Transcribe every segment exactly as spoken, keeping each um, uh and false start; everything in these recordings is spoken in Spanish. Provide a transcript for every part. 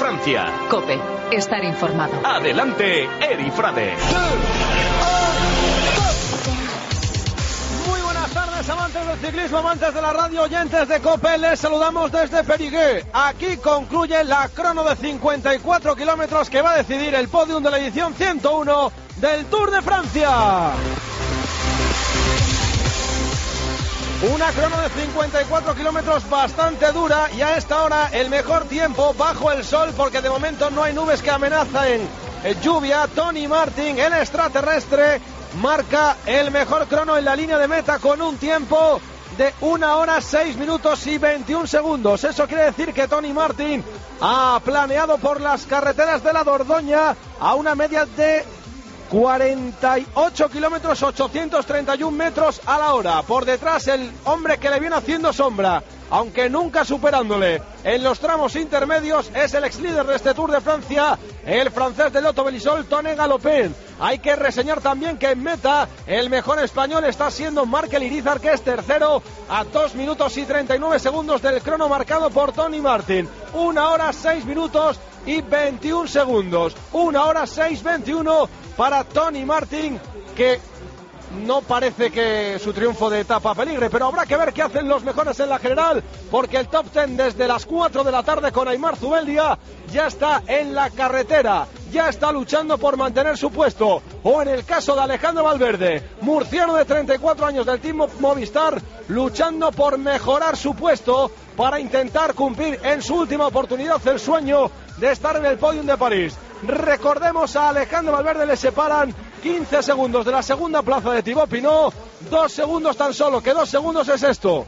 Francia. COPE, estar informado. Adelante, Eri Frade. Muy buenas tardes, amantes del ciclismo, amantes de la radio, oyentes de COPE. Les saludamos desde Périgueux. Aquí concluye la crono de cincuenta y cuatro kilómetros que va a decidir el podium de la edición ciento uno del Tour de Francia. Una crono de cincuenta y cuatro kilómetros bastante dura y a esta hora el mejor tiempo bajo el sol, porque de momento no hay nubes que amenazan lluvia. Tony Martin, el extraterrestre, marca el mejor crono en la línea de meta con un tiempo de una hora seis minutos y veintiún segundos. Eso quiere decir que Tony Martin ha planeado por las carreteras de la Dordoña a una media de cuarenta y ocho kilómetros, ochocientos treinta y un metros a la hora. Por detrás el hombre que le viene haciendo sombra, aunque nunca superándole en los tramos intermedios, es el ex líder de este Tour de Francia, el francés de Lotto Belisol, Tony Galopin. Hay que reseñar también que en meta el mejor español está siendo Markel Irizar, que es tercero a dos minutos y treinta y nueve segundos del crono marcado por Tony Martin. Una hora seis minutos y veintiún segundos. Una hora seis veintiuno para Tony Martin, que no parece que su triunfo de etapa peligre, pero habrá que ver qué hacen los mejores en la general, porque el top ten desde las cuatro de la tarde con Aimar Zubeldia ya está en la carretera, ya está luchando por mantener su puesto. O en el caso de Alejandro Valverde, murciano de treinta y cuatro años del Team Movistar, luchando por mejorar su puesto para intentar cumplir en su última oportunidad el sueño de estar en el podium de París. Recordemos, a Alejandro Valverde le separan quince segundos de la segunda plaza de Thibaut Pinot, dos segundos tan solo, que dos segundos es esto.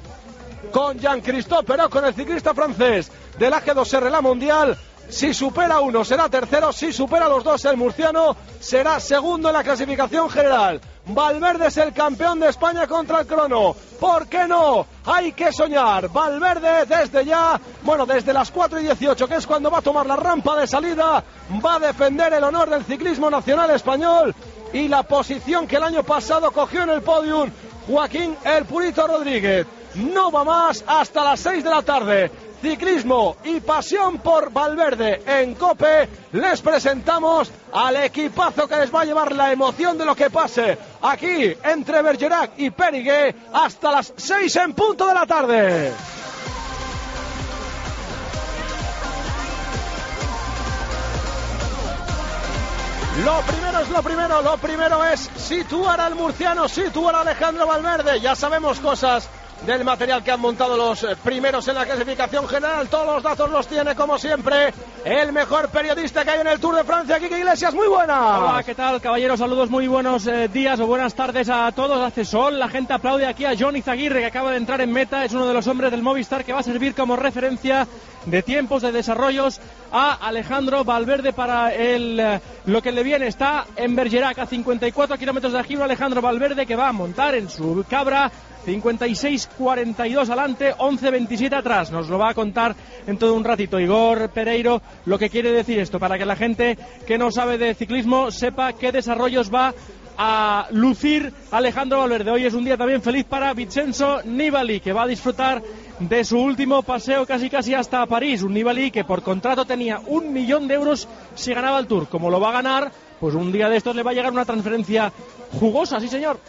Con Jean-Christophe Perot, con el ciclista francés del A G dos R la Mundial, si supera uno será tercero, si supera los dos el murciano será segundo en la clasificación general. Valverde es el campeón de España contra el crono. ¿Por qué no? Hay que soñar. Valverde desde ya, bueno, desde las cuatro y dieciocho, que es cuando va a tomar la rampa de salida, va a defender el honor del ciclismo nacional español y la posición que el año pasado cogió en el podium Joaquín El Purito Rodríguez. No va más hasta las seis de la tarde. Ciclismo y pasión por Valverde en COPE. Les presentamos al equipazo que les va a llevar la emoción de lo que pase aquí entre Bergerac y Périgueux hasta las seis en punto de la tarde. Lo primero es lo primero, lo primero es situar al murciano, situar a Alejandro Valverde. Ya sabemos cosas del material que han montado los primeros en la clasificación general. Todos los datos los tiene, como siempre, el mejor periodista que hay en el Tour de Francia, Quique Iglesias. Muy buenas. Hola, ¿qué tal, caballeros? Saludos, muy buenos eh, días o buenas tardes a todos. Hace sol, la gente aplaude aquí a Jon Izagirre, que acaba de entrar en meta. Es uno de los hombres del Movistar que va a servir como referencia de tiempos, de desarrollos a Alejandro Valverde para el, eh, lo que le viene. Está en Bergerac, a cincuenta y cuatro kilómetros de Giro, Alejandro Valverde, que va a montar en su cabra. cincuenta y seis cuarenta y dos adelante, once veintisiete atrás. Nos lo va a contar en todo un ratito Igor Pereiro lo que quiere decir esto, para que la gente que no sabe de ciclismo sepa qué desarrollos va a lucir Alejandro Valverde. Hoy es un día también feliz para Vincenzo Nibali, que va a disfrutar de su último paseo casi casi hasta París. Un Nibali que por contrato tenía un millón de euros si ganaba el Tour. Como lo va a ganar, pues un día de estos le va a llegar una transferencia jugosa, sí señor.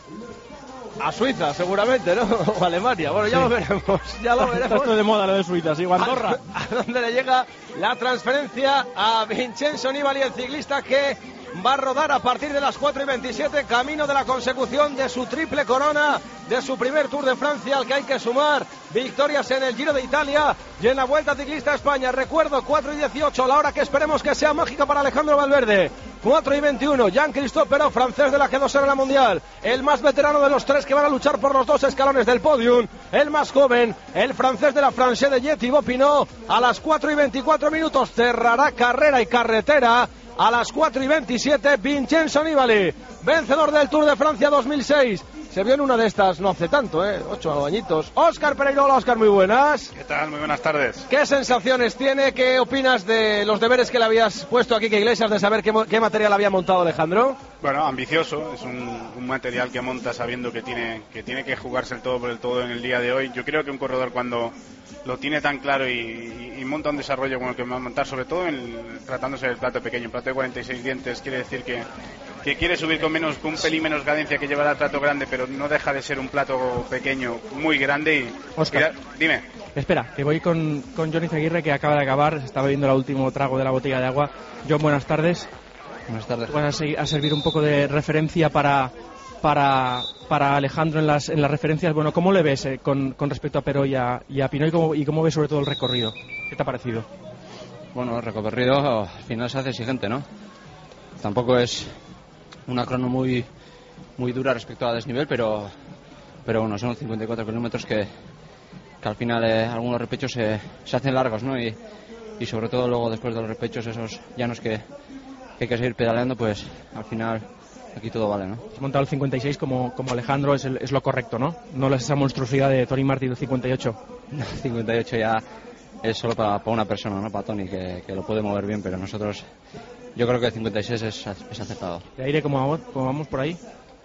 A Suiza, seguramente, ¿no? O Alemania. Bueno, ya sí. lo veremos. Ya lo veremos. Esto de moda, lo de Suiza, sí, Andorra. ¿A, a dónde le llega la transferencia a Vincenzo Nibali, el ciclista que va a rodar a partir de las cuatro y veintisiete, camino de la consecución de su triple corona, de su primer Tour de Francia, al que hay que sumar victorias en el Giro de Italia y en la Vuelta Ciclista a España. Recuerdo, cuatro y dieciocho, la hora que esperemos que sea mágica para Alejandro Valverde. cuatro y veintiuno, Jean-Christophe Perot, francés de la G dos R la Mundial, el más veterano de los tres que van a luchar por los dos escalones del podium, el más joven, el francés de la France de Jet, Thibaut Pinot. A las cuatro y veinticuatro minutos cerrará carrera y carretera. A las cuatro y veintisiete, Vincenzo Nibali, vencedor del Tour de Francia dos mil seis. Se vio en una de estas no hace tanto, ¿eh? Ocho añitos. Óscar Pereiro. Hola, Óscar, muy buenas. ¿Qué tal? Muy buenas tardes. ¿Qué sensaciones tiene? ¿Qué opinas de los deberes que le habías puesto aquí, Quique Iglesias, de saber qué, qué material había montado Alejandro? Bueno, ambicioso. Es un, un material que monta sabiendo que tiene, que tiene que jugarse el todo por el todo en el día de hoy. Yo creo que un corredor, cuando lo tiene tan claro y, y, y monta un desarrollo como el que va a montar, sobre todo en, tratándose del plato pequeño. Un plato de cuarenta y seis dientes quiere decir que, que quiere subir con menos, con un pelín menos cadencia que llevará el plato grande, pero no deja de ser un plato pequeño muy grande. Y Óscar, mira, dime. Espera, que voy con, con John Izaguirre, que acaba de acabar, se está bebiendo el último trago de la botella de agua. John, buenas tardes. Buenas tardes. Vas a, seguir, a servir un poco de referencia para para, para Alejandro en las, en las referencias. Bueno, ¿cómo le ves eh, con, con respecto a Peró y a, y a Pinot, y cómo, y cómo ves sobre todo el recorrido? ¿Qué te ha parecido? Bueno, el recorrido al final se hace exigente, ¿no? Tampoco es una crono muy muy dura respecto a desnivel, pero pero bueno, son cincuenta y cuatro kilómetros que, que al final eh, algunos repechos se, se hacen largos, ¿no? Y, y sobre todo luego después de los repechos, esos llanos que, que hay que seguir pedaleando, pues al final aquí todo vale, ¿no? Has montado el cincuenta y seis como, como Alejandro, es, el, es lo correcto, ¿no? No es esa monstruosidad de Tony Martin del cincuenta y ocho. No, cincuenta y ocho ya es solo para, para una persona, ¿no? Para Tony, que, que lo puede mover bien, pero nosotros, yo creo que el cincuenta y seis es, es acertado. ¿De aire cómo vamos, cómo vamos por ahí?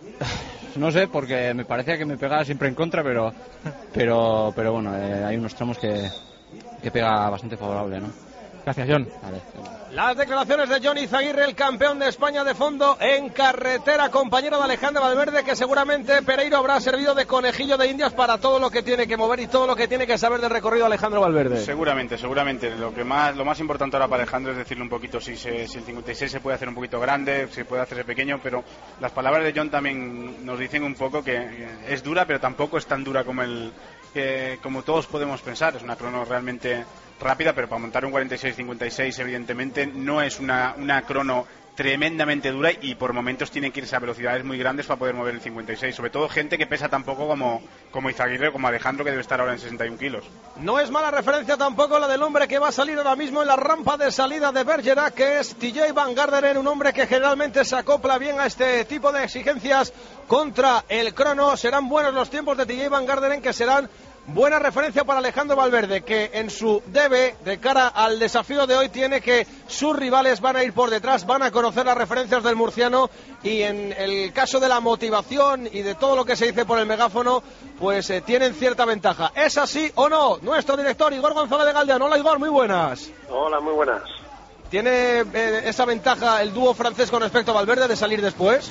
No sé, porque me parecía que me pegaba siempre en contra, pero pero pero bueno, eh, hay unos tramos que, que pega bastante favorable, ¿no? Gracias, John. Vale. Las declaraciones de John Izaguirre, el campeón de España de fondo en carretera, compañero de Alejandro Valverde, que seguramente Pereiro habrá servido de conejillo de indias para todo lo que tiene que mover y todo lo que tiene que saber del recorrido Alejandro Valverde. Seguramente, seguramente. Lo que más, lo más importante ahora para Alejandro es decirle un poquito si, se, si el cincuenta y seis se puede hacer un poquito grande, si puede hacerse pequeño, pero las palabras de John también nos dicen un poco que es dura, pero tampoco es tan dura como el que como todos podemos pensar. Es una crono realmente rápida, pero para montar un cuarenta y seis cincuenta y seis evidentemente no es una, una crono tremendamente dura, y por momentos tienen que irse a velocidades muy grandes para poder mover el cincuenta y seis, sobre todo gente que pesa tan poco como, como Izaguirre o como Alejandro, que debe estar ahora en sesenta y un kilos. No es mala referencia tampoco la del hombre que va a salir ahora mismo en la rampa de salida de Bergerac, que es T J Van Garderen, un hombre que generalmente se acopla bien a este tipo de exigencias contra el crono. Serán buenos los tiempos de T J Van Garderen, que serán buena referencia para Alejandro Valverde, que en su debe de cara al desafío de hoy tiene que sus rivales van a ir por detrás, van a conocer las referencias del murciano, y en el caso de la motivación y de todo lo que se dice por el megáfono, pues eh, tienen cierta ventaja. ¿Es así o no? Nuestro director Igor González de Galdeano. Hola Igor, muy buenas. Hola, muy buenas. ¿Tiene eh, esa ventaja el dúo francés con respecto a Valverde de salir después?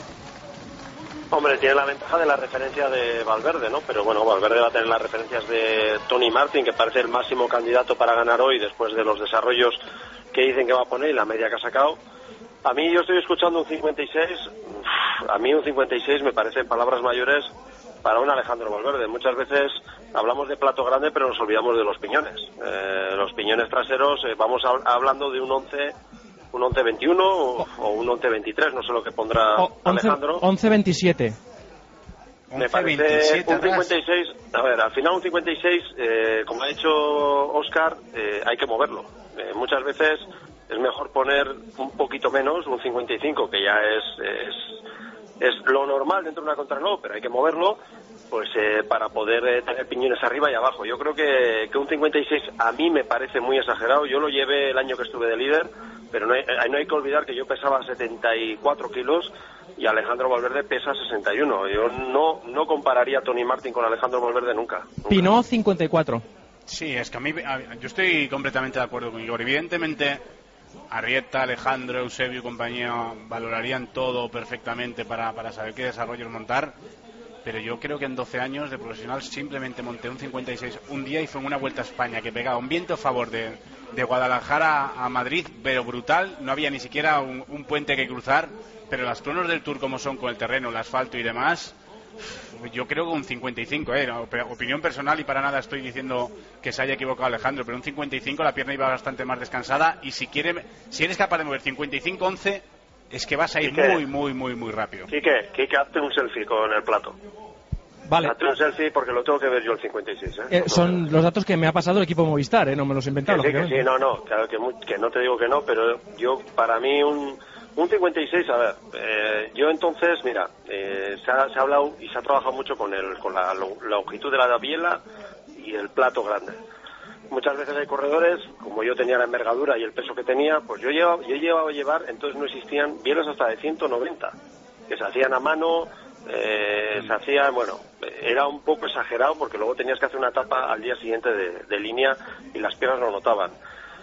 Hombre, tiene la ventaja de la referencia de Valverde, ¿no? Pero bueno, Valverde va a tener las referencias de Tony Martin, que parece el máximo candidato para ganar hoy después de los desarrollos que dicen que va a poner y la media que ha sacado. A mí, yo estoy escuchando un cincuenta y seis, a mí un cincuenta y seis me parece palabras mayores para un Alejandro Valverde. Muchas veces hablamos de plato grande, pero nos olvidamos de los piñones. Eh, los piñones traseros, eh, vamos a, hablando de un once... un once veintiuno o, o un once veintitrés, no sé lo que pondrá o, Alejandro. once veintisiete. Me parece un cincuenta y seis, a ver, al final un cincuenta y seis, eh, como ha dicho Óscar, eh, hay que moverlo. Eh, muchas veces es mejor poner un poquito menos, un cincuenta y cinco, que ya es, es, es lo normal dentro de una contrarreloj, pero hay que moverlo, pues eh, para poder eh, tener piñones arriba y abajo. Yo creo que, que un cincuenta y seis a mí me parece muy exagerado. Yo lo llevé el año que estuve de líder, pero no hay, no hay que olvidar que yo pesaba setenta y cuatro kilos y Alejandro Valverde pesa sesenta y uno. Yo no no compararía a Tony Martin con Alejandro Valverde nunca. nunca. Pinot cincuenta y cuatro. Sí, es que a mí, a, yo estoy completamente de acuerdo con Igor. Evidentemente, Arrieta, Alejandro, Eusebio y compañía valorarían todo perfectamente para, para saber qué desarrollos montar. Pero yo creo que en doce años de profesional simplemente monté un cincuenta y seis un día y fue en una Vuelta a España que pegaba un viento a favor de, de Guadalajara a Madrid, pero brutal. No había ni siquiera un, un puente que cruzar, pero las cronos del Tour como son con el terreno, el asfalto y demás, yo creo que un cincuenta y cinco, eh, opinión personal, y para nada estoy diciendo que se haya equivocado Alejandro, pero un cincuenta y cinco la pierna iba bastante más descansada, y si quiere, si eres capaz de mover cincuenta y cinco once, es que vas a ir Quique, muy, muy, muy, muy rápido. Quique, Quique, hazte un selfie con el plato. Vale. Hazte un selfie porque lo tengo que ver yo el cincuenta y seis, ¿eh? Eh, son los datos que me ha pasado el equipo Movistar, ¿eh? No me los he inventado. Que sí, que sí, no, no, claro que, muy, que no te digo que no, pero yo, para mí, un, un cincuenta y seis, a ver, eh, yo entonces, mira, eh, se, ha, se ha hablado y se ha trabajado mucho con el con la, la longitud de la biela y el plato grande. Muchas veces hay corredores, como yo tenía la envergadura y el peso que tenía, pues yo llevaba, yo llevaba a llevar, entonces no existían bielas hasta de ciento noventa, que se hacían a mano, eh, se hacían, bueno, era un poco exagerado porque luego tenías que hacer una etapa al día siguiente de, de línea y las piernas lo notaban.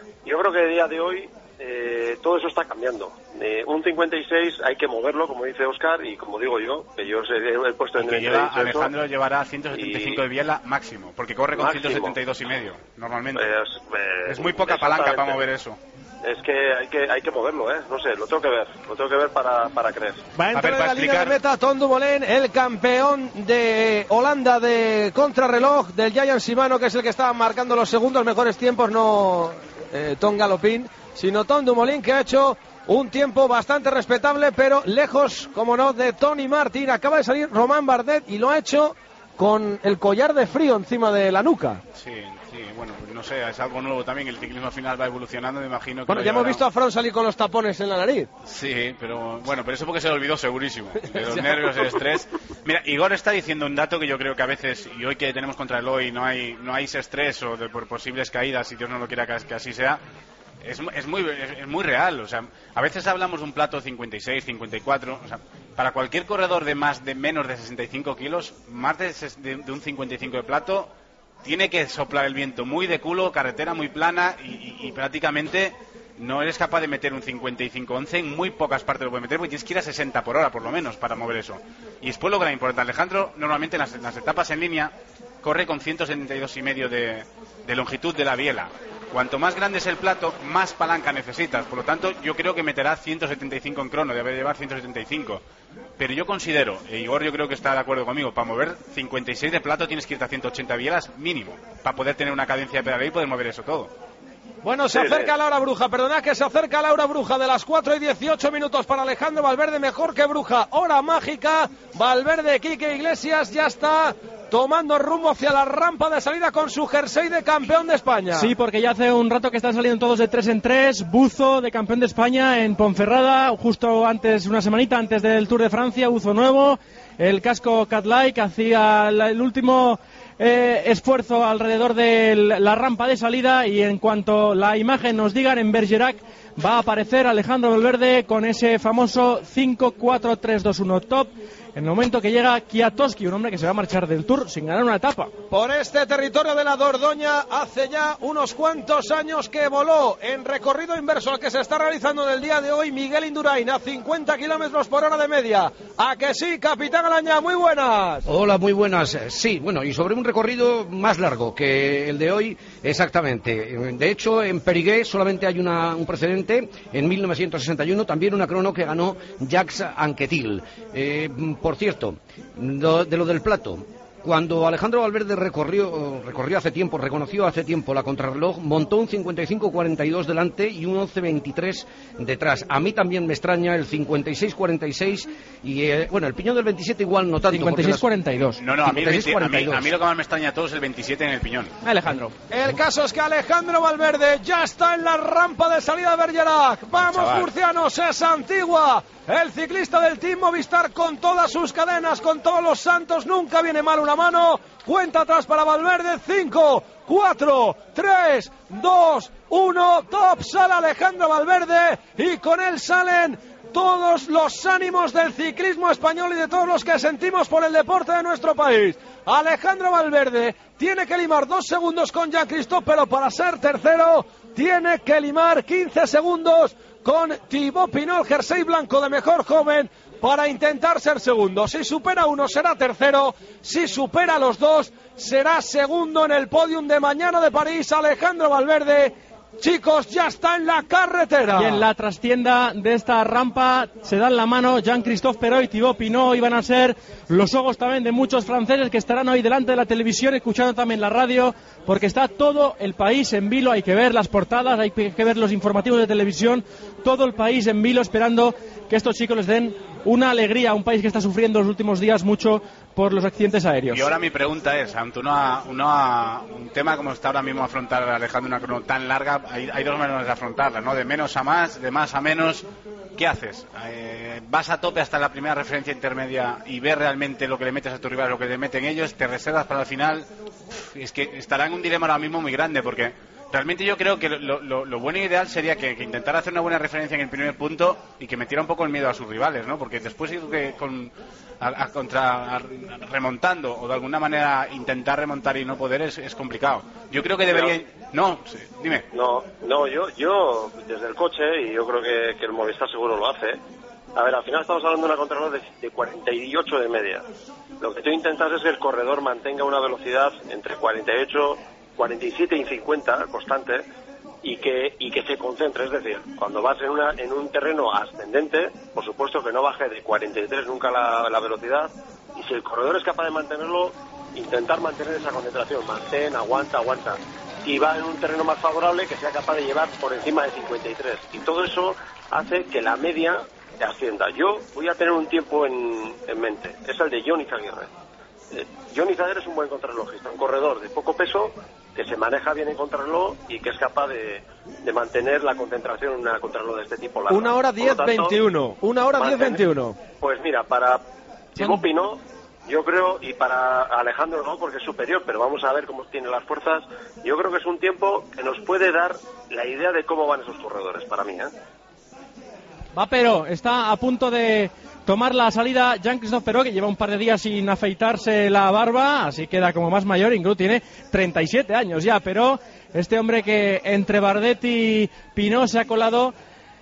yo creo que a día de hoy eh, todo eso está cambiando. Eh, un cincuenta y seis hay que moverlo, como dice Óscar, y como digo yo, que yo he puesto en el lleva, Alejandro llevará ciento setenta y cinco y... de biela máximo, porque corre con máximo. ciento setenta y dos y medio normalmente. Pues, eh, es muy poca palanca para mover eso. Es que hay que hay que moverlo, ¿eh? No sé, lo tengo que ver, lo tengo que ver para, para creer. Va a entrar a ver, en la línea de meta Tom Dumoulin, el campeón de Holanda de contrarreloj del Giant Shimano, que es el que está marcando los segundos mejores tiempos, no eh, Tom Galopin, sino Tom Dumoulin, que ha hecho un tiempo bastante respetable, pero lejos, como no, de Tony Martin. Acaba de salir Romain Bardet y lo ha hecho con el collar de frío encima de la nuca. Sí, sí, bueno, no sé, es algo nuevo también. El ciclismo al final va evolucionando, me imagino que... Bueno, ya hemos visto a Froome salir con los tapones en la nariz. Sí, pero bueno, pero eso porque se lo olvidó segurísimo. De los nervios, el estrés. Mira, Igor está diciendo un dato que yo creo que a veces, y hoy que tenemos contra el hoy, no hay, no hay ese estrés o de por posibles caídas, si Dios no lo quiera que, que así sea. Es, es, muy, es muy real, o sea, a veces hablamos de un plato cincuenta y seis, cincuenta y cuatro, o sea, para cualquier corredor de más de menos de sesenta y cinco kilos, más de, de, de un cincuenta y cinco de plato, tiene que soplar el viento muy de culo, carretera muy plana y, y, y prácticamente no eres capaz de meter un cincuenta y cinco once, en muy pocas partes lo puedes meter, porque tienes que ir a sesenta por hora por lo menos para mover eso. Y después lo que era importante, Alejandro normalmente en las, en las etapas en línea corre con ciento setenta y dos y medio de, de longitud de la biela. Cuanto más grande es el plato, más palanca necesitas. Por lo tanto, yo creo que meterá ciento setenta y cinco en crono, debe llevar ciento setenta y cinco. Pero yo considero, e Igor yo creo que está de acuerdo conmigo, para mover cincuenta y seis de plato tienes que irte a ciento ochenta bielas mínimo, para poder tener una cadencia de pedaleo y poder mover eso todo. Bueno, se acerca la hora bruja, perdonad que se acerca la hora bruja de las cuatro y dieciocho minutos para Alejandro Valverde, mejor que bruja, hora mágica. Valverde, Quique Iglesias ya está tomando rumbo hacia la rampa de salida con su jersey de campeón de España. Sí, porque ya hace un rato que están saliendo todos de tres en tres. Buzo de campeón de España en Ponferrada, justo antes, una semanita antes del Tour de Francia, buzo nuevo. El casco Catlai, que hacía el último eh, esfuerzo alrededor de la rampa de salida, y en cuanto la imagen nos digan, en Bergerac va a aparecer Alejandro Valverde con ese famoso cinco cuatro tres dos uno top. En el momento que llega Kwiatkowski, un hombre que se va a marchar del Tour sin ganar una etapa. Por este territorio de la Dordoña, hace ya unos cuantos años que voló en recorrido inverso al que se está realizando en el día de hoy Miguel Indurain, a cincuenta kilómetros por hora de media. ¿A que sí, capitán Alaña? Muy buenas. Hola, muy buenas. Sí, bueno, y sobre un recorrido más largo que el de hoy, exactamente. De hecho, en Périgueux solamente hay una, un precedente, en mil novecientos sesenta y uno, también una crono que ganó Jacques Anquetil. Eh, Por cierto, lo, de lo del plato, cuando Alejandro Valverde recorrió, recorrió hace tiempo, reconoció hace tiempo la contrarreloj, montó un cincuenta y cinco cuarenta y dos delante y un once veintitrés detrás. A mí también me extraña el cincuenta y seis cuarenta y seis y, eh, bueno, el piñón del veintisiete igual no tanto. cincuenta y seis cuarenta y dos. No, no, a mí, a, mí, a mí lo que más me extraña a todos es el veintisiete en el piñón. Alejandro. El caso es que Alejandro Valverde ya está en la rampa de salida de Bergerac. Vamos, chaval. Murcianos, es Antigua. El ciclista del Team Movistar con todas sus cadenas, con todos los santos, nunca viene mal una mano. Cuenta atrás para Valverde, cinco, cuatro, tres, dos, uno. Top, sale Alejandro Valverde y con él salen todos los ánimos del ciclismo español y de todos los que sentimos por el deporte de nuestro país. Alejandro Valverde tiene que limar dos segundos con Jean-Christophe, pero para ser tercero tiene que limar quince segundos con Thibaut Pinot, jersey blanco de mejor joven, para intentar ser segundo. Si supera uno será tercero, si supera los dos será segundo en el podium de mañana de París. Alejandro Valverde, chicos, ya está en la carretera. Y en la trastienda de esta rampa se dan la mano Jean-Christophe Perot y Thibaut Pinot, y van a ser los ojos también de muchos franceses que estarán hoy delante de la televisión, escuchando también la radio, porque está todo el país en vilo. Hay que ver las portadas, hay que ver los informativos de televisión, todo el país en vilo esperando que estos chicos les den una alegría a un país que está sufriendo los últimos días mucho por los accidentes aéreos. Y ahora mi pregunta es, ante una, una, un tema como está ahora mismo afrontar Alejandro, una crono tan larga, hay, hay dos maneras de afrontarla, ¿no? De menos a más, de más a menos. ¿Qué haces? Eh, ¿Vas a tope hasta la primera referencia intermedia y ves realmente lo que le metes a tu rival, lo que le meten ellos? ¿Te reservas para el final? Uf, es que estará en un dilema ahora mismo muy grande, porque realmente yo creo que lo, lo, lo bueno y ideal sería que, que intentara hacer una buena referencia en el primer punto y que metiera un poco el miedo a sus rivales, ¿no? Porque después que con a, a contra a, remontando o de alguna manera intentar remontar y no poder es, es complicado. Yo creo que debería no, sí, dime. No, no, yo yo desde el coche, y yo creo que, que el Movistar seguro lo hace. A ver, al final estamos hablando de una contrarreloj de, de cuarenta y ocho de media. Lo que tú intentas es que el corredor mantenga una velocidad entre cuarenta y ocho, cuarenta y siete y cincuenta constante, y que y que se concentre. Es decir, cuando vas en una en un terreno ascendente, por supuesto que no baje de cuarenta y tres nunca la, la velocidad, y si el corredor es capaz de mantenerlo, intentar mantener esa concentración, mantén, aguanta, aguanta, y va en un terreno más favorable que sea capaz de llevar por encima de cincuenta y tres, y todo eso hace que la media te ascienda. Yo voy a tener un tiempo en, en mente, es el de Jon Izagirre. Eh, Jon Izagirre es un buen contrarrelojista, un corredor de poco peso que se maneja bien en contrarreloj y que es capaz de, de mantener la concentración en una contrarreloj de este tipo larga. Una hora diez veintiuno. Una hora diez veintiuno. Pues mira, para Thibaut Pinot, yo creo, y para Alejandro no, porque es superior, pero vamos a ver cómo tiene las fuerzas. Yo creo que es un tiempo que nos puede dar la idea de cómo van esos corredores, para mí, ¿eh? Va, pero está a punto de tomar la salida Jean-Christophe Perot, que lleva un par de días sin afeitarse la barba, así queda como más mayor, incluso tiene treinta y siete años ya, pero este hombre que entre Bardet y Pinot se ha colado.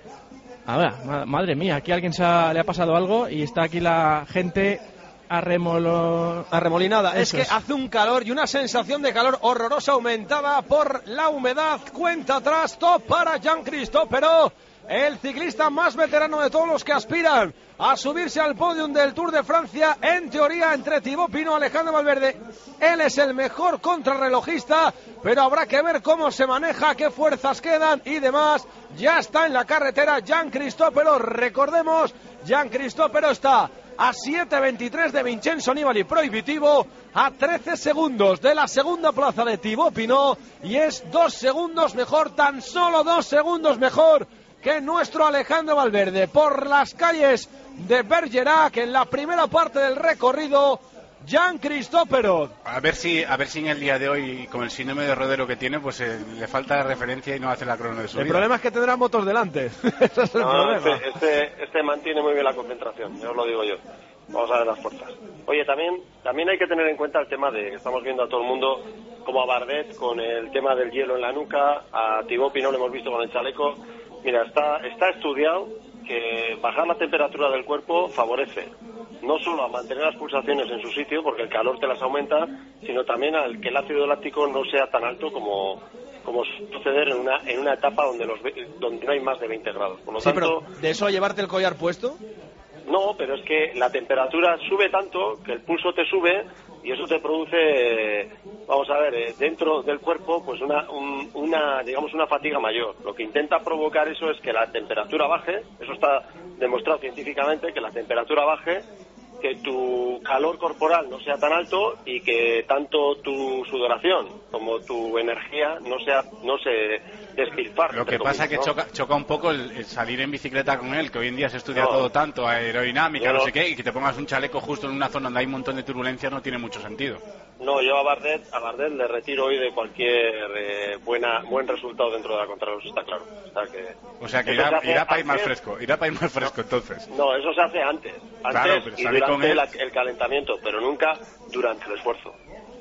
A ver, ma- madre mía, aquí a alguien se ha, le ha pasado algo y está aquí la gente arremolo... arremolinada. Es Eso que es. hace un calor y una sensación de calor horrorosa aumentada por la humedad. Cuenta atrás, top para Jean-Christophe Perot, el ciclista más veterano de todos los que aspiran a subirse al podium del Tour de Francia. En teoría, entre Thibaut Pinot y Alejandro Valverde, él es el mejor contrarrelojista, pero habrá que ver cómo se maneja, qué fuerzas quedan y demás. Ya está en la carretera Jean-Christophe Perot. Recordemos, Jean-Christophe Perot está a siete veintitrés de Vincenzo Nibali prohibitivo, a trece segundos de la segunda plaza de Thibaut Pinot, y es dos segundos mejor, tan solo dos segundos mejor que nuestro Alejandro Valverde. Por las calles de Bergerac, en la primera parte del recorrido, Jean-Christophe Perot. A ver si a ver si en el día de hoy, con el síndrome de rodero que tiene, pues eh, le falta referencia y no hace la crono de su El vida. problema es que tendrá motos delante. Ese es el No, problema. este, este, este mantiene muy bien la concentración, ya os lo digo yo. Vamos a ver las fuerzas. Oye, también también hay que tener en cuenta el tema de que estamos viendo a todo el mundo, como a Bardet con el tema del hielo en la nuca, a Thibaut Pinot lo hemos visto con el chaleco. Mira, está está estudiado que bajar la temperatura del cuerpo favorece no solo a mantener las pulsaciones en su sitio, porque el calor te las aumenta, sino también al que el ácido láctico no sea tan alto como como suceder en una en una etapa donde los donde no hay más de veinte grados. Por lo Sí, tanto, pero ¿de eso a llevarte el collar puesto? no, pero es que la temperatura sube tanto que el pulso te sube y eso te produce, vamos a ver, eh, dentro del cuerpo, pues una, un, una, digamos, una fatiga mayor. Lo que intenta provocar eso es que la temperatura baje, eso está demostrado científicamente, que la temperatura baje, que tu calor corporal no sea tan alto y que tanto tu sudoración como tu energía no sea no se despilfarre. Lo que pasa es que ¿no? choca, choca un poco el, el salir en bicicleta con él, que hoy en día se estudia No. todo tanto, aerodinámica, Yo no no. sé qué, y que te pongas un chaleco justo en una zona donde hay un montón de turbulencia no tiene mucho sentido. No, yo a Bardet, a Bardet le retiro hoy de cualquier eh, buena buen resultado dentro de la contrarreloj, está claro. O sea que, O sea que eso irá, se hace irá para ir más antes. fresco, irá para ir más fresco entonces. No, eso se hace antes, antes Claro, pero y salir con durante él- la- el calentamiento, pero nunca durante el esfuerzo.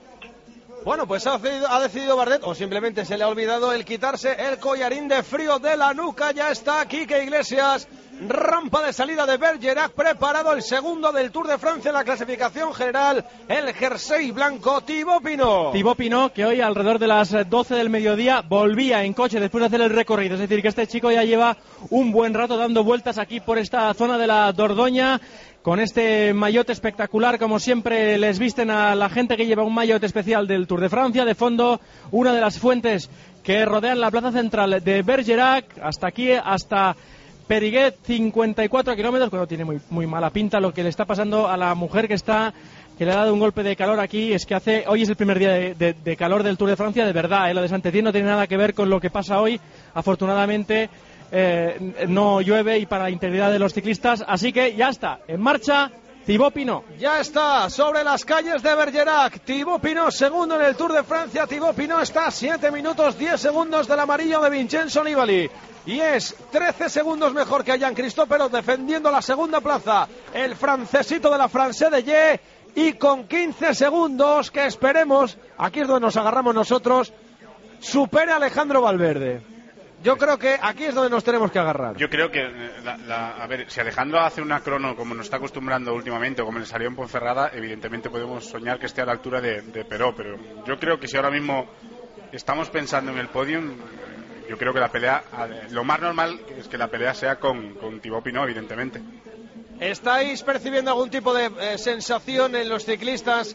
Bueno, pues ha decidido, ha decidido Bardet, o simplemente se le ha olvidado el quitarse el collarín de frío de la nuca. Ya está Quique Iglesias, rampa de salida de Bergerac, preparado el segundo del Tour de Francia en la clasificación general, el jersey blanco Thibaut Pinot. Thibaut Pinot, que hoy alrededor de las doce del mediodía volvía en coche después de hacer el recorrido. Es decir, que este chico ya lleva un buen rato dando vueltas aquí por esta zona de la Dordoña, con este maillot espectacular, como siempre les visten a la gente que lleva un maillot especial del Tour de Francia. De fondo, una de las fuentes que rodean la plaza central de Bergerac, hasta aquí, hasta Périgueux, cincuenta y cuatro kilómetros, cuando tiene muy, muy mala pinta lo que le está pasando a la mujer que está, que le ha dado un golpe de calor aquí. Es que hace, hoy es el primer día de, de, de calor del Tour de Francia, de verdad, ¿eh? Lo de Saint-Étienne no tiene nada que ver con lo que pasa hoy, afortunadamente. Eh, no llueve y para la integridad de los ciclistas, así que ya está, en marcha Thibaut Pinot. Ya está sobre las calles de Bergerac. Thibaut Pinot, segundo en el Tour de Francia. Thibaut Pinot está a siete minutos diez segundos del amarillo de Vincenzo Nibali. Y es trece segundos mejor que Jan Christopher, defendiendo la segunda plaza. El francesito de la France de Ye. Y con quince segundos, que esperemos, aquí es donde nos agarramos nosotros, supere a Alejandro Valverde. Yo creo que aquí es donde nos tenemos que agarrar. Yo creo que, la, la, a ver, si Alejandro hace una crono como nos está acostumbrando últimamente, o como le salió en Ponferrada, evidentemente podemos soñar que esté a la altura de, de Peró, pero yo creo que si ahora mismo estamos pensando en el podium, yo creo que la pelea, lo más normal es que la pelea sea con, con Thibaut Pinot, evidentemente. ¿Estáis percibiendo algún tipo de eh, sensación en los ciclistas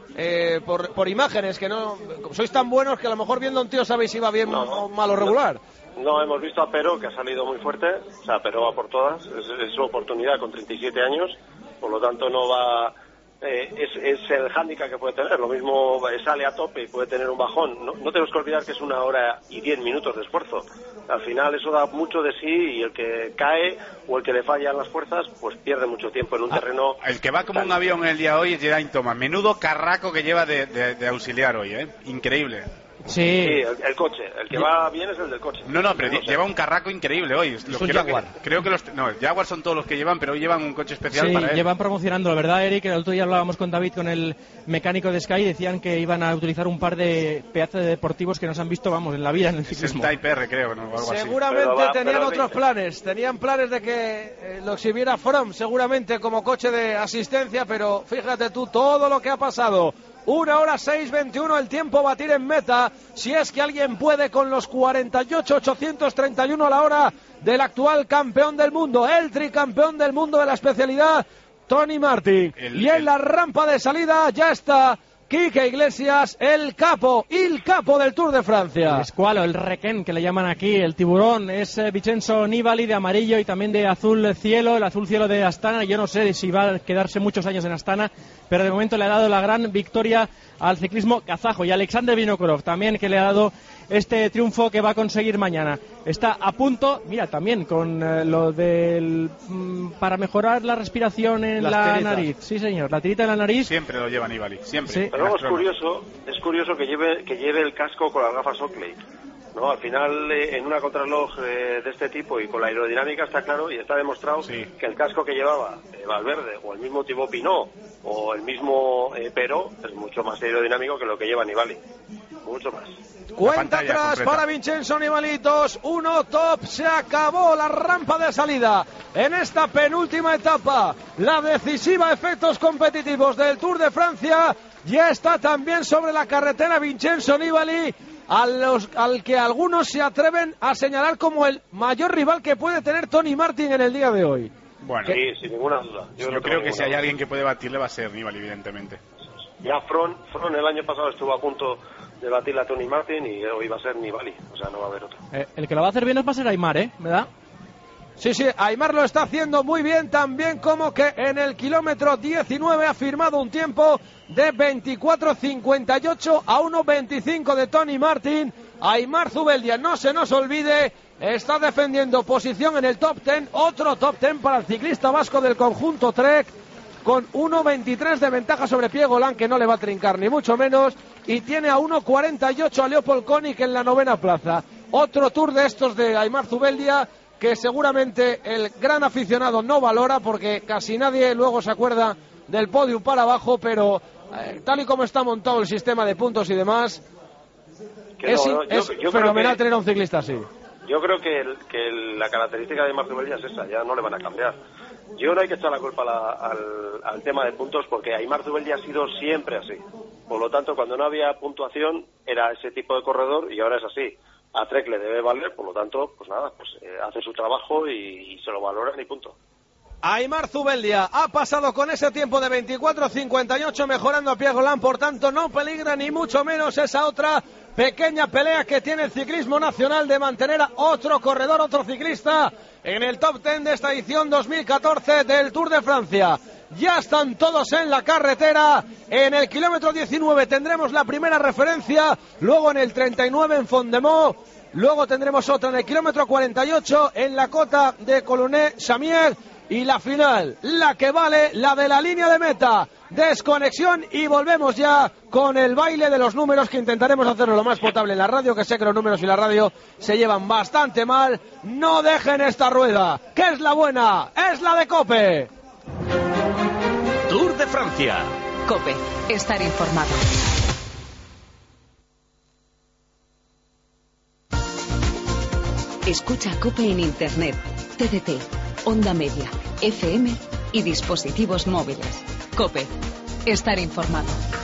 eh, por, por imágenes? Que no sois tan buenos que a lo mejor viendo a un tío sabéis si va bien no, o mal o regular. No. No, hemos visto a Peró, que ha salido muy fuerte, o sea, Peró va por todas, es, es su oportunidad con treinta y siete años, por lo tanto no va, eh, es, es el hándicap que puede tener, lo mismo sale a tope y puede tener un bajón, no, no tenemos que olvidar que es una hora y diez minutos de esfuerzo, al final eso da mucho de sí y el que cae o el que le fallan las fuerzas, pues pierde mucho tiempo en un ah, terreno... El que va como tan... un avión el día de hoy es Geraint Thomas, menudo carraco que lleva de, de, de auxiliar hoy, ¿eh? Increíble. Sí, sí el, el coche, el que va bien es el del coche. No, no, pero no lleva un carraco increíble hoy. Es un Jaguar. Que, creo que los, no, el Jaguar son todos los que llevan, pero hoy llevan un coche especial sí, para él. Llevan promocionando, la verdad, Eric, el otro día hablábamos con David, con el mecánico de Sky, decían que iban a utilizar un par de pedazos de deportivos que nos han visto, vamos, en la vida, en el ciclismo. Es el Type R, creo, ¿no? Algo seguramente así. Va, tenían otros planes, tenían planes de que eh, lo exhibiera Fromm, seguramente como coche de asistencia, pero fíjate tú todo lo que ha pasado. Una hora seis veintiuno el tiempo a batir en meta, si es que alguien puede con los cuarenta y ocho ochocientos treinta y uno a la hora del actual campeón del mundo, el tricampeón del mundo de la especialidad, Tony Martin. El, y en el... la rampa de salida ya está Quique Iglesias, el capo, el capo del Tour de Francia. El escualo, el requén que le llaman aquí, el tiburón, es eh, Vincenzo Nibali de amarillo y también de azul cielo, el azul cielo de Astana. Yo no sé si va a quedarse muchos años en Astana, pero de momento le ha dado la gran victoria al ciclismo kazajo, y Alexander Vinokurov también, que le ha dado este triunfo que va a conseguir mañana. Está a punto, mira, también con eh, lo del mm, para mejorar la respiración en Las la tiritas. nariz. Sí, señor, la tirita en la nariz. Siempre lo lleva Nibali, siempre. Sí. Pero luego es curioso, es curioso que lleve que lleve el casco con las gafas Oakley. No, al final eh, en una contrarreloj eh, de este tipo y con la aerodinámica está claro y está demostrado sí. que el casco que llevaba eh, Valverde o el mismo Thibaut Pinot o el mismo eh, Peró es mucho más aerodinámico que lo que lleva Nibali, mucho más. Cuenta atrás para Vincenzo Nibali, dos uno top, se acabó la rampa de salida en esta penúltima etapa, la decisiva, efectos competitivos del Tour de Francia. Ya está también sobre la carretera Vincenzo Nibali, a los, al que algunos se atreven a señalar como el mayor rival que puede tener Tony Martin en el día de hoy. Bueno, sí, sin ninguna duda. Yo, Yo no creo que si hay alguien que puede batirle va a ser Nibali, evidentemente. Ya Froome, Froome el año pasado estuvo a punto de batirle a Tony Martin y hoy va a ser Nibali, o sea, no va a haber otro. Eh, el que lo va a hacer bien va a ser Aimar, ¿eh? ¿Verdad? Sí, sí, Aimar lo está haciendo muy bien, también como que en el kilómetro diecinueve ha firmado un tiempo de veinticuatro cincuenta y ocho a uno veinticinco de Tony Martin. Aimar Zubeldia, no se nos olvide, está defendiendo posición en el top diez, otro top diez para el ciclista vasco del conjunto Trek, con uno veintitrés de ventaja sobre Piegolan, que no le va a trincar ni mucho menos, y tiene a uno cuarenta y ocho a Leopold Koenig en la novena plaza. Otro tour de estos de Aimar Zubeldia que seguramente el gran aficionado no valora porque casi nadie luego se acuerda del podio para abajo, pero eh, tal y como está montado el sistema de puntos y demás, que es, no, no, es yo, yo fenomenal que, tener a un ciclista así. Yo creo que, el, que el, la característica de Aimar Zubeldia es esa, ya no le van a cambiar. Yo no hay que echar la culpa la, al, al tema de puntos porque Aimar Zubeldia ha sido siempre así. Por lo tanto, cuando no había puntuación era ese tipo de corredor y ahora es así. A Trek le debe valer, por lo tanto, pues nada, pues eh, hace su trabajo y, y se lo valoran y punto. Aimar Zubeldia ha pasado con ese tiempo de veinticuatro cincuenta y ocho mejorando a Piegolan, por tanto no peligra ni mucho menos esa otra pequeña pelea que tiene el ciclismo nacional de mantener a otro corredor, otro ciclista en el top diez de esta edición dos mil catorce del Tour de Francia. Ya están todos en la carretera. En el kilómetro diecinueve tendremos la primera referencia, luego en el treinta y nueve en Fondemont, luego tendremos otra en el kilómetro cuarenta y ocho en la cota de Colonnet-Chamier y la final, la que vale, la de la línea de meta. Desconexión y volvemos ya con el baile de los números, que intentaremos hacerlo lo más potable en la radio, que sé que los números y la radio se llevan bastante mal. No dejen esta rueda, que es la buena, es la de COPE. Tour de Francia. COPE, estar informado. Escucha COPE en Internet, T D T, Onda Media, F M y dispositivos móviles. COPE, estar informado.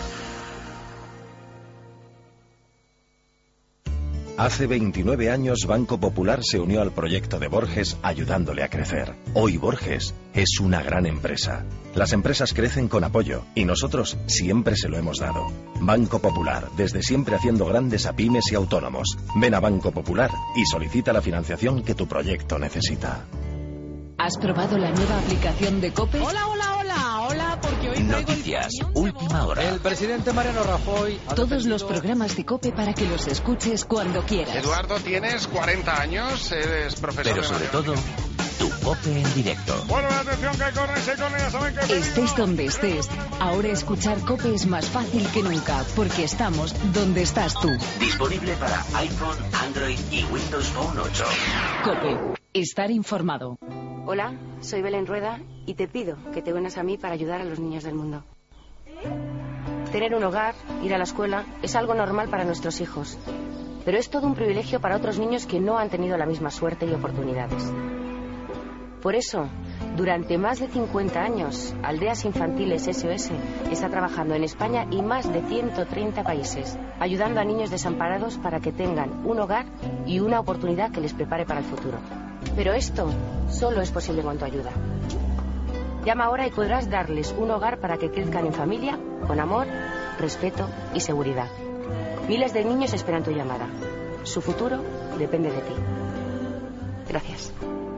Hace veintinueve años Banco Popular se unió al proyecto de Borges, ayudándole a crecer. Hoy Borges es una gran empresa. Las empresas crecen con apoyo y nosotros siempre se lo hemos dado. Banco Popular, desde siempre haciendo grandes a pymes y autónomos. Ven a Banco Popular y solicita la financiación que tu proyecto necesita. ¿Has probado la nueva aplicación de COPE? Hola, hola, hola, hola, porque hoy traigo Noticias, última hora. El presidente Mariano Rajoy... Todos defendido... los programas de COPE para que los escuches cuando quieras. Eduardo, tienes cuarenta años, eres profesor. Pero sobre todo, tu COPE en directo. Bueno, la atención que corre, se corre, ya saben que... Estés donde estés, ahora escuchar COPE es más fácil que nunca, porque estamos donde estás tú. Disponible para iPhone, Android y Windows Phone ocho. COPE, estar informado. Hola, soy Belén Rueda y te pido que te unas a mí para ayudar a los niños del mundo. Tener un hogar, ir a la escuela, es algo normal para nuestros hijos. Pero es todo un privilegio para otros niños que no han tenido la misma suerte y oportunidades. Por eso, durante más de cincuenta años, Aldeas Infantiles S O S está trabajando en España y más de ciento treinta países, ayudando a niños desamparados para que tengan un hogar y una oportunidad que les prepare para el futuro. Pero esto solo es posible con tu ayuda. Llama ahora y podrás darles un hogar para que crezcan en familia, con amor, respeto y seguridad. Miles de niños esperan tu llamada. Su futuro depende de ti. Gracias.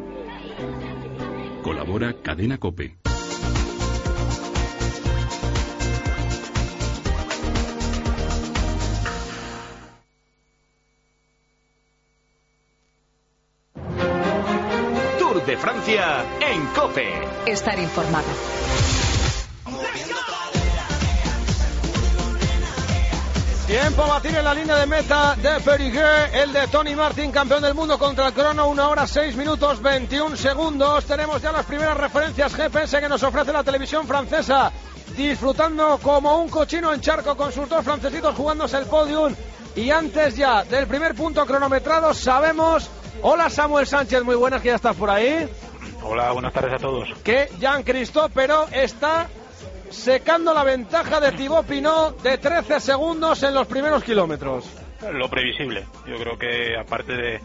Colabora Cadena COPE. Tour de Francia en COPE. Estar informado. Tiempo a batir en la línea de meta de Périgueux, el de Tony Martin, campeón del mundo contra el crono, una hora seis minutos veintiún segundos. Tenemos ya las primeras referencias G P S que nos ofrece la televisión francesa, disfrutando como un cochino en charco con sus dos francesitos jugándose el podium. Y antes ya del primer punto cronometrado sabemos... Hola Samuel Sánchez, muy buenas, que ya estás por ahí. Hola, buenas tardes a todos. Que Jean-Christophe pero está... secando la ventaja de Thibaut Pinot de trece segundos en los primeros kilómetros. Lo previsible. Yo creo que aparte de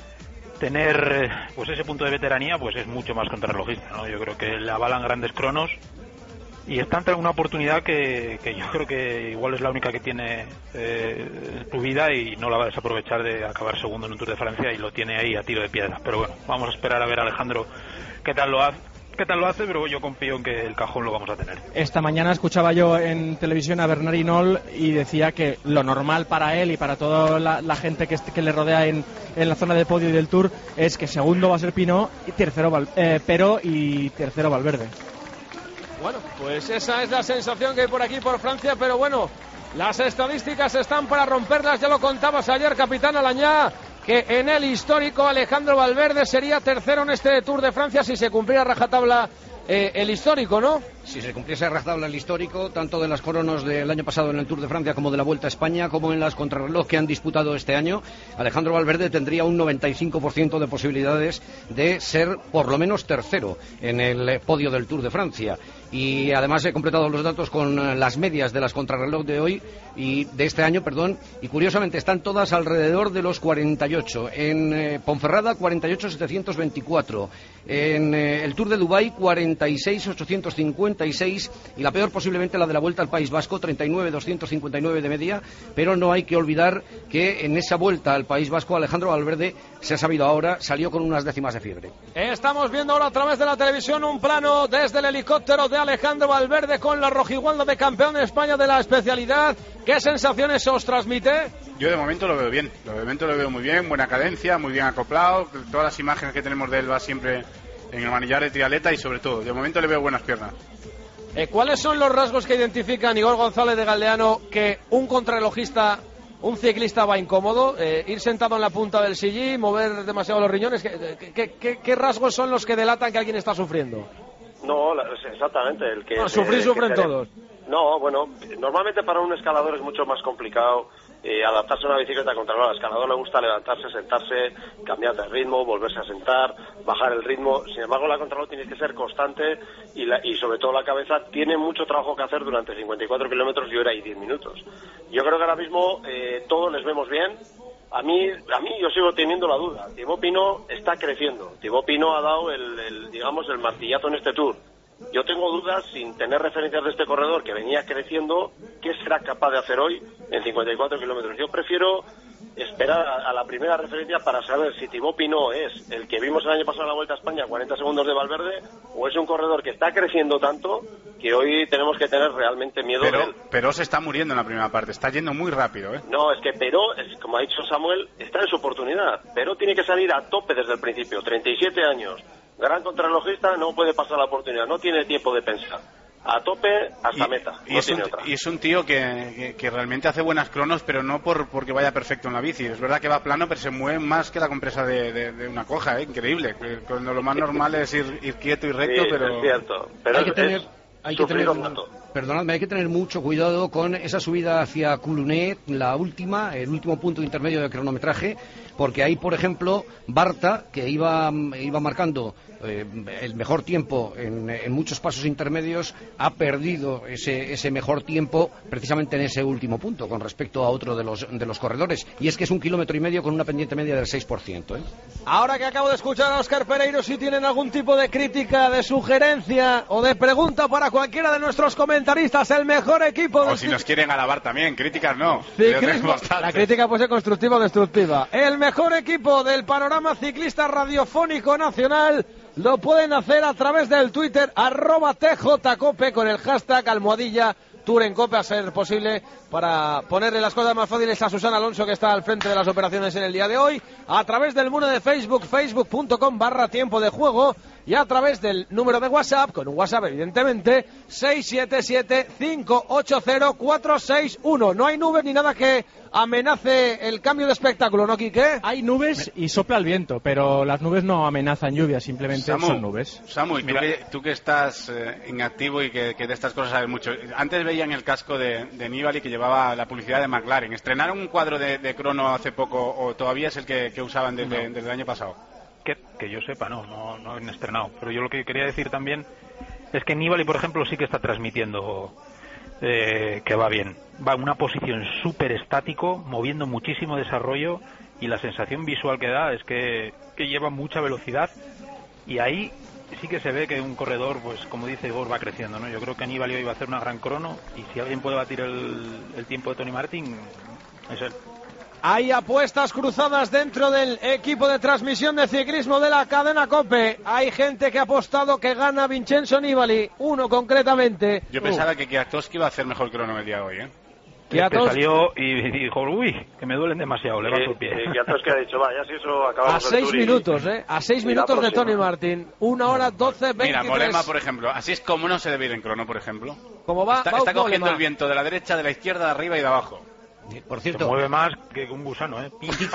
tener pues ese punto de veteranía, pues es mucho más contrarrelojista, ¿no? Yo creo que le avalan grandes cronos y está ante una oportunidad que, que yo creo que igual es la única que tiene eh, en tu vida y no la va a desaprovechar, de acabar segundo en un Tour de Francia, y lo tiene ahí a tiro de piedra. Pero bueno, vamos a esperar a ver a Alejandro qué tal lo hace. ¿Qué tal lo hace? Pero yo confío en que el cajón lo vamos a tener. Esta mañana escuchaba yo en televisión a Bernard Hinault y decía que lo normal para él y para toda la, la gente que, que le rodea en, en la zona de podio y del Tour es que segundo va a ser Pinot, y tercero Val, eh, Pero y tercero Valverde. Bueno, pues esa es la sensación que hay por aquí, por Francia, pero bueno, las estadísticas están para romperlas, ya lo contabas ayer, capitán Alañá, que en el histórico Alejandro Valverde sería tercero en este Tour de Francia si se cumpliera rajatabla eh, el histórico, ¿no? Si se cumpliese rajatabla el histórico, tanto de las cronos del año pasado en el Tour de Francia como de la Vuelta a España, como en las contrarreloj que han disputado este año, Alejandro Valverde tendría un noventa y cinco por ciento de posibilidades de ser por lo menos tercero en el podio del Tour de Francia. Y además he completado los datos con las medias de las contrarreloj de hoy y de este año, perdón, y curiosamente están todas alrededor de los cuarenta y ocho. En eh, Ponferrada cuarenta y ocho mil setecientos veinticuatro, en eh, el Tour de Dubái cuarenta y seis mil ochocientos cincuenta y seis, y la peor posiblemente la de la Vuelta al País Vasco, treinta y nueve mil doscientos cincuenta y nueve de media. Pero no hay que olvidar que en esa Vuelta al País Vasco Alejandro Valverde, se ha sabido ahora, salió con unas décimas de fiebre. Estamos viendo ahora a través de la televisión un plano desde el helicóptero de Alejandro Valverde con la rojigualda de campeón de España de la especialidad. ¿Qué sensaciones os transmite? Yo de momento lo veo bien, de momento lo veo muy bien, buena cadencia, muy bien acoplado. Todas las imágenes que tenemos de él va siempre en el manillar de triatleta y sobre todo, de momento le veo buenas piernas. Eh, ¿Cuáles son los rasgos que identifican Igor González de Galdeano que un contrarrelojista, un ciclista va incómodo? Eh, ir sentado en la punta del sillín, mover demasiado los riñones. ¿Qué, qué, qué, qué rasgos son los que delatan que alguien está sufriendo? No, la, exactamente. El que, no, sufrir el, sufren que todos. No, bueno, normalmente para un escalador es mucho más complicado eh, adaptarse a una bicicleta contra el escalador. Le gusta levantarse, sentarse, cambiar de ritmo, volverse a sentar, bajar el ritmo. Sin embargo, la contrarreloj tienes que ser constante y, la, y sobre todo la cabeza tiene mucho trabajo que hacer durante cincuenta y cuatro kilómetros y hora y diez minutos. Yo creo que ahora mismo eh, todos les vemos bien. A mí, a mí yo sigo teniendo la duda. Thibaut Pinot está creciendo. Thibaut Pinot ha dado el, el, digamos, el martillazo en este Tour. Yo tengo dudas, sin tener referencias de este corredor que venía creciendo, qué será capaz de hacer hoy en cincuenta y cuatro kilómetros. Yo prefiero esperar a, a la primera referencia para saber si Thibaut Pinot es el que vimos el año pasado en la Vuelta a España, cuarenta segundos de Valverde, o es un corredor que está creciendo tanto que hoy tenemos que tener realmente miedo pero, de él. Pero se está muriendo en la primera parte, está yendo muy rápido, ¿eh? No, es que Pero, es, como ha dicho Samuel, está en su oportunidad. Pero tiene que salir a tope desde el principio, treinta y siete años. Gran contrarrelojista, no puede pasar la oportunidad, no tiene tiempo de pensar. A tope hasta y, meta, y, no es tiene un, otra. y es un tío que, que, que realmente hace buenas cronos, pero no por porque vaya perfecto en la bici. Es verdad que va plano, pero se mueve más que la compresa de, de, de una coja, ¿eh? Increíble. Cuando lo más normal es ir, ir quieto y recto, sí, pero... es cierto. Pero hay que es, tener... es Hay que tener, perdonadme, hay que tener mucho cuidado con esa subida hacia Coulonnet, la última, el último punto intermedio de cronometraje, porque ahí, por ejemplo, Barta, que iba, iba marcando eh, el mejor tiempo en, en muchos pasos intermedios, ha perdido ese, ese mejor tiempo precisamente en ese último punto con respecto a otro de los, de los corredores. Y es que es un kilómetro y medio con una pendiente media del seis por ciento. ¿eh? Ahora que acabo de escuchar a Óscar Pereiro, si tienen algún tipo de crítica, de sugerencia o de pregunta para cualquiera de nuestros comentaristas, el mejor equipo... O de si nos quieren alabar también, críticas no. Ciclismo, la crítica puede ser constructiva o destructiva. El mejor equipo del panorama ciclista radiofónico nacional lo pueden hacer a través del Twitter, arroba tjcope, con el hashtag almohadilla Tour en Cope, a ser posible, para ponerle las cosas más fáciles a Susana Alonso, que está al frente de las operaciones en el día de hoy, a través del muro de Facebook, facebook.com barra tiempo de juego, y a través del número de WhatsApp, con un WhatsApp evidentemente, seis siete siete, cinco ocho cero, cuatro seis uno. No hay nubes ni nada que amenace el cambio de espectáculo, ¿no, Quique? Hay nubes y sopla el viento, pero las nubes no amenazan lluvia, simplemente Samu, son nubes. Samu, y tú, que, tú que estás eh, en activo y que, que de estas cosas sabes mucho, antes veía en el casco de, de Nibali que llevaba la publicidad de McLaren. ¿Estrenaron un cuadro de, de crono hace poco o todavía es el que, que usaban desde, no. desde el año pasado? Que, que yo sepa, no, no, no han estrenado. Pero yo lo que quería decir también es que Nibali, por ejemplo, sí que está transmitiendo eh, que va bien. Va en una posición súper estático, moviendo muchísimo desarrollo, y la sensación visual que da es que, que lleva mucha velocidad, y ahí sí que se ve que un corredor, pues como dice Igor, va creciendo, ¿no? Yo creo que Nibali hoy va a hacer una gran crono, y si alguien puede batir el, el tiempo de Tony Martin, es él. Hay apuestas cruzadas dentro del equipo de transmisión de ciclismo de la cadena COPE. Hay gente que ha apostado que gana Vincenzo Nibali, uno concretamente. Yo pensaba uh. que Kwiatkowski iba a hacer mejor crono el día de hoy, ¿eh? Este salió y dijo, uy, que me duelen demasiado, levanto el pie. Kwiatkowski ha dicho, vaya, si eso acabamos a seis minutos, ¿eh? A seis minutos de Tony Martin. Una hora doce, veintitrés. Mira, Mollema, por ejemplo, así es como no se debe ir en crono, por ejemplo. Como va, está, va está cogiendo Mollema. el viento de la derecha, de la izquierda, de arriba y de abajo. Por cierto, se mueve más que un gusano, ¿eh?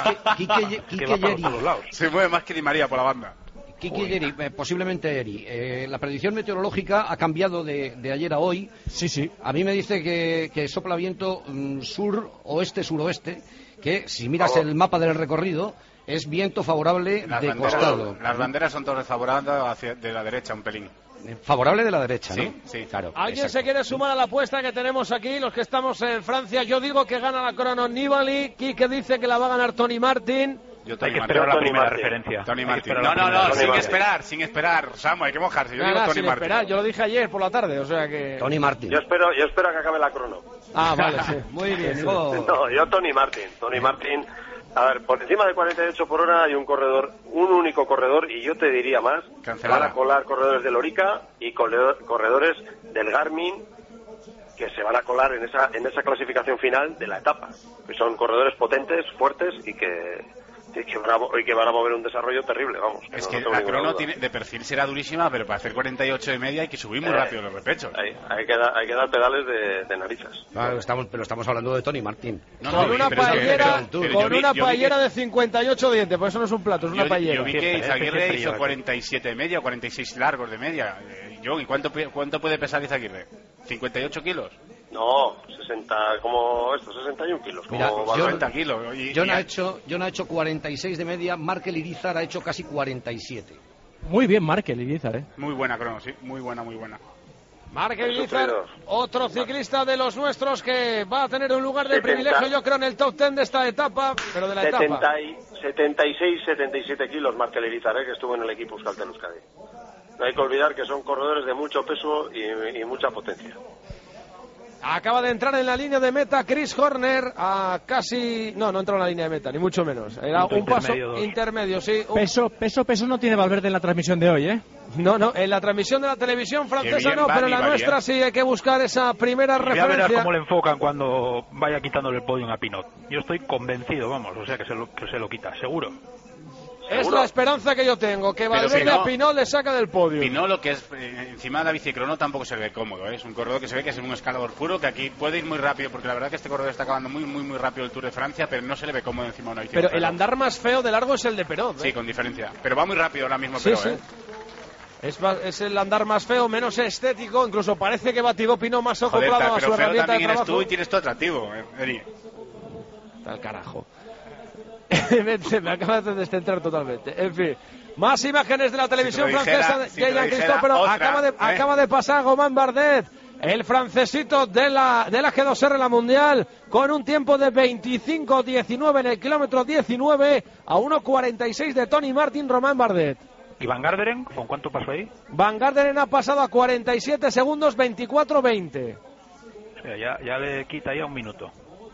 Se mueve más que Di María por la banda. Kiki Eri, eh, posiblemente Eri. Eh, la predicción meteorológica ha cambiado de, de ayer a hoy. Sí, sí. A mí me dice que, que sopla viento mm, sur, oeste, suroeste, que si miras oh. el mapa del recorrido, es viento favorable las de banderas, costado. Las banderas son todas desfavorables hacia de la derecha, un pelín. Favorable de la derecha, sí, ¿no? Sí, claro. ¿Alguien exacto. se quiere sumar a la apuesta que tenemos aquí, los que estamos en Francia? Yo digo que gana la crono Nibali, Quique dice que la va a ganar Tony Martin. Yo hay que esperar la Tony primera Martin. referencia. Tony Martin. No, no, no, no, Tony sin Martin. esperar, sin esperar. Samu, hay que mojarse. Yo Nada, digo Tony sin Martin. esperar, yo lo dije ayer por la tarde, o sea que... Tony Martin. Yo espero, yo espero que acabe la crono. Ah, vale, sí. Muy bien. Oh. No, yo Tony Martin. Tony Martin, a ver, por encima de cuarenta y ocho por hora hay un corredor, un único corredor, y yo te diría más, Cancelada. van a colar corredores del Orica y corredores del Garmin, que se van a colar en esa en esa clasificación final de la etapa, que son corredores potentes, fuertes y que y que, van a, y que van a mover un desarrollo terrible, vamos. Es no, que no la crono duda. tiene, de perfil será durísima, pero para hacer cuarenta y ocho de media hay que subir muy Eh, rápido los repechos. Hay, hay, que, dar, hay que dar pedales de, de narices. Claro, estamos, pero estamos hablando de Tony Martin. No, con no, una pero es que- paellera, pero- pero con yo vi- una yo vi paellera que- de cincuenta y ocho dientes, pues eso no es un plato, es una yo, paellera. yo vi que Siempre, Izaguirre siempre hizo lleva cuarenta y siete de media, cuarenta y seis largos de media. Eh, yo, ¿y cuánto, pu- cuánto puede pesar Izaguirre? ¿cincuenta y ocho kilos? No, sesenta, como esto, sesenta y un kilos. Como Mira, Valverde. yo- cuarenta kilos. Y, John y- ha hecho, John ha hecho cuarenta y seis de media, Markel Irizar ha hecho casi cuarenta y siete. Muy bien, Markel Irizar, ¿eh? Muy buena crono, sí. Muy buena, muy buena. Markel Esos Irizar, sufridos. otro ciclista de los nuestros que va a tener un lugar de setenta. privilegio, yo creo, en el top ten de esta etapa, pero de la etapa. setenta y, setenta y seis, setenta y siete kilos Markel Irizar, ¿eh? Que estuvo en el equipo Euskaltel Euskadi. No hay que olvidar que son corredores de mucho peso y, y mucha potencia. Acaba de entrar en la línea de meta Chris Horner a casi... No, no entró en la línea de meta, ni mucho menos. Era Punto un paso intermedio, dos. intermedio, sí. Un- Peso, peso, peso no tiene Valverde en la transmisión de hoy, ¿eh? No, no, en la transmisión de la televisión francesa bien no, va pero en la Nibali, nuestra ¿eh? sí hay que buscar esa primera Ya verás referencia. cómo le enfocan cuando vaya quitándole el podio a Pinot. Yo estoy convencido, vamos, o sea que se lo, que se lo quita, seguro. Es ¿Seguro? la esperanza que yo tengo, que Pero Valverde Pinot- a Pinot le saca del podio. Pinot, lo que es eh, encima de la bicicrono, tampoco se ve cómodo. ¿eh? Es un corredor que se ve que es un escalador puro, que aquí puede ir muy rápido, porque la verdad que este corredor está acabando muy, muy, muy rápido el Tour de Francia, pero no se le ve cómodo encima de una bicicleta. Pero el andar más feo de largo es el de Perot. ¿eh? Sí, con diferencia. Pero va muy rápido ahora mismo, Sí, pero, sí. ¿eh? Es, más- es el andar más feo, menos estético, incluso parece que va Thibaut Pinot más Joder, acoplado a pero su feo herramienta de también eres trabajo. tú y tienes tu atractivo, eh, Eri. Al carajo. Se me acaba de descentrar totalmente. En fin, más imágenes de la televisión Si te lo dijera- francesa si te de lo Jean dijera Christophe, otra, acaba de, ¿eh? acaba de pasar Romain Bardet, el francesito de la, de la G dos R, la mundial, con un tiempo de veinticinco diecinueve en el kilómetro diecinueve a uno cuarenta y seis de Tony Martin, Romain Bardet. ¿Y Van Garderen? ¿Con cuánto pasó ahí? Van Garderen ha pasado a cuarenta y siete segundos, veinticuatro veinte. O sea, ya, ya le quita ya un minuto.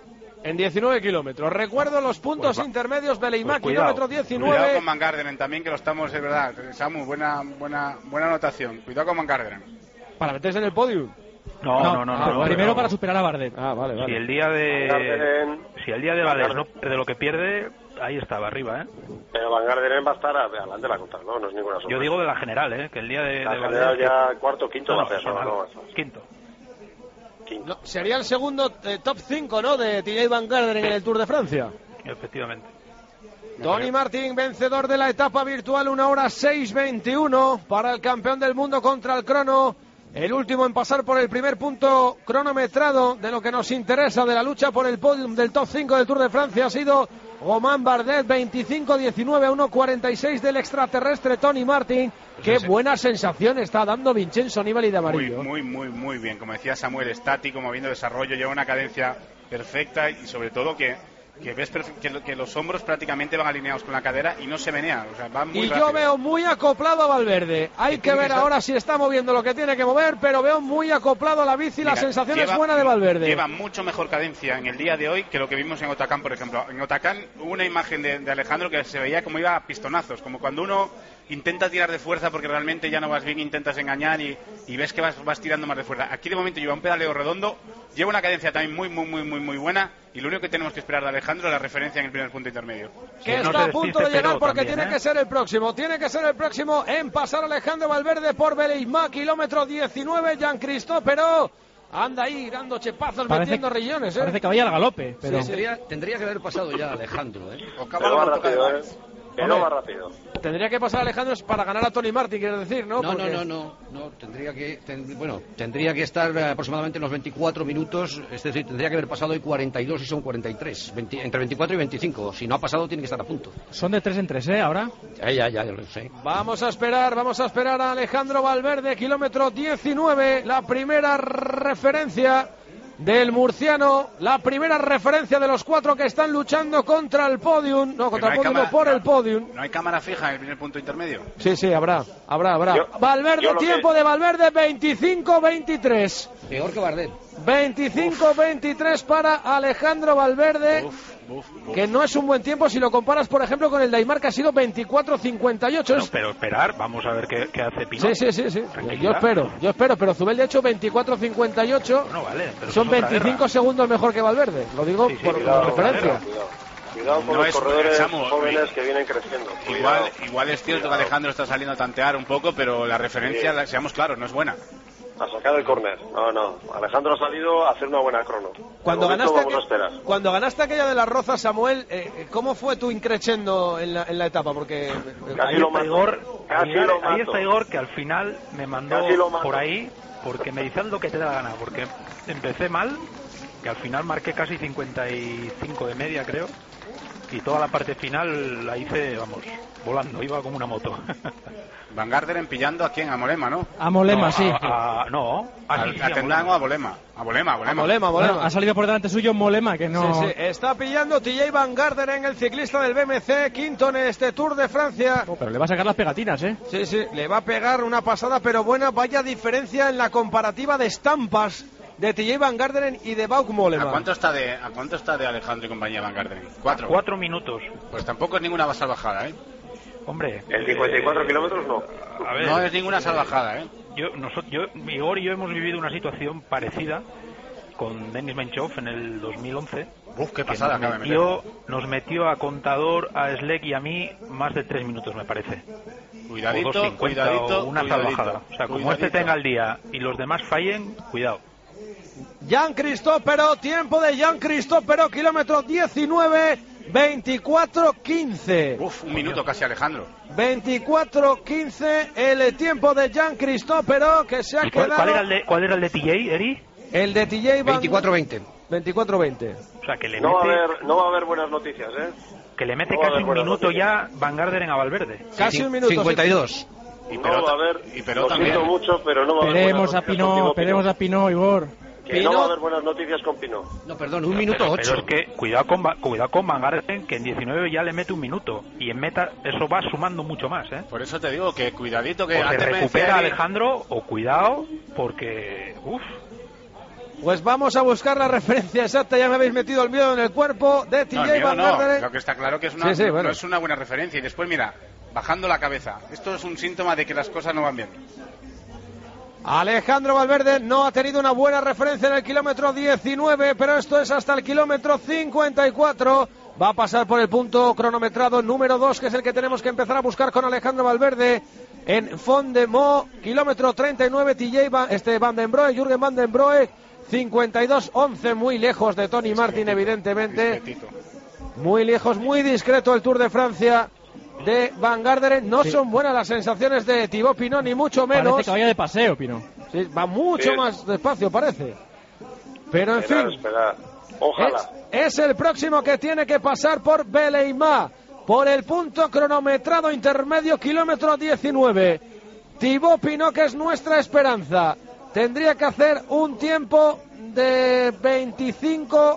En diecinueve kilómetros. Recuerdo los puntos Pues va- intermedios, Beleimá, pues cuidado, kilómetro Cuidado diecinueve. con Van Garderen también, que lo estamos, de verdad. Samu, buena, buena, buena anotación. Cuidado con Van Garderen. Para meterse en el podio. No, no, no. Ah, no, vale. Primero no. para superar a Bardet. Ah, vale, Si vale. el día de... Van Garderen- Si el día de Valés no pierde lo que pierde, ahí estaba arriba, ¿eh? Pero Van Garderen va a estar adelante de la contra, ¿no? No es ninguna sorpresa. Yo digo de la general, ¿eh? Que el día de, La de general Valés- ya cuarto, quinto No, va a no, ser, no, no, no, no, quinto. quinto. No, sería el segundo eh, top cinco, ¿no? De T J Van Garderen en el Tour de Francia. Efectivamente. Tony Martin, vencedor de la etapa virtual, una hora seis veintiuno para el campeón del mundo contra el crono. El último en pasar por el primer punto cronometrado de lo que nos interesa de la lucha por el podium del top cinco del Tour de Francia ha sido Romain Bardet, veinticinco diecinueve a uno cuarenta y seis del extraterrestre Tony Martin. Qué ese- buena sensación está dando Vincenzo Nibali de Muy, amarillo. muy, muy, muy bien. Como decía Samuel, estático, moviendo desarrollo, lleva una cadencia perfecta y sobre todo que, que ves perfe- que, lo- que los hombros prácticamente van alineados con la cadera y no se menea. O sea, va muy Y rápido. yo veo muy acoplado a Valverde. Hay que ver ahora si está moviendo lo que tiene que mover, pero veo muy acoplado a la bici. La Mira, sensación lleva- es buena de Valverde. Lleva mucho mejor cadencia en el día de hoy que lo que vimos en Otacán, por ejemplo. En Otacán hubo una imagen de, de Alejandro que se veía como iba a pistonazos, como cuando uno intenta tirar de fuerza porque realmente ya no vas bien, intentas engañar y, y ves que vas, vas tirando más de fuerza. Aquí de momento lleva un pedaleo redondo, lleva una cadencia también muy, muy, muy, muy, muy buena y lo único que tenemos que esperar de Alejandro es la referencia en el primer punto intermedio. Que no está se a punto de despiste llegar Perot porque también, tiene ¿eh? que ser el próximo. Tiene que ser el próximo en pasar Alejandro Valverde por Beleisma, kilómetro diecinueve. Jean-Christophe Perot anda ahí dando chepazos, Parece- metiendo rillones. ¿eh? Parece que vaya al galope, pero... Sí, sí. Tendría, tendría que haber pasado ya Alejandro, ¿eh? O Pero Caballo va un poco de rápido, ¿eh? más. Pero Hombre. va rápido. Tendría que pasar Alejandro para ganar a Tony Martin, quiero decir, ¿no? No, no, Porque- no, no, no, tendría que, ten- bueno, tendría que estar eh, aproximadamente en los veinticuatro minutos, es decir, tendría que haber pasado hoy cuarenta y dos y son cuarenta y tres, veinte entre veinticuatro y veinticinco, si no ha pasado tiene que estar a punto. Son de tres en tres, ¿eh? Ahora. Ya, ya, ya, ya lo sé. Vamos a esperar, vamos a esperar a Alejandro Valverde, kilómetro diecinueve, la primera referencia del murciano, la primera referencia de los cuatro que están luchando contra el podium, no, contra Que el no hay podium, no, cámara- por no- el podium. No hay cámara fija en el primer punto intermedio. Sí, sí, habrá, habrá, habrá. Yo- Valverde, yo lo que- tiempo de Valverde, veinticinco veintitrés. Peor que Bardet. veinticinco veintitrés para Alejandro Valverde, Uf, uf, uf. que no es un buen tiempo si lo comparas, por ejemplo, con el de Aimar, que ha sido veinticuatro cincuenta y ocho. Bueno, Es- pero esperar, vamos a ver qué, qué hace Pinot. Sí, sí, sí, sí. Tranquilidad. Yo espero, yo espero, pero Zubel de hecho veinticuatro cincuenta y ocho. No vale, pero Son eso es otra veinticinco guerra. segundos mejor que Valverde, lo digo Sí, sí, por, cuidado, por referencia. Cuidado. Cuidado con no los es, corredores Samu, jóvenes que vienen creciendo. Igual, Cuidado. igual es cierto Cuidado. que Alejandro está saliendo a tantear un poco, pero la referencia, Sí. la, seamos claros, no es buena. A sacar el córner. No, no. Alejandro ha salido a hacer una buena crono. Cuando De momento, ganaste, vamos a esperar. aqu- cuando ganaste aquella de las Rozas, Samuel, eh, ¿cómo fue tu increchendo en la, en la etapa? Porque eh, Casi ahí lo está mato. Igor, Casi ahí, lo ahí mato. está Igor, que al final me mandó Casi lo mato. por ahí porque me dice haz lo que te da la gana, porque empecé mal, que al final marqué casi cincuenta y cinco de media, creo, y toda la parte final la hice, vamos, volando, iba como una moto. Van Garderen pillando a quién, a Molema, ¿no? A Molema, No, sí. a- a- no, a, a, sí, sí, a a Tendán Molema. o a Bolema. A Bolema, a Bolema. Molema, Molema. Bueno, ha salido por delante suyo Molema, que no... Sí, sí, está pillando T J Van Garderen, el ciclista del B M C, quinto en este Tour de Francia. Oh, pero le va a sacar las pegatinas, ¿eh? Sí, sí, le va a pegar una pasada, pero buena, vaya diferencia en la comparativa de estampas de T J Van Garderen y de Bauke Mollema. ¿A cuánto está de, a cuánto está de Alejandro y compañía Van Garderen? ¿Cuatro? Cuatro minutos. Pues tampoco es ninguna salvajada, ¿eh? Hombre. En cincuenta y cuatro eh, kilómetros no. A ver, No es ninguna salvajada, ¿eh? Yo, nosotros, yo, Igor y yo hemos vivido una situación parecida con Denis Menchov en el dos mil once. Uf, qué que pasada nos acaba de metió, nos metió a Contador, a Sleck y a mí más de tres minutos, me parece. Cuidadito, O dos cincuenta, cuidadito, o una cuidadito, salvajada. O sea, como cuidadito. este tenga el día y los demás fallen, cuidado. Jean Cristópero, tiempo de Jean Cristópero, kilómetro diecinueve, veinticuatro quince. Uf, un minuto casi, Alejandro. veinticuatro quince, el tiempo de Jean Cristópero, que se ha ¿Y cuál, quedado... cuál era el de, cuál era el de T J, Eri? El de T J Van... veinticuatro veinte. veinticuatro veinte. O sea, que le No va, a mete, haber, no va a haber buenas noticias, ¿eh? que le mete no va a casi haber un buenas minuto noticias. ya Van Garderen a Valverde. Casi Cin- un minuto. cincuenta y dos. Y no Perota- va a haber, y Peró lo también. siento mucho, pero no va a haber Esperemos buenas a noticias con Pinó, Thibaut esperemos a Pinó, Igor. Que no va a haber buenas noticias con Pinó. No, perdón, un minuto Pero, ocho. pero es que cuidado con, Va- cuidado con Van Garderen, que en diecinueve ya le mete un minuto. Y en meta eso va sumando mucho más, ¿eh? Por eso te digo que cuidadito que O se antes me recupera decía Eri- Alejandro, o cuidado, porque... Uf, Pues vamos a buscar la referencia exacta, ya me habéis metido el miedo en el cuerpo de T No, J el mío Van no, Garderen. lo que está claro que es una, Sí, sí, bueno. no es una buena referencia. Y después, mira, bajando la cabeza. Esto es un síntoma de que las cosas no van bien. Alejandro Valverde no ha tenido una buena referencia en el kilómetro diecinueve, pero esto es hasta el kilómetro cincuenta y cuatro. Va a pasar por el punto cronometrado número dos, que es el que tenemos que empezar a buscar con Alejandro Valverde en Font de Mo, kilómetro treinta y nueve, T J Van, este Van den Broek, Jürgen Van den Broek, cincuenta y dos once, muy lejos de Tony Martin, evidentemente. Discretito. Muy lejos, muy discreto el Tour de Francia de Van Garderen. No Sí. son buenas las sensaciones de Thibaut Pinot, ni mucho menos. Parece que vaya de paseo, Pino. Sí, va mucho Sí. más despacio, parece. Pero en Esperar, fin, esperar. Ojalá. es, es el próximo que tiene que pasar por Beleimá, por el punto cronometrado intermedio, kilómetro diecinueve. Thibaut Pinot, que es nuestra esperanza, tendría que hacer un tiempo de veinticinco...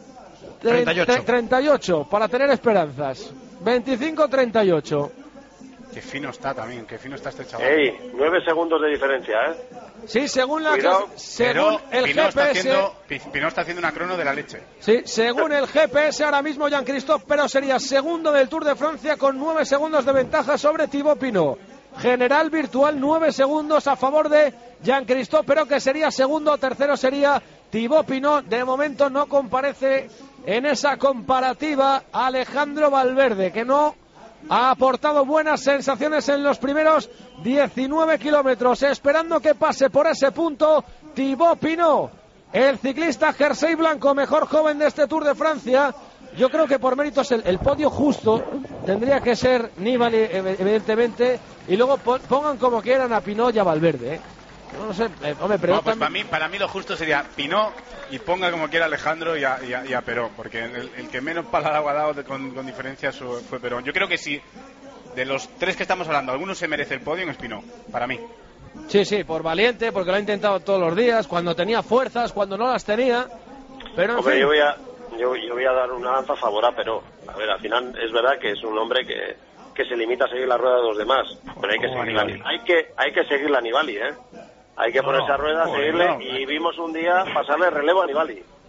de- treinta y ocho. tre- treinta y ocho para tener esperanzas. veinticinco treinta y ocho. Qué fino está también, qué fino está este chaval. Ey, nueve segundos de diferencia, ¿eh? Sí, según la Cuidado, clase- según Pero el Pinot está, G P S, haciendo, Pi- Pinot está haciendo una crono de la leche. sí, según el G P S ahora mismo Jean Christophe pero sería segundo del Tour de Francia con nueve segundos de ventaja sobre Thibaut Pinot. General virtual nueve segundos a favor de Jean Christophe, pero que sería segundo, tercero sería Thibaut Pinot. De momento no comparece en esa comparativa Alejandro Valverde, que no ha aportado buenas sensaciones en los primeros diecinueve kilómetros, esperando que pase por ese punto Thibaut Pinot, el ciclista jersey blanco, mejor joven de este Tour de Francia. Yo creo que por méritos el, el podio justo tendría que ser Nibali, ev- evidentemente, y luego pon- pongan como quieran a Pinot y a Valverde, ¿eh? No, no sé, eh, hombre, pero No, pues también- para mí, para mí lo justo sería Pinot y ponga como quiera Alejandro y a, y a- y a Perón, porque el, el que menos pala al agua ha dado de- con, con diferencia su- fue Perón. Yo creo que si de los tres que estamos hablando, alguno se merece el podio, es Pinot, para mí. sí, sí, por valiente, porque lo ha intentado todos los días, cuando tenía fuerzas, cuando no las tenía, pero en Hombre, fin. yo voy a yo, yo voy a dar una lanza a favor a Peró. A ver, al final es verdad que es un hombre que, que se limita a seguir la rueda de los demás, pero hay que Como seguir la, Nibali. hay que hay que seguir la Nibali, ¿eh? Hay que No, ponerse a rueda, joder, seguirle no. y vimos un día pasarle relevo a Nibali.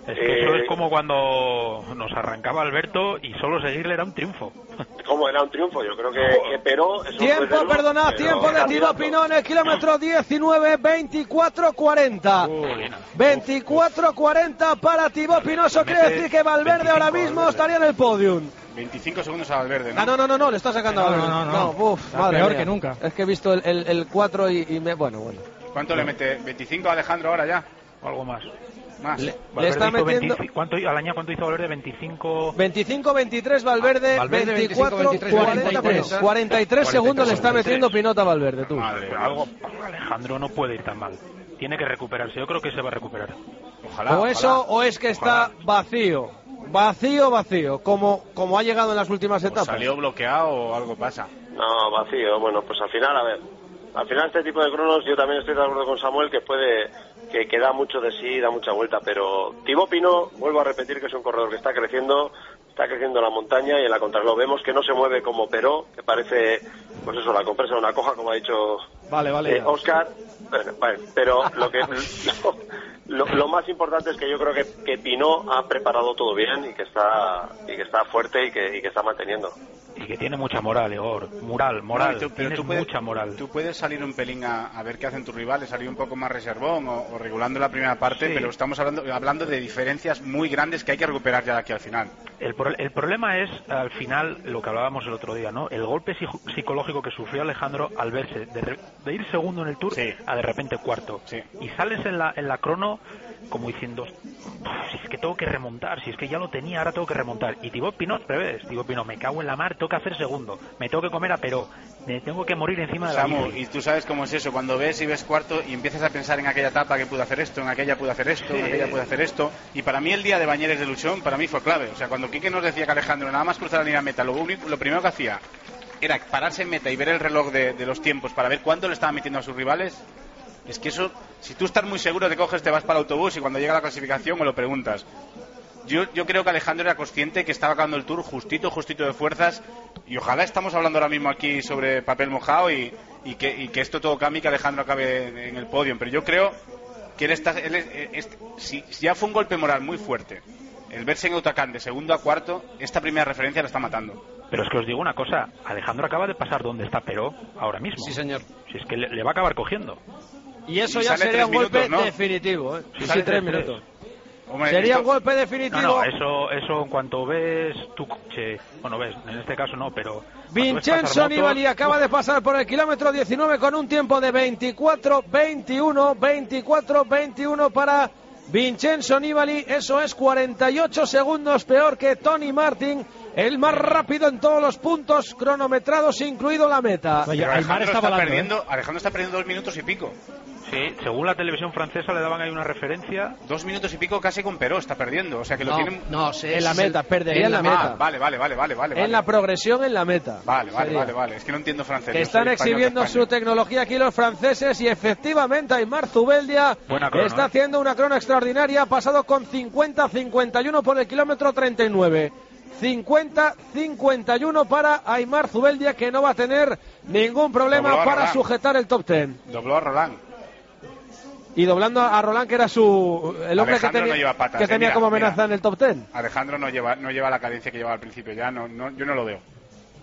Es que eh, eso es como cuando nos arrancaba Alberto y solo seguirle era un triunfo. Como era un triunfo, yo creo que, que pero... Eso tiempo, fue verlo, perdonad, pero tiempo de Thibaut Pinot en el kilómetro diecinueve, veinticuatro cuarenta. veinticuatro cuarenta para Thibaut Pinot, eso quiere decir que Valverde ahora mismo estaría en el podium. veinticinco segundos a Valverde, ¿no? Ah, no, no, no, no, le está sacando a No, Valverde. no, no, no. uf, Está madre peor mía. que nunca. Es que he visto el, el, el cuatro y, y me... Bueno, bueno. ¿Cuánto le mete? ¿veinticinco a Alejandro ahora ya? O algo más. Más. Le, Valverde le está hizo metiendo... veinticinco, ¿cuánto, Alaña, ¿cuánto hizo Valverde? veinticinco... veinticinco veintitrés Valverde, Ah, Valverde, veinticuatro veinticinco, veintitrés, cuarenta, cuarenta y tres. cuarenta y tres segundos le está cuarenta y tres. metiendo Pinot a Valverde, tú. Madre, Algo, Alejandro no puede ir tan mal. Tiene que recuperarse. Yo creo que se va a recuperar. Ojalá. O eso, ojalá. o es que está Ojalá. vacío. Vacío, vacío. Como, como ha llegado en las últimas Pues etapas. salió bloqueado o algo pasa. No, vacío. Bueno, pues al final, a ver, al final este tipo de cronos yo también estoy de acuerdo con Samuel que puede, que, que da mucho de sí, da mucha vuelta, pero Thibaut Pinot, vuelvo a repetir que es un corredor que está creciendo, está creciendo en la montaña y en la contrarreloj. Vemos que no se mueve como Peró, que parece, pues eso, la compresa de una coja, como ha dicho Vale, vale. eh, Oscar. Bueno, vale, pero lo que lo, lo, lo más importante es que yo creo que, que Pinot ha preparado todo bien y que está y que está fuerte y que, y que está manteniendo. Y que tiene mucha moral, Igor. Moral, moral. No, tú- pero Tienes tú puedes, mucha moral. Tú puedes salir un pelín a, a ver qué hacen tus rivales, salir un poco más reservón o, o regulando la primera parte, Sí. pero estamos hablando, hablando de diferencias muy grandes que hay que recuperar ya de aquí al final. El, pro- el problema es, al final, lo que hablábamos el otro día, ¿no? El golpe psico- psicológico que sufrió Alejandro al verse de, re- de ir segundo en el Tour Sí. a de repente cuarto. Sí. Y sales en la, en la crono como diciendo, si es que tengo que remontar, si es que ya lo tenía, ahora tengo que remontar. Y Thibaut Pinot, revés, Thibaut Pinot, me cago en la mar, tengo que hacer segundo, me tengo que comer a Peró, me tengo que morir encima de la Samu, bici. y tú sabes cómo es eso, cuando ves y ves cuarto y empiezas a pensar en aquella etapa que pude hacer esto, en aquella pude hacer esto, en Sí. aquella pude hacer esto, y para mí el día de Bañeres de Luchón, para mí fue clave. O sea, cuando Quique nos decía que Alejandro nada más cruzar la línea de meta, lo, único, lo primero que hacía era pararse en meta y ver el reloj de, de los tiempos para ver cuánto le estaba metiendo a sus rivales. Es que eso, si tú estás muy seguro, te coges, te vas para el autobús y cuando llega la clasificación me lo preguntas. Yo, yo creo que Alejandro era consciente que estaba acabando el Tour justito, justito de fuerzas, y ojalá estamos hablando ahora mismo aquí sobre papel mojado y, y, que, y que esto todo cambie y que Alejandro acabe en el podio. Pero yo creo que él está, él es- es- si, si ya fue un golpe moral muy fuerte, el verse en Autocán de segundo a cuarto, esta primera referencia la está matando. Pero es que os digo una cosa, Alejandro acaba de pasar donde está Peró ahora mismo. Sí, señor. Si es que le, le va a acabar cogiendo. Y eso Y ya sale sería tres un golpe minutos, ¿no? definitivo, ¿eh? Sí, Sí, sale tres tres, tres. minutos. Hombre, Sería esto- un golpe No, definitivo. no, eso, eso en cuanto ves tu coche, bueno, ves, en este caso no, pero... cuando ves Vincenzo pasar motos, Nibali acaba de pasar por el kilómetro diecinueve con un tiempo de veinticuatro veintiuno, veinticuatro veintiuno para Vincenzo Nibali, eso es cuarenta y ocho segundos peor que Tony Martin, el más rápido en todos los puntos cronometrados, incluido la meta. Oye, Pero Aymar Alejandro está está, volando, perdiendo, Alejandro está perdiendo dos minutos y pico. Sí, según la televisión francesa le daban ahí una referencia. Dos minutos y pico casi con Peró está perdiendo. O sea que lo No, tienen... no, sí, En la ese es meta, el- perdería en la Ah, meta. vale, vale, vale, vale, vale. En vale. la progresión en la meta. Vale, vale, Sería. vale, vale. Es que no entiendo francés. Que yo están soy español de exhibiendo España. su tecnología aquí los franceses y efectivamente Aymar Zubeldia Buena crono, está ¿eh? haciendo una crono extraordinaria, ha pasado con cincuenta cincuenta y uno por el kilómetro treinta y nueve. cincuenta cincuenta y uno para Aymar Zubeldia, que no va a tener ningún problema Dobló a para Roland. sujetar el top ten. Dobló a Roland. Y doblando a Roland, que era su el hombre que Alejandro tenía, no lleva patas, que eh, tenía mira, como amenaza mira. en el top ten. Alejandro no lleva no lleva la cadencia que llevaba al principio. Ya no, no yo no lo veo.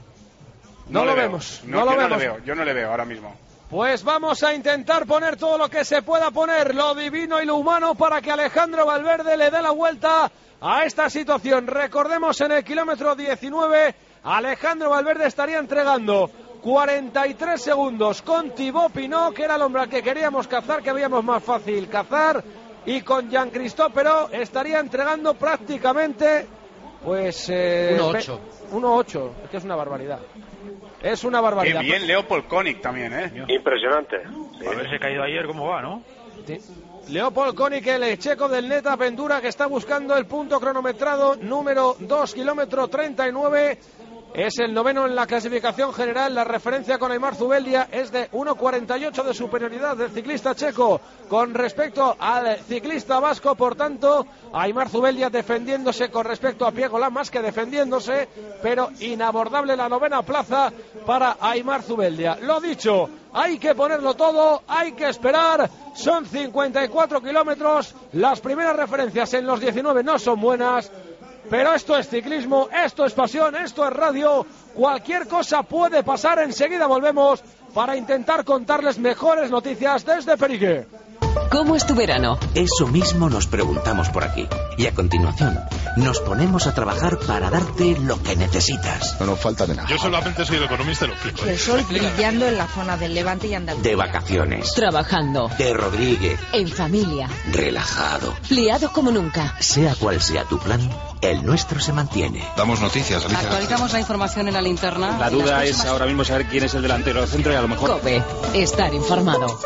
No le lo veo. vemos, No, no lo yo vemos. No le veo. Yo no le veo ahora mismo. Pues vamos a intentar poner todo lo que se pueda poner, lo divino y lo humano, para que Alejandro Valverde le dé la vuelta a esta situación. Recordemos, en el kilómetro diecinueve, Alejandro Valverde estaría entregando cuarenta y tres segundos con Thibaut Pinot, que era el hombre al que queríamos cazar, que habíamos más fácil cazar, y con Jean-Christophe Peró estaría entregando prácticamente, pues... Eh, uno ocho. uno ocho, es que es una barbaridad. Es una Qué barbaridad. bien Leopold Koenig también, ¿eh? Impresionante. Sí. Haberse caído ayer, ¿cómo va, no? Sí. Leopold Koenig, el checo del Neta Pendura, que está buscando el punto cronometrado número dos, kilómetro treinta y nueve. es el noveno en la clasificación general. La referencia con Aimar Zubeldia es de uno cuarenta y ocho de superioridad del ciclista checo con respecto al ciclista vasco. Por tanto, Aimar Zubeldia defendiéndose con respecto a Piegola, más que defendiéndose, pero inabordable la novena plaza para Aimar Zubeldia. Lo dicho, hay que ponerlo todo, hay que esperar. Son cincuenta y cuatro kilómetros. Las primeras referencias en los diecinueve no son buenas. Pero esto es ciclismo, esto es pasión, esto es radio. Cualquier cosa puede pasar. Enseguida volvemos para intentar contarles mejores noticias desde Perique. ¿Cómo es tu verano? Eso mismo nos preguntamos por aquí. Y a continuación, nos ponemos a trabajar para darte lo que necesitas. No nos falta de nada. Yo solamente soy el economista y lo fijo. El sol brillando en la zona del Levante y Andalucía. De vacaciones. Trabajando. De Rodríguez. En familia. Relajado. Liado como nunca. Sea cual sea tu plan, el nuestro se mantiene. Damos noticias, Alicia. Actualizamos la información en la linterna. La duda es ahora mismo saber quién es el delantero del centro y a lo mejor... COPE. Estar informado.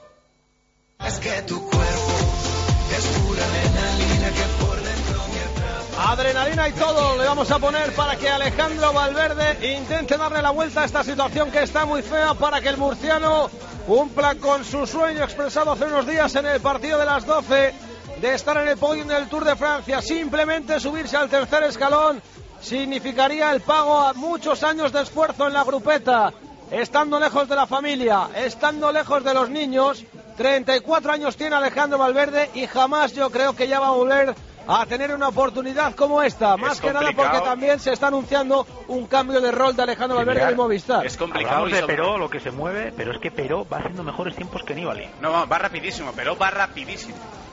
Es que tu cuerpo es pura adrenalina que por dentro me atrapa. Adrenalina y todo le vamos a poner para que Alejandro Valverde intente darle la vuelta a esta situación que está muy fea, para que el murciano cumpla con su sueño expresado hace unos días en el partido de las doce de estar en el podium del Tour de Francia. Simplemente subirse al tercer escalón significaría el pago a muchos años de esfuerzo en la grupeta, estando lejos de la familia, estando lejos de los niños. treinta y cuatro años tiene Alejandro Valverde y jamás yo creo que ya va a volver a tener una oportunidad como esta. Es más que nada porque también se está anunciando un cambio de rol de Alejandro Valverde en el Movistar. Es complicado. Hablamos de Peró, lo que se mueve, pero es que Peró va haciendo mejores tiempos que Nibali. No, va rapidísimo, Peró va rapidísimo.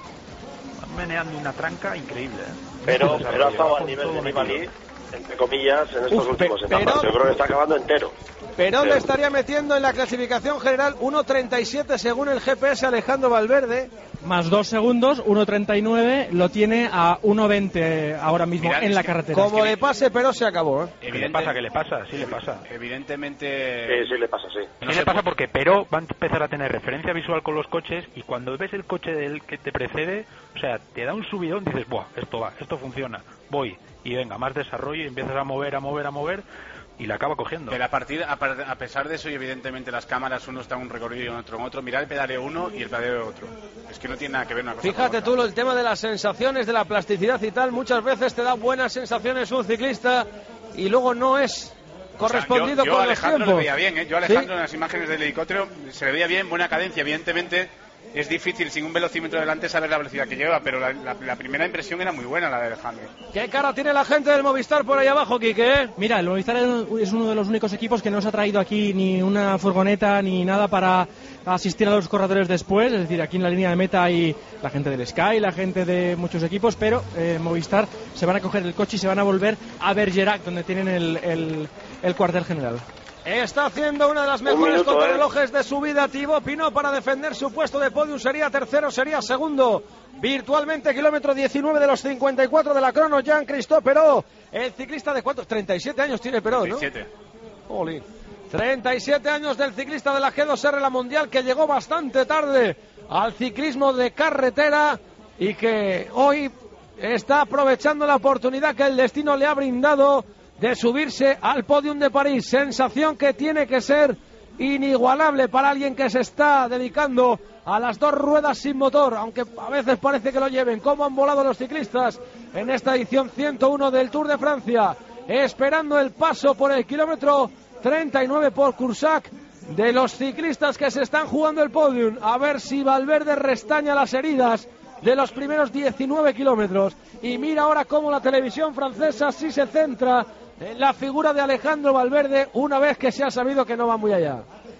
Va meneando una tranca increíble, ¿eh? Pero, pero ha estado al nivel de Nibali, entre comillas, en estos Uf, últimos pe etapas. Yo creo que está acabando entero. Perón le estaría metiendo en la clasificación general uno treinta y siete según el G P S Alejandro Valverde. Más dos segundos, uno treinta y nueve, lo tiene a uno veinte ahora mismo. Mirad, en la carretera. Como le pase, pero se acabó, ¿eh? ¿Qué le pasa? ¿Qué le pasa? Sí le pasa. Evidentemente... Sí, sí le pasa, sí. Sí no le pasa porque Peró va a empezar a tener referencia visual con los coches y cuando ves el coche del que te precede, o sea, te da un subidón, dices, buah, esto va, esto funciona, voy. Y venga, más desarrollo y empiezas a mover, a mover, a mover... y la acaba cogiendo. Pero a, partir, a pesar de eso, y evidentemente las cámaras, uno está en un recorrido y otro en otro, mirad el pedaleo uno y el pedaleo otro. Es que no tiene nada que ver una cosa. Fíjate tú, el tema de las sensaciones, de la plasticidad y tal, muchas veces te da buenas sensaciones un ciclista y luego no es correspondido o sea, yo, yo con Alejandro los tiempos. Le veía bien, ¿eh? Yo a Alejandro ¿Sí? en las imágenes del helicóptero se le veía bien, buena cadencia, evidentemente. Es difícil sin un velocímetro delante saber la velocidad que lleva, pero la, la, la primera impresión era muy buena, la de Alejandro. ¿Qué cara tiene la gente del Movistar por ahí abajo, Quique? Mira, el Movistar es uno de los únicos equipos que no nos ha traído aquí ni una furgoneta ni nada para asistir a los corredores después. Es decir, aquí en la línea de meta hay la gente del Sky, la gente de muchos equipos, pero eh, Movistar se van a coger el coche y se van a volver a Bergerac, donde tienen el, el, el cuartel general. Está haciendo una de las mejores contrarrelojes eh. de su vida Thibaut Pinot para defender su puesto de podium. Sería tercero, sería segundo. Virtualmente kilómetro diecinueve de los cincuenta y cuatro de la crono, Jean-Christophe Peró. El ciclista de cuántos, treinta y siete años tiene Peró, ¿no? treinta y siete. Jolín. treinta y siete años del ciclista de la G dos R, la Mundial, que llegó bastante tarde al ciclismo de carretera y que hoy está aprovechando la oportunidad que el destino le ha brindado de subirse al podium de París. Sensación que tiene que ser inigualable para alguien que se está dedicando a las dos ruedas sin motor, aunque a veces parece que lo lleven. Cómo han volado los ciclistas en esta edición ciento uno del Tour de Francia, esperando el paso por el kilómetro treinta y nueve por Cursac de los ciclistas que se están jugando el podium. A ver si Valverde restaña las heridas de los primeros diecinueve kilómetros. Y mira ahora cómo la televisión francesa sí se centra en la figura de Alejandro Valverde, una vez que se ha sabido que no va muy allá.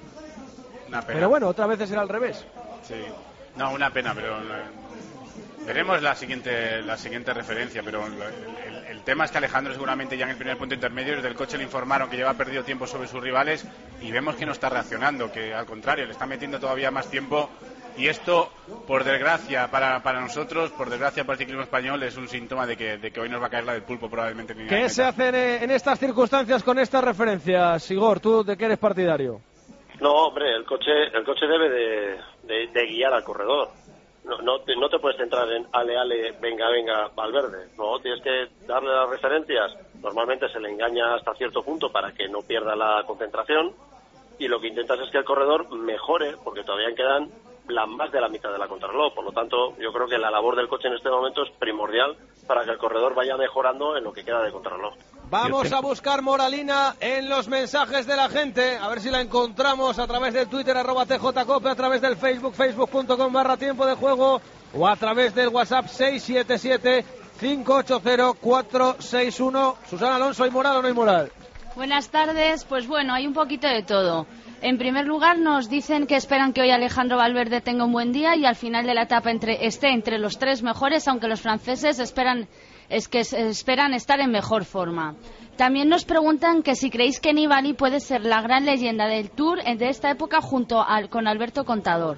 Una pena. Pero bueno, otra vez será al revés. Sí. No, una pena, pero eh, veremos la siguiente la siguiente referencia, pero el, el, el tema es que Alejandro seguramente ya en el primer punto intermedio desde el coche le informaron que lleva perdido tiempo sobre sus rivales y vemos que no está reaccionando, que al contrario le está metiendo todavía más tiempo. Y esto, por desgracia para, para nosotros, por desgracia para el ciclismo español, es un síntoma de que, de que hoy nos va a caer la del pulpo probablemente. En ¿Qué se hace en, en estas circunstancias con estas referencias, Igor? ¿Tú de qué eres partidario? No, hombre, el coche el coche debe de, de, de guiar al corredor. no, no, te, no te puedes centrar en ale, ale, venga, venga, Valverde. No, tienes que darle las referencias. Normalmente se le engaña hasta cierto punto para que no pierda la concentración, y lo que intentas es que el corredor mejore, porque todavía quedan la, más de la mitad de la contrarreloj. Por lo tanto, yo creo que la labor del coche en este momento es primordial para que el corredor vaya mejorando en lo que queda de contrarreloj. Vamos a buscar moralina en los mensajes de la gente, a ver si la encontramos a través del Twitter, arroba tjcope, a través del Facebook, facebook.com barra tiempo de juego, o a través del WhatsApp seis siete siete, cinco ocho cero, cuatro seis uno. Susana Alonso, ¿hay moral o no hay moral? Buenas tardes, pues bueno, hay un poquito de todo. En primer lugar, nos dicen que esperan que hoy Alejandro Valverde tenga un buen día y al final de la etapa entre, esté entre los tres mejores, aunque los franceses esperan, es que esperan estar en mejor forma. También nos preguntan que si creéis que Nibali puede ser la gran leyenda del Tour de esta época junto al, con Alberto Contador.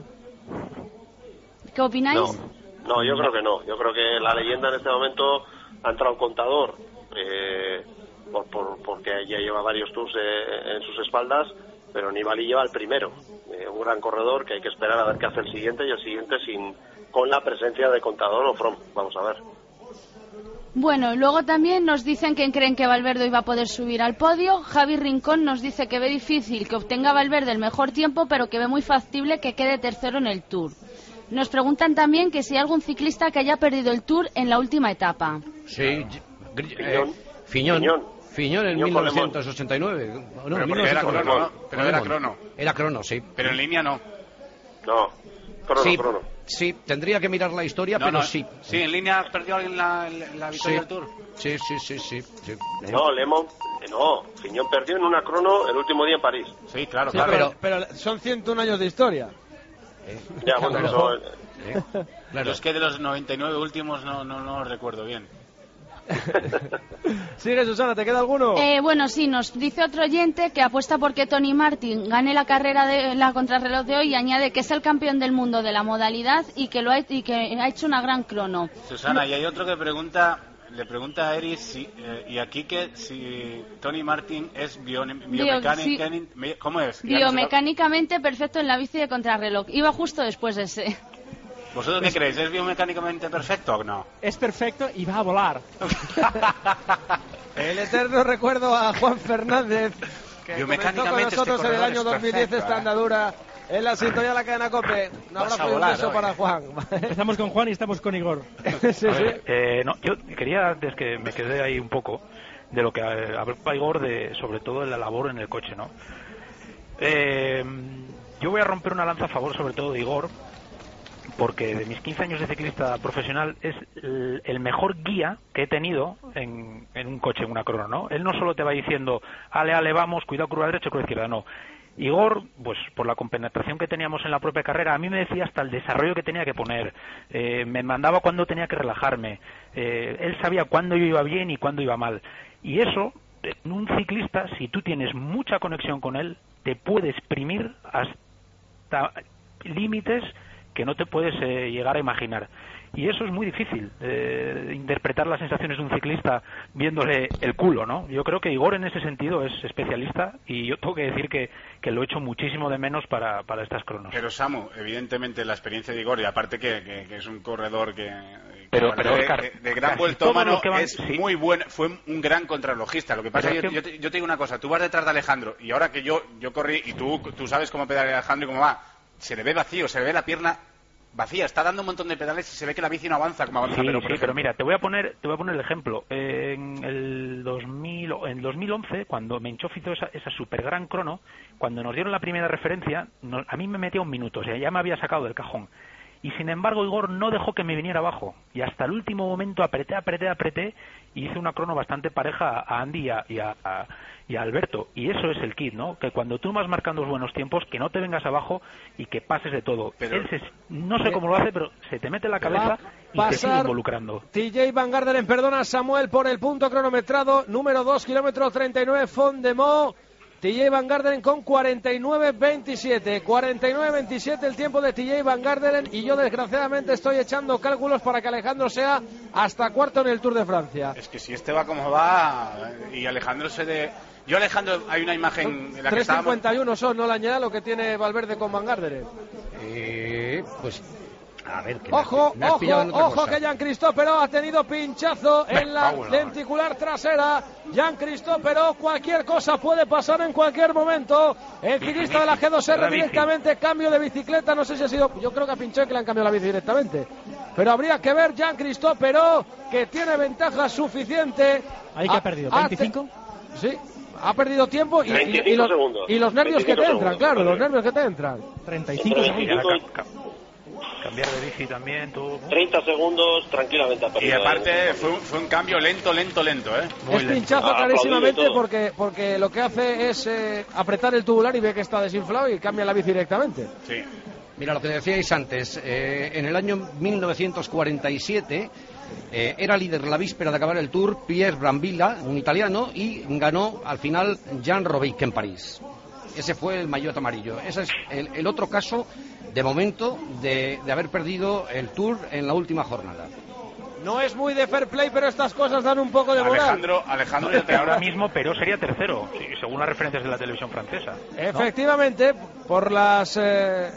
¿Qué opináis? No, no, yo creo que no. Yo creo que la leyenda en este momento ha entrado Contador, eh, por, por, porque ya lleva varios Tours eh, en sus espaldas, pero Nibali lleva el primero, eh, un gran corredor que hay que esperar a ver qué hace el siguiente, y el siguiente sin con la presencia de Contador o Froome. Vamos a ver. Bueno, luego también nos dicen que creen que Valverde iba a poder subir al podio. Javi Rincón nos dice que ve difícil que obtenga Valverde el mejor tiempo, pero que ve muy factible que quede tercero en el Tour. Nos preguntan también que si hay algún ciclista que haya perdido el Tour en la última etapa. Sí, eh, Fiñón. Fiñón. Fiñón en mil novecientos ochenta y nueve. No, pero porque era crono, ¿no? Pero era crono. Era crono, sí. Pero en línea no. No, crono, sí, crono. Sí, tendría que mirar la historia, no, pero no, sí. Sí, en línea perdió alguien la, la victoria sí. del Tour. Sí, sí, sí, sí. sí. No, Lemon, no. Fiñón perdió en una crono el último día en París. Sí, claro, sí, claro. Pero, pero son ciento un años de historia. Eh, ya, bueno, claro. eso... ¿Eh? Claro, es que de los noventa y nueve últimos no, no, no los recuerdo bien. Sigue, Susana, ¿te queda alguno? Eh, bueno, sí, nos dice otro oyente que apuesta porque Tony Martin gane la carrera de la contrarreloj de hoy, y añade que es el campeón del mundo de la modalidad y que lo ha, y que ha hecho una gran crono. Susana, y hay otro que pregunta, le pregunta a Eris si, eh, y aquí que si Tony Martin es biomecánico, Bio, sí. ¿cómo es? Biomecánicamente perfecto en la bici de contrarreloj. Iba justo después de ese. ¿Vosotros qué creéis? ¿Es biomecánicamente perfecto o no? Es perfecto y va a volar. El eterno recuerdo a Juan Fernández, que comenzó con nosotros este en el año dos mil diez esta andadura en la sintonía de la cadena COPE. Un abrazo y un beso para Juan. Estamos con Juan y estamos con Igor. sí, sí. Ver, eh, no, yo quería, desde que me quedé ahí un poco, de lo que habla Igor, de, sobre todo de la labor en el coche, ¿no? Eh, yo voy a romper una lanza a favor sobre todo de Igor, porque de mis quince años de ciclista profesional es el, el mejor guía que he tenido en, en un coche, en una crono, ¿no? Él no solo te va diciendo, ale, ale, vamos, cuidado, curva derecha, curva izquierda, no. Igor, pues por la compenetración que teníamos en la propia carrera, a mí me decía hasta el desarrollo que tenía que poner, eh, me mandaba cuándo tenía que relajarme, eh, él sabía cuándo yo iba bien y cuándo iba mal. Y eso, en un ciclista, si tú tienes mucha conexión con él, te puede exprimir hasta límites que no te puedes eh, llegar a imaginar. Y eso es muy difícil, eh, interpretar las sensaciones de un ciclista viéndole el culo, ¿no? Yo creo que Igor en ese sentido es especialista, y yo tengo que decir que, que lo echo muchísimo de menos para, para estas cronos. Pero Samu, evidentemente la experiencia de Igor, y aparte que, que, que es un corredor que, que pero, pero de, Oscar, de, de gran vueltómano, van, es sí. muy bueno, fue un gran contrarrelojista. Lo que pasa es que yo, yo, te, yo te digo una cosa, tú vas detrás de Alejandro, y ahora que yo, yo corrí, y tú, tú sabes cómo pedalea Alejandro y cómo va, se le ve vacío, se le ve la pierna vacía, está dando un montón de pedales y se ve que la bici no avanza como avanza. Sí, pero, sí, pero mira, te voy a poner te voy a poner el ejemplo. En el dos mil, en dos mil once, cuando Menchoff hizo esa, esa super gran crono, cuando nos dieron la primera referencia, no, a mí me metía un minuto, o sea, ya me había sacado del cajón. Y sin embargo, Igor no dejó que me viniera abajo. Y hasta el último momento apreté, apreté, apreté, y hice una crono bastante pareja a Andy y a, y a, a, y a Alberto. Y eso es el kit, ¿no? Que cuando tú vas marcando los buenos tiempos, que no te vengas abajo y que pases de todo. Pero él se, no sé cómo lo hace, pero se te mete en la cabeza y te sigue involucrando. T J Van Garderen, perdona Samuel por el punto cronometrado, número dos, kilómetro treinta y nueve, Font de Mo. T J Van Garderen con cuarenta y nueve veintisiete. cuarenta y nueve veintisiete el tiempo de T J Van Garderen, y yo desgraciadamente estoy echando cálculos para que Alejandro sea hasta cuarto en el Tour de Francia. Es que si este va como va y Alejandro se de... Yo, Alejandro, hay una imagen en la que tres cincuenta y uno son, ¿no, la añada lo que tiene Valverde con Van Garderen? Eh, pues A ver, que ojo, me has, me has ojo, ojo cosa. que Jean-Christophe Perrault ha tenido pinchazo en la lenticular trasera. Jean-Christophe Perrault, cualquier cosa puede pasar en cualquier momento. El ciclista de la G dos R directamente, cambio de bicicleta, no sé si ha sido, yo creo que ha pinchado y que le han cambiado la bici directamente. Pero habría que ver Jean-Christophe Perrault, que tiene ventaja suficiente. Ahí que ha perdido, ¿veinticinco? Sí, ha perdido tiempo y, y, y, los, y los nervios que te entran, segundos, claro, los nervios que te entran. treinta y cinco segundos. Cambiar de bici también, tú. treinta segundos tranquilamente. Y aparte fue un, fue un cambio lento, lento, lento, ¿eh? Muy es lento. Pinchazo ah, clarísimamente porque, porque lo que hace es eh, apretar el tubular y ve que está desinflado y cambia la bici directamente. Sí. Mira, lo que decíais antes, eh, en el año mil novecientos cuarenta y siete eh, era líder la víspera de acabar el Tour Pierre Brambilla, un italiano, y ganó al final Jean Robic en París. Ese fue el maillot amarillo. Ese es el, el otro caso, de momento, de, de haber perdido el Tour en la última jornada. No es muy de fair play, pero estas cosas dan un poco de moral. Alejandro, Alejandro, no, ahora mismo, pero sería tercero, sí, según las referencias de la televisión francesa. Efectivamente, ¿no? Por las eh,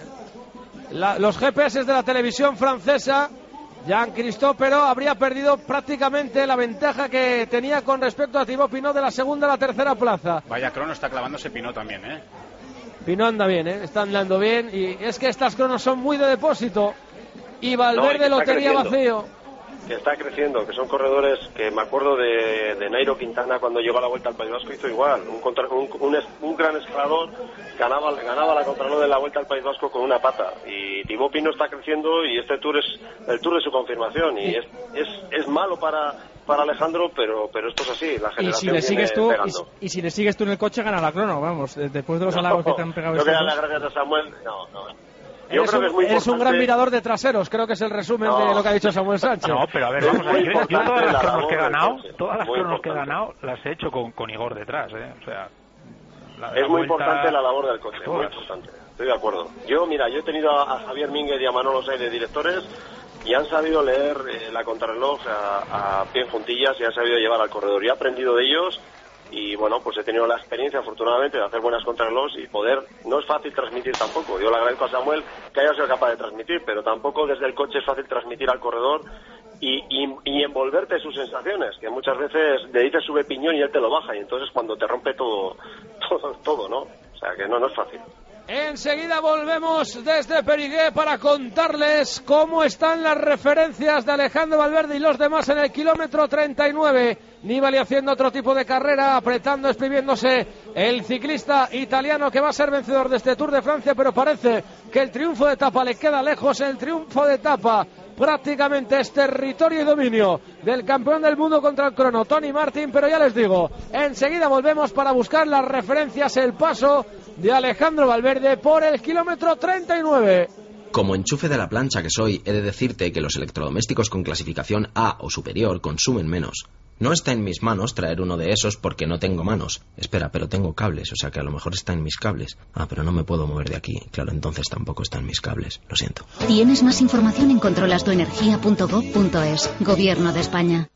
la, los G P S de la televisión francesa, Jean-Christophe Perrault habría perdido prácticamente la ventaja que tenía con respecto a Thibaut Pinot de la segunda a la tercera plaza. Vaya crono está clavándose Pinot también, ¿eh? Pinot anda bien, ¿eh? Está andando bien, y es que estas cronos son muy de depósito y Valverde no, lo tenía creciendo. vacío. Que está creciendo, que son corredores que me acuerdo de, de Nairo Quintana cuando llegó a la Vuelta al País Vasco, hizo igual, un, contra, un, un, un gran escalador ganaba, ganaba la contrarreloj de la Vuelta al País Vasco con una pata, y Thibaut Pinot está creciendo y este Tour es el Tour de su confirmación, y es, es, es malo para, para Alejandro, pero, pero esto es así, la generación y si le sigues tú pegando. y, y si le sigues tú en el coche gana la crono, vamos, después de los no, halagos que te han pegado. Yo que las gracias a Samuel, no, no. Yo eres creo un, que es muy eres importante. un gran mirador de traseros, creo que es el resumen no. de lo que ha dicho Samuel Sánchez. No, pero a ver, vamos a ver, yo, yo todas las cronos que he ganado, todas las cronos que he ganado las he hecho con, con Igor detrás, ¿eh? O sea, la, es la muy vuelta... importante la labor del coche, muy importante. Estoy de acuerdo. Yo, mira, yo he tenido a, a Javier Mínguez y a Manolo Saiz de directores y han sabido leer eh, la contrarreloj a, a pie en juntillas y han sabido llevar al corredor. Yo he aprendido de ellos. Y bueno, pues he tenido la experiencia, afortunadamente, de hacer buenas contrarrelojes y poder, no es fácil transmitir tampoco. Yo le agradezco a Samuel que haya sido capaz de transmitir, pero tampoco desde el coche es fácil transmitir al corredor y, y, y envolverte sus sensaciones, que muchas veces le dices sube piñón y él te lo baja, y entonces cuando te rompe todo, todo, todo, ¿no? O sea que no, no es fácil. Enseguida volvemos desde Périgueux para contarles cómo están las referencias de Alejandro Valverde y los demás en el kilómetro treinta y nueve. Nibali haciendo otro tipo de carrera, apretando, exprimiéndose el ciclista italiano que va a ser vencedor de este Tour de Francia, pero parece que el triunfo de etapa le queda lejos. El triunfo de etapa prácticamente es territorio y dominio del campeón del mundo contra el crono, Tony Martin, pero ya les digo, enseguida volvemos para buscar las referencias, el paso de Alejandro Valverde por el kilómetro treinta y nueve. Como enchufe de la plancha que soy, he de decirte que los electrodomésticos con clasificación A o superior consumen menos. No está en mis manos traer uno de esos porque no tengo manos. Espera, pero tengo cables, o sea que a lo mejor está en mis cables. Ah, pero no me puedo mover de aquí. Claro, entonces tampoco está en mis cables. Lo siento. Tienes más información en controlas tu energía punto gob punto es. Gobierno de España.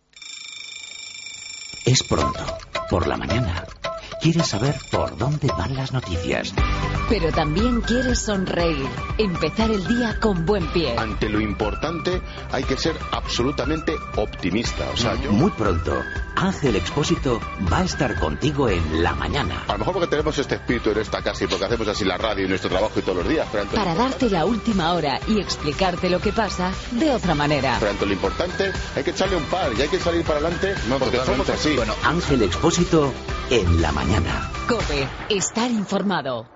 Es pronto, por la mañana. Quieres saber por dónde van las noticias. Pero también quieres sonreír, empezar el día con buen pie. Ante lo importante hay que ser absolutamente optimista. O sea, yo... Muy pronto, Ángel Expósito va a estar contigo en la mañana. A lo mejor porque tenemos este espíritu en esta casa y porque hacemos así la radio y nuestro trabajo y todos los días. Pero Para darte la última hora y explicarte lo que pasa de otra manera. Pero ante lo importante hay que echarle un par y hay que salir para adelante no, porque somos así. Bueno, Ángel Expósito en la mañana. COPE, estar informado.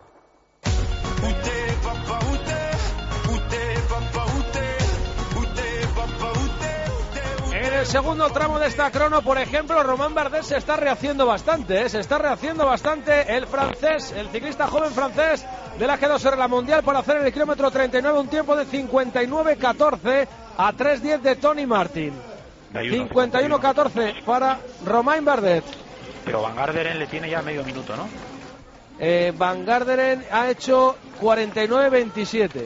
En el segundo tramo de esta crono, por ejemplo, Romain Bardet se está rehaciendo bastante, ¿eh? se está rehaciendo bastante el francés, el ciclista joven francés de la G dos R, la mundial, para hacer en el kilómetro treinta y nueve un tiempo de cincuenta y nueve catorce a tres diez de Tony Martin. cincuenta y uno catorce para Romain Bardet. Pero Van Garderen le tiene ya medio minuto, ¿no? Eh, Van Garderen ha hecho cuarenta y nueve veintisiete.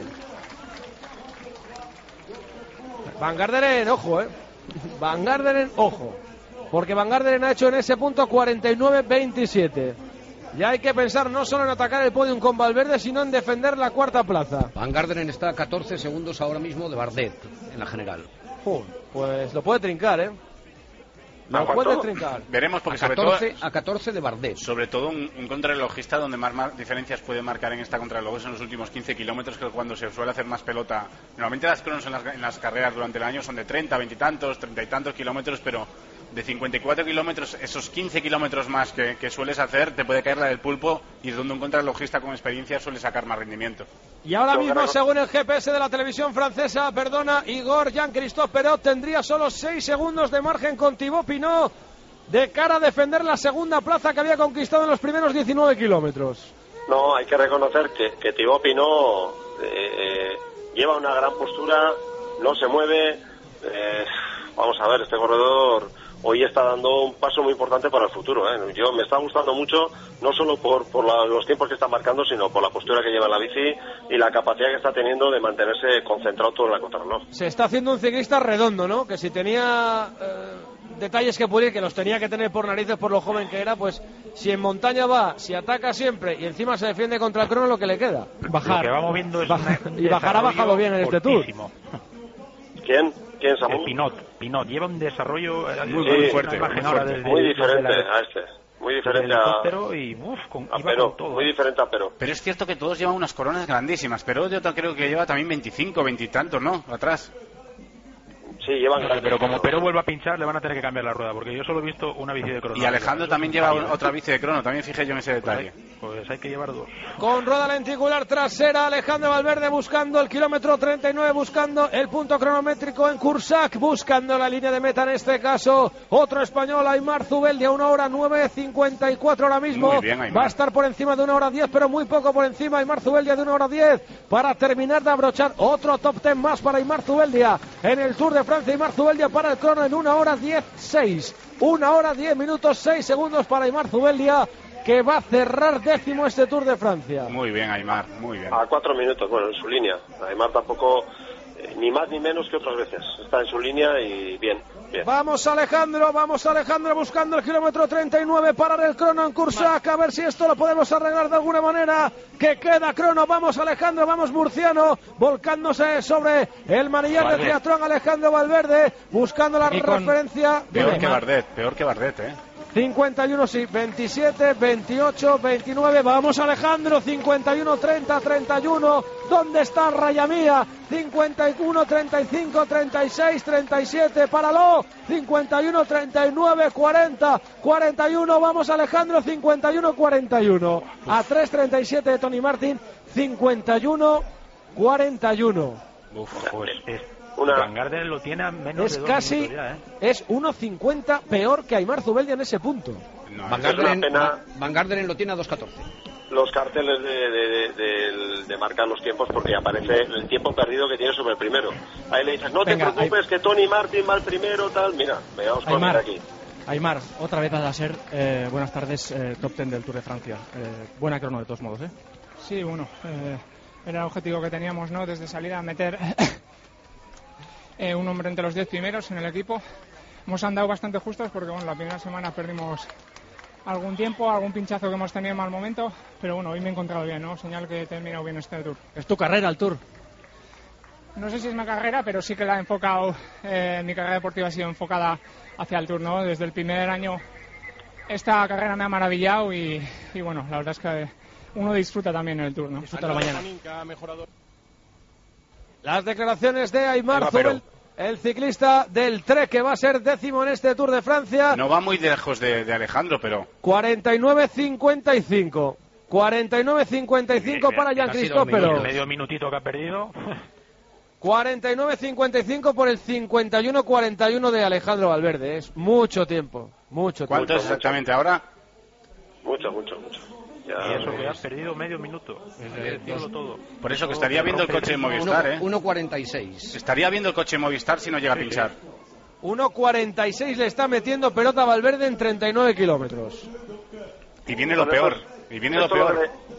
Van Garderen, ojo, eh. Van Garderen, ojo. Porque Van Garderen ha hecho en ese punto cuarenta y nueve veintisiete. Ya hay que pensar no solo en atacar el podium con Valverde, sino en defender la cuarta plaza. Van Garderen está a catorce segundos ahora mismo de Bardet en la general. Uh, pues lo puede trincar, ¿eh? Lo puede trincar. Veremos porque a catorce, sobre todo a catorce de Bardet. Sobre todo un, un contrarrelojista donde más, más diferencias puede marcar en esta contrarreloj en los últimos quince kilómetros, que cuando se suele hacer más pelota. Normalmente las cronos en las, en las carreras durante el año son de treinta, veinte y tantos, treinta y tantos kilómetros, pero de cincuenta y cuatro kilómetros, esos quince kilómetros más que, que sueles hacer, te puede caer la del pulpo, y es donde un contrarrelojista con experiencia suele sacar más rendimiento. Y ahora mismo, según el G P S de la televisión francesa, perdona, Igor Jean-Christophe Perot tendría solo seis segundos de margen con Thibaut Pinot de cara a defender la segunda plaza que había conquistado en los primeros diecinueve kilómetros. No, hay que reconocer que, que Thibaut Pinot eh, lleva una gran postura, no se mueve. Eh, vamos a ver, este corredor hoy está dando un paso muy importante para el futuro, ¿eh? Yo me está gustando mucho, no solo por, por la, los tiempos que está marcando, sino por la postura que lleva en la bici y la capacidad que está teniendo de mantenerse concentrado todo en la contrarreloj. Se está haciendo un ciclista redondo, ¿no? Que si tenía eh, detalles que pulir, que los tenía que tener por narices por lo joven que era, pues si en montaña va, si ataca siempre y encima se defiende contra el crono, lo que le queda. Bajar. Lo que vamos viendo es Baja, y bajar ha bajado bien en este Tour. ¿Quién? ¿Quién, Samu? Eh, Pinot. Pinot lleva un desarrollo sí, muy, muy fuerte, muy, fuerte. Desde, muy diferente la, a este. Muy diferente a, y, uf, con, a Pero. Con muy diferente a Pero. Pero es cierto que todos llevan unas coronas grandísimas. Pero yo creo que lleva también veinticinco, veinte y tantos, ¿no? Atrás. Sí, llevan grandes. Pero como Pero vuelva a pinchar, le van a tener que cambiar la rueda, porque yo solo he visto una bici de crono. Y Alejandro también lleva otra bici de crono, también fijé yo en ese detalle. Pues hay, pues hay que llevar dos. Con rueda lenticular trasera, Alejandro Valverde buscando el kilómetro treinta y nueve, buscando el punto cronométrico en Cursac, buscando la línea de meta en este caso. Otro español, Aimar Zubeldia, una hora nueve cincuenta y cuatro ahora mismo. Muy bien, va a estar por encima de una hora diez, pero muy poco por encima. Aimar Zubeldia de una hora diez para terminar de abrochar otro top ten más para Aimar Zubeldia en el Tour de Francia. Aimar Zubeldia para el crono en una hora diez seis. Una hora diez minutos seis segundos para Aimar Zubeldia, que va a cerrar décimo este Tour de Francia. Muy bien, Aimar, muy bien. A cuatro minutos, bueno, en su línea. Aimar tampoco, eh, ni más ni menos que otras veces. Está en su línea y bien, bien. Vamos Alejandro, vamos Alejandro buscando el kilómetro treinta y nueve, parar el crono en Cursac, a ver si esto lo podemos arreglar de alguna manera. Que queda crono, vamos Alejandro, vamos Murciano, volcándose sobre el manillar vale. de triatlón. Alejandro Valverde buscando la referencia. Peor que Bardet, peor que Bardet, eh. cincuenta y uno, sí, veintisiete, veintiocho, veintinueve, vamos Alejandro, cincuenta y uno, treinta, treinta y uno, ¿dónde está Raya Mía? cincuenta y uno, treinta y cinco, treinta y seis, treinta y siete, páralo, cincuenta y uno, treinta y nueve, cuarenta, cuarenta y uno, vamos Alejandro, cincuenta y uno, cuarenta y uno, a tres treinta y siete de Tony Martin, cincuenta y uno, cuarenta y uno. Uf, pues es... Una... Van Garderen lo tiene a menos es de dos casi ya, ¿eh? Es uno cincuenta peor que Aimar Zubeldia en ese punto. No, Van, Garderen, pena... Van Garderen lo tiene a dos catorce. Los carteles de, de, de, de, de marcar los tiempos, porque aparece el tiempo perdido que tiene sobre el primero. Ahí le dices, no Venga, te preocupes Ay... que Tony Martin va el primero, tal. Mira, veamos con él aquí. Aimar, otra vez vas a ser, eh, buenas tardes, eh, top ten del Tour de Francia. Eh, buena crono de todos modos, ¿eh? Sí, bueno, eh, era el objetivo que teníamos, ¿no? Desde salir a meter... Eh, un hombre entre los diez primeros en el equipo. Hemos andado bastante justos porque bueno, la primera semana perdimos algún tiempo, algún pinchazo que hemos tenido en mal momento, pero bueno, hoy me he encontrado bien, ¿no? Señal que he terminado bien este Tour. ¿Es tu carrera el Tour? No sé si es mi carrera, pero sí que la he enfocado, eh, mi carrera deportiva ha sido enfocada hacia el Tour, ¿no? Desde el primer año esta carrera me ha maravillado y, y bueno, la verdad es que uno disfruta también en el Tour, ¿no? Disfruta la mañana. Las declaraciones de Aimar Zubel, el ciclista del Trek, que va a ser décimo en este Tour de Francia. No va muy lejos de, de Alejandro, pero... cuarenta y nueve cincuenta y cinco. cuarenta y nueve cincuenta y cinco para Jean-Christophe Perot. Medio minutito que ha perdido. cuarenta y nueve cincuenta y cinco por el cincuenta y uno cuarenta y uno de Alejandro Valverde. Es mucho tiempo, mucho tiempo. ¿Cuánto es exactamente ahora? Mucho, mucho, mucho. Ya, y eso que has perdido medio minuto. Es todo. Por eso que estaría viendo el coche de Movistar, ¿eh? uno cuarenta y seis. Estaría viendo el coche de Movistar si no llega a pinchar. uno cuarenta y seis le está metiendo pelota a Valverde en treinta y nueve kilómetros. Y viene lo peor. Y viene lo peor. Un, un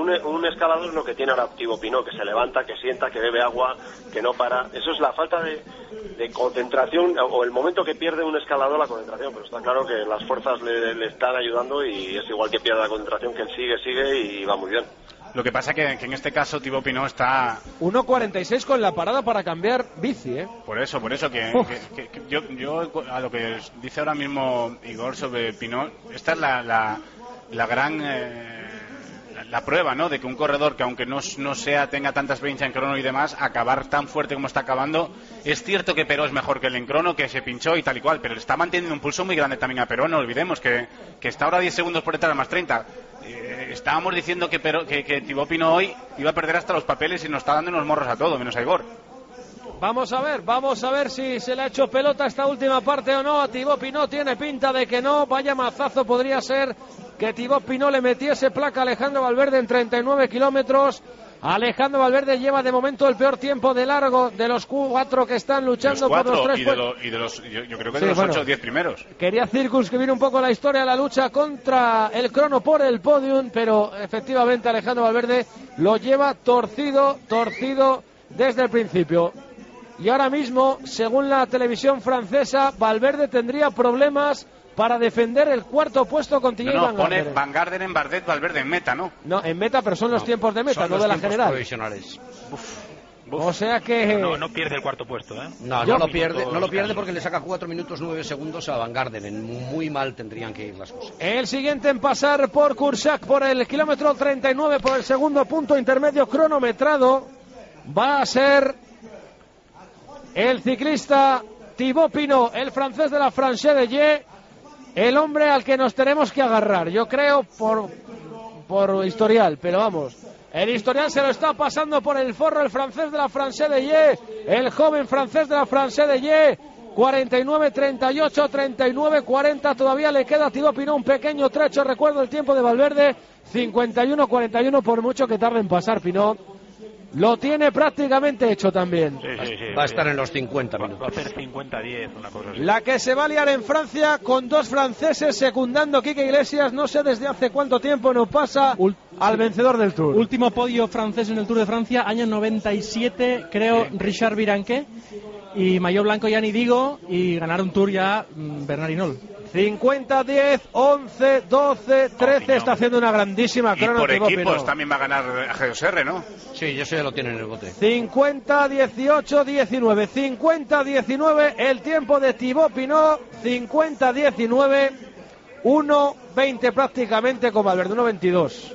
un, un escalador es lo que tiene ahora Thibaut Pinot, que se levanta, que sienta, que bebe agua, que no para. Eso es la falta de, de concentración, o el momento que pierde un escalador la concentración, pero está claro que las fuerzas le, le están ayudando y es igual que pierde la concentración, que él sigue, sigue y va muy bien. Lo que pasa que, que en este caso Thibaut Pinot está... uno cuarenta y seis con la parada para cambiar bici, ¿eh? Por eso, por eso que, que, que, que yo, yo a lo que dice ahora mismo Igor sobre Pinot, esta es la, la, la gran... Eh, la, la prueba, ¿no? De que un corredor que aunque no, no sea tenga tanta experiencia en crono y demás, acabar tan fuerte como está acabando. Es cierto que Peró es mejor que él en crono, que se pinchó y tal y cual, pero le está manteniendo un pulso muy grande también a Peró. No olvidemos que, que está ahora diez segundos por detrás, más treinta. Eh, estábamos diciendo que, Peró, que, que Thibaut Pinot hoy iba a perder hasta los papeles y nos está dando unos morros a todo, menos a Igor. Vamos a ver, vamos a ver si se le ha hecho pelota esta última parte o no. A Thibaut Pinot tiene pinta de que no. Vaya mazazo podría ser que Thibaut Pinot le metiese placa a Alejandro Valverde en treinta y nueve kilómetros. Alejandro Valverde lleva de momento el peor tiempo de largo de los cuatro que están luchando los cuatro, por los tres y de, lo, y de los yo, yo creo que sí, de los bueno, ocho o diez primeros. Quería circunscribir un poco la historia de la lucha contra el crono por el podium, pero efectivamente Alejandro Valverde lo lleva torcido, torcido desde el principio. Y ahora mismo, según la televisión francesa, Valverde tendría problemas para defender el cuarto puesto con Tilley no, no, Van Garderen. pone Van Garderen, Bardet, Valverde en meta, ¿no? No, en meta, pero son los no, tiempos de meta, no de la general. Provisionales. Uf, uf. O sea que... No, no pierde el cuarto puesto, ¿eh? No, no lo pierde, no lo pierde porque le saca cuatro minutos nueve segundos a Van Garderen. Muy mal tendrían que ir las cosas. El siguiente en pasar por Kursak por el kilómetro treinta y nueve, por el segundo punto intermedio cronometrado, va a ser el ciclista Thibaut Pinot, el francés de la Franche de Ye, el hombre al que nos tenemos que agarrar, yo creo, por, por historial, pero vamos, el historial se lo está pasando por el forro el francés de la Franche de Ye, el joven francés de la Franche de Ye, cuarenta y nueve treinta y ocho, treinta y nueve cuarenta, todavía le queda a Thibaut Pinot un pequeño trecho, recuerdo el tiempo de Valverde, cincuenta y uno cuarenta y uno, por mucho que tarde en pasar Pinot. Lo tiene prácticamente hecho también. Sí, sí, sí, va a estar en los cincuenta minutos. Va a hacer cincuenta diez, una cosa así. La que se va a liar en Francia con dos franceses secundando Quique Iglesias. No sé desde hace cuánto tiempo no pasa Ult- al vencedor del Tour. Último podio francés en el Tour de Francia, año noventa y siete, creo, sí. Richard Viranque. Y maillot blanco ya ni digo. Y ganar un Tour ya mmm, Bernard Hinault. cincuenta, diez, once, doce, trece, está haciendo una grandísima crono. Y por equipos Pinot. También va a ganar a G dos R, ¿no? Sí, yo sé que lo tiene en el bote. cincuenta, dieciocho, diecinueve, cincuenta, diecinueve, el tiempo de Thibaut Pinot, cincuenta, diecinueve, uno veinte prácticamente con Valverde, uno veintidós.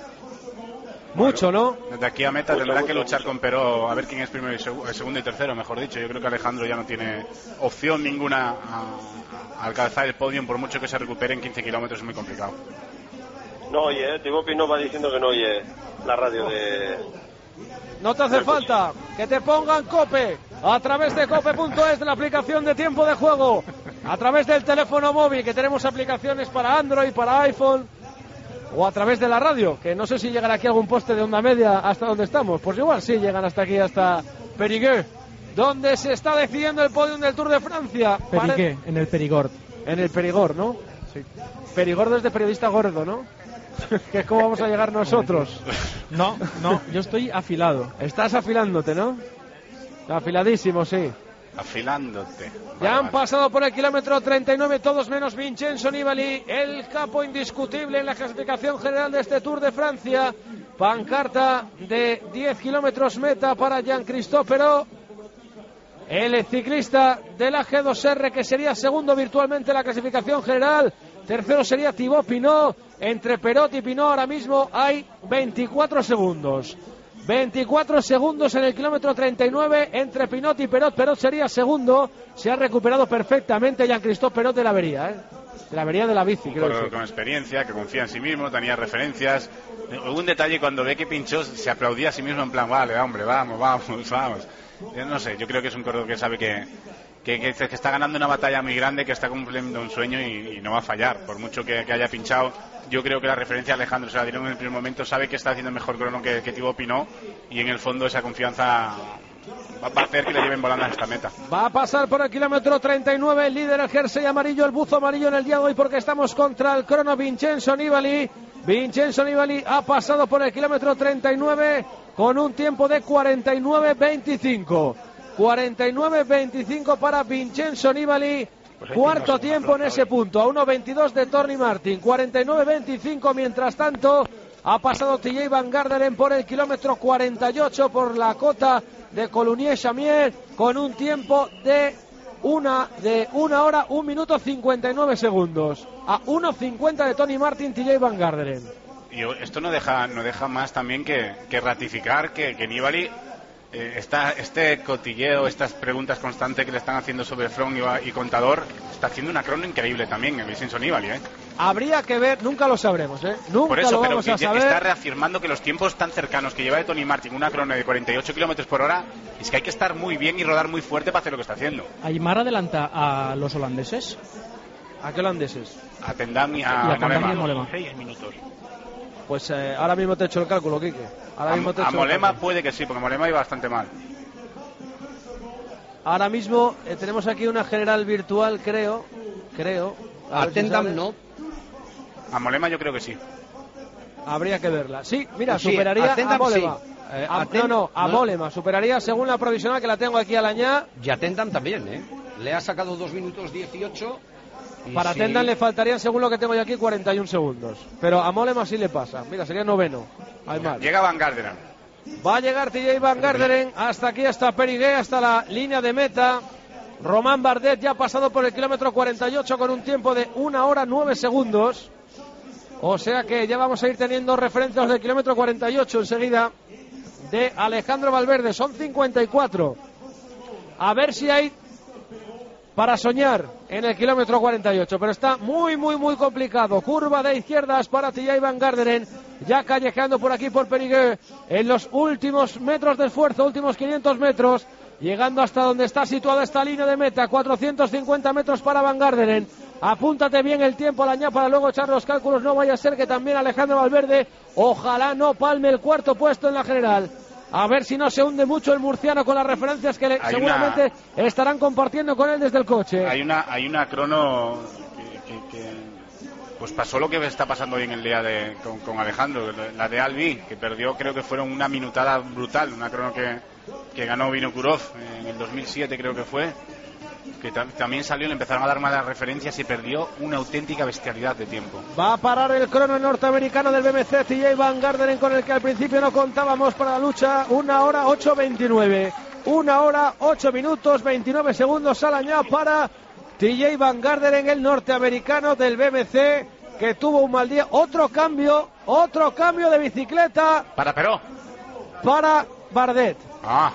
Mucho, ¿no? Desde aquí a meta tendrá que luchar con Peró a ver quién es primero y seg- segundo y tercero, mejor dicho. Yo creo que Alejandro ya no tiene opción ninguna a, a alcanzar el podium, por mucho que se recupere en quince kilómetros, es muy complicado. No oye, ¿eh? Thibaut Pinot va diciendo que no oye la radio de... No te hace falta que te pongan Cope a través de cope punto es, de la aplicación de tiempo de juego, a través del teléfono móvil, que tenemos aplicaciones para Android, para iPhone, o a través de la radio, que no sé si llegará aquí algún poste de onda media hasta donde estamos. Pues igual sí, llegan hasta aquí, hasta Périgueux, donde se está decidiendo el podium del Tour de Francia. Périgueux, en el Périgord. En el Périgord, ¿no? Sí. Périgord es de periodista gordo, ¿no? Que es como vamos a llegar nosotros. No, no, yo estoy afilado. Estás afilándote, ¿no? Afiladísimo, sí. Afilándote. Ya vale, han pasado por el kilómetro treinta y nueve todos menos Vincenzo Nibali, el capo indiscutible en la clasificación general de este Tour de Francia. Pancarta de diez kilómetros meta para Jean-Christophe Peró, el ciclista de la G dos R, que sería segundo virtualmente en la clasificación general. Tercero sería Thibaut Pinot. Entre Perot y Pinot ahora mismo hay veinticuatro segundos. veinticuatro segundos en el kilómetro treinta y nueve entre Pinot y Perot. Perot sería segundo. Se ha recuperado perfectamente Jean-Christophe Perot de la avería, ¿eh? De la avería de la bici, creo con, con experiencia, que confía en sí mismo, tenía referencias. Un detalle, cuando ve que pinchó, se aplaudía a sí mismo en plan, vale, hombre, vamos, vamos, vamos. Yo no sé, yo creo que es un corredor que sabe que, que, que, que está ganando una batalla muy grande, que está cumpliendo un sueño y, y no va a fallar, por mucho que, que haya pinchado. Yo creo que la referencia a Alejandro se la dieron en el primer momento, sabe que está haciendo mejor crono que, que Thibaut Pinot, y en el fondo esa confianza va, va a hacer que le lleven volando a esta meta. Va a pasar por el kilómetro treinta y nueve el líder, el jersey amarillo, el buzo amarillo en el día de hoy, porque estamos contra el crono Vincenzo Nibali. Vincenzo Nibali ha pasado por el kilómetro treinta y nueve con un tiempo de cuarenta y nueve veinticinco. cuarenta y nueve veinticinco para Vincenzo Nibali. Pues cuarto tiempo en ese punto, a uno veintidós de Tony Martin. cuarenta y nueve veinticinco. Mientras tanto, ha pasado T J Van Garderen por el kilómetro cuarenta y ocho por la cota de Colunier-Chamier con un tiempo de una, de una hora, un minuto cincuenta y nueve segundos. A uno cincuenta de Tony Martin, T J Van Garderen. Y esto no deja, no deja más también que, que ratificar que, que Nibali, eh, está, este cotilleo, estas preguntas constantes que le están haciendo sobre Froome y, y Contador, está haciendo una crono increíble también en Vincenzo Nibali, ¿eh? Habría que ver, nunca lo sabremos, ¿eh? Nunca Por eso, lo pero vamos a saber. Está reafirmando que los tiempos tan cercanos que lleva de Tony Martin, una crono de cuarenta y ocho kilómetros por hora, es que hay que estar muy bien y rodar muy fuerte para hacer lo que está haciendo. ¿Aymar adelanta a los holandeses? ¿A qué holandeses? A Tendam y a, y a Molema. Molema. Seis minutos. Pues eh, ahora mismo te he hecho el cálculo, Quique. Ahora A, mismo te he a hecho Molema el cálculo. puede que sí, porque Molema iba bastante mal. Ahora mismo eh, tenemos aquí una general virtual, creo. Creo. A, A ver si Tendam sale. no. A Molema yo creo que sí. Habría que verla. Sí, mira, Sí, superaría a Tendam a Molema. sí. Eh, A- a Ten- no, no, a no. Molema. Superaría según la provisional que la tengo aquí a la ña. Y a Tendam también, ¿eh? Le ha sacado dos minutos dieciocho. y Para sí. Tendam le faltarían, según lo que tengo yo aquí, cuarenta y un segundos. Pero a Molema sí le pasa. Mira, sería noveno. Aymar. Llega Van Garderen. Va a llegar T J Van Garderen hasta aquí, hasta Périgueux, hasta la línea de meta. Román Bardet ya ha pasado por el kilómetro cuarenta y ocho con un tiempo de una hora nueve segundos. O sea que ya vamos a ir teniendo referencias del kilómetro cuarenta y ocho enseguida de Alejandro Valverde. Son cincuenta y cuatro. A ver si hay para soñar en el kilómetro cuarenta y ocho, pero está muy, muy, muy complicado. Curva de izquierdas para T J Van Garderen, ya callejeando por aquí por Périgueux en los últimos metros de esfuerzo, últimos quinientos metros, llegando hasta donde está situada esta línea de meta, cuatrocientos cincuenta metros para Van Garderen. Apúntate bien el tiempo, la ña, para luego echar los cálculos, no vaya a ser que también Alejandro Valverde, ojalá no palme el cuarto puesto en la general. A ver si no se hunde mucho el murciano con las referencias que le, Hay seguramente estarán compartiendo con él desde el coche. Hay una, hay una crono que, que- que, pues pasó lo que está pasando hoy en el día de, con, con Alejandro, la de Albi, que perdió, creo que fueron una minutada brutal, una crono que, que ganó Vinokurov en el dos mil siete, creo que fue, que tam- también salió, le empezaron a dar malas referencias y perdió una auténtica bestialidad de tiempo. Va a parar el crono norteamericano del B M C, T J Van Garderen, con el que al principio no contábamos para la lucha. Una hora ocho veintinueve. Una hora ocho minutos veintinueve segundos a la ña para T J Van Garderen, el norteamericano del B M C, que tuvo un mal día. Otro cambio, otro cambio de bicicleta Para Peró. para Bardet. Ah.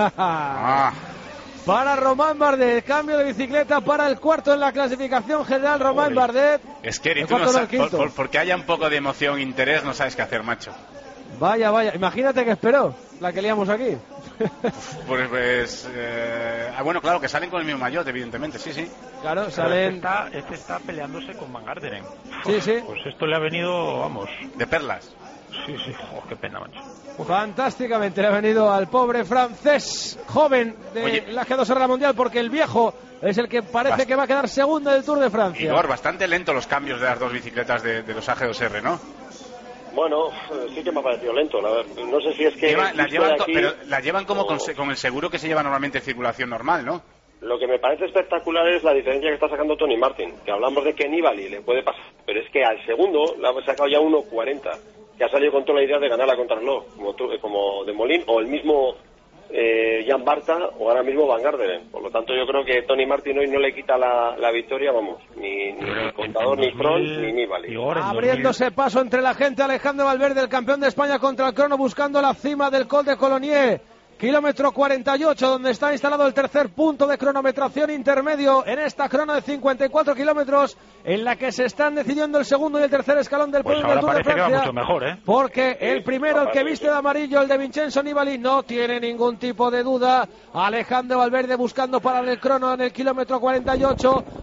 Ah. Para Román Bardet, cambio de bicicleta para el cuarto en la clasificación general, Román Joder. Bardet. Es que Eri, El tú no cuarto sabes, del por, quinto. por- porque haya un poco de emoción e interés, no sabes qué hacer, macho. Vaya, vaya, imagínate que esperó la que liamos aquí. Pues, pues eh, ah, bueno, claro, que salen con el mismo maillot, evidentemente, sí, sí. Claro, Pero salen. Este está, este está peleándose con Van Garderen. Sí, sí. Pues esto le ha venido, vamos. De perlas. Sí, sí, oh, qué pena, macho. Fantásticamente le ha venido al pobre francés joven de Oye. la G dos R Mundial, porque el viejo es el que parece Bast- que va a quedar segundo del Tour de Francia. Igor, bastante lento los cambios de las dos bicicletas de, de los A G dos R, ¿no? Bueno, eh, sí que me ha parecido lento, la verdad. No sé si es que... Lleva- la visto llevan de co- aquí, pero la llevan como o- con, se- con el seguro que se lleva normalmente en circulación normal, ¿no? Lo que me parece espectacular es la diferencia que está sacando Tony Martin, que hablamos de que Nibali le puede pasar, pero es que al segundo le ha sacado ya uno cuarenta, que ha salido con toda la idea de ganar la contrarreloj, como, tú- como de Molín, o el mismo eh, Jan Barta, o ahora mismo Van Garderen. Por lo tanto, yo creo que Tony Martin hoy no le quita la, la victoria, vamos, ni, ni Contador, ni Front, ni Nibali. Abriéndose paso entre la gente, Alejandro Valverde, el campeón de España, contra el crono, buscando la cima del Col de Colonier. Kilómetro cuarenta y ocho, donde está instalado el tercer punto de cronometración intermedio en esta crono de cincuenta y cuatro kilómetros, en la que se están decidiendo el segundo y el tercer escalón del Pues podio del ahora Tour de parece que va Francia. mucho mejor, ¿eh? Porque el primero, el que viste de amarillo, el de Vincenzo Nibali, no tiene ningún tipo de duda. Alejandro Valverde buscando parar el crono en el kilómetro cuarenta y ocho.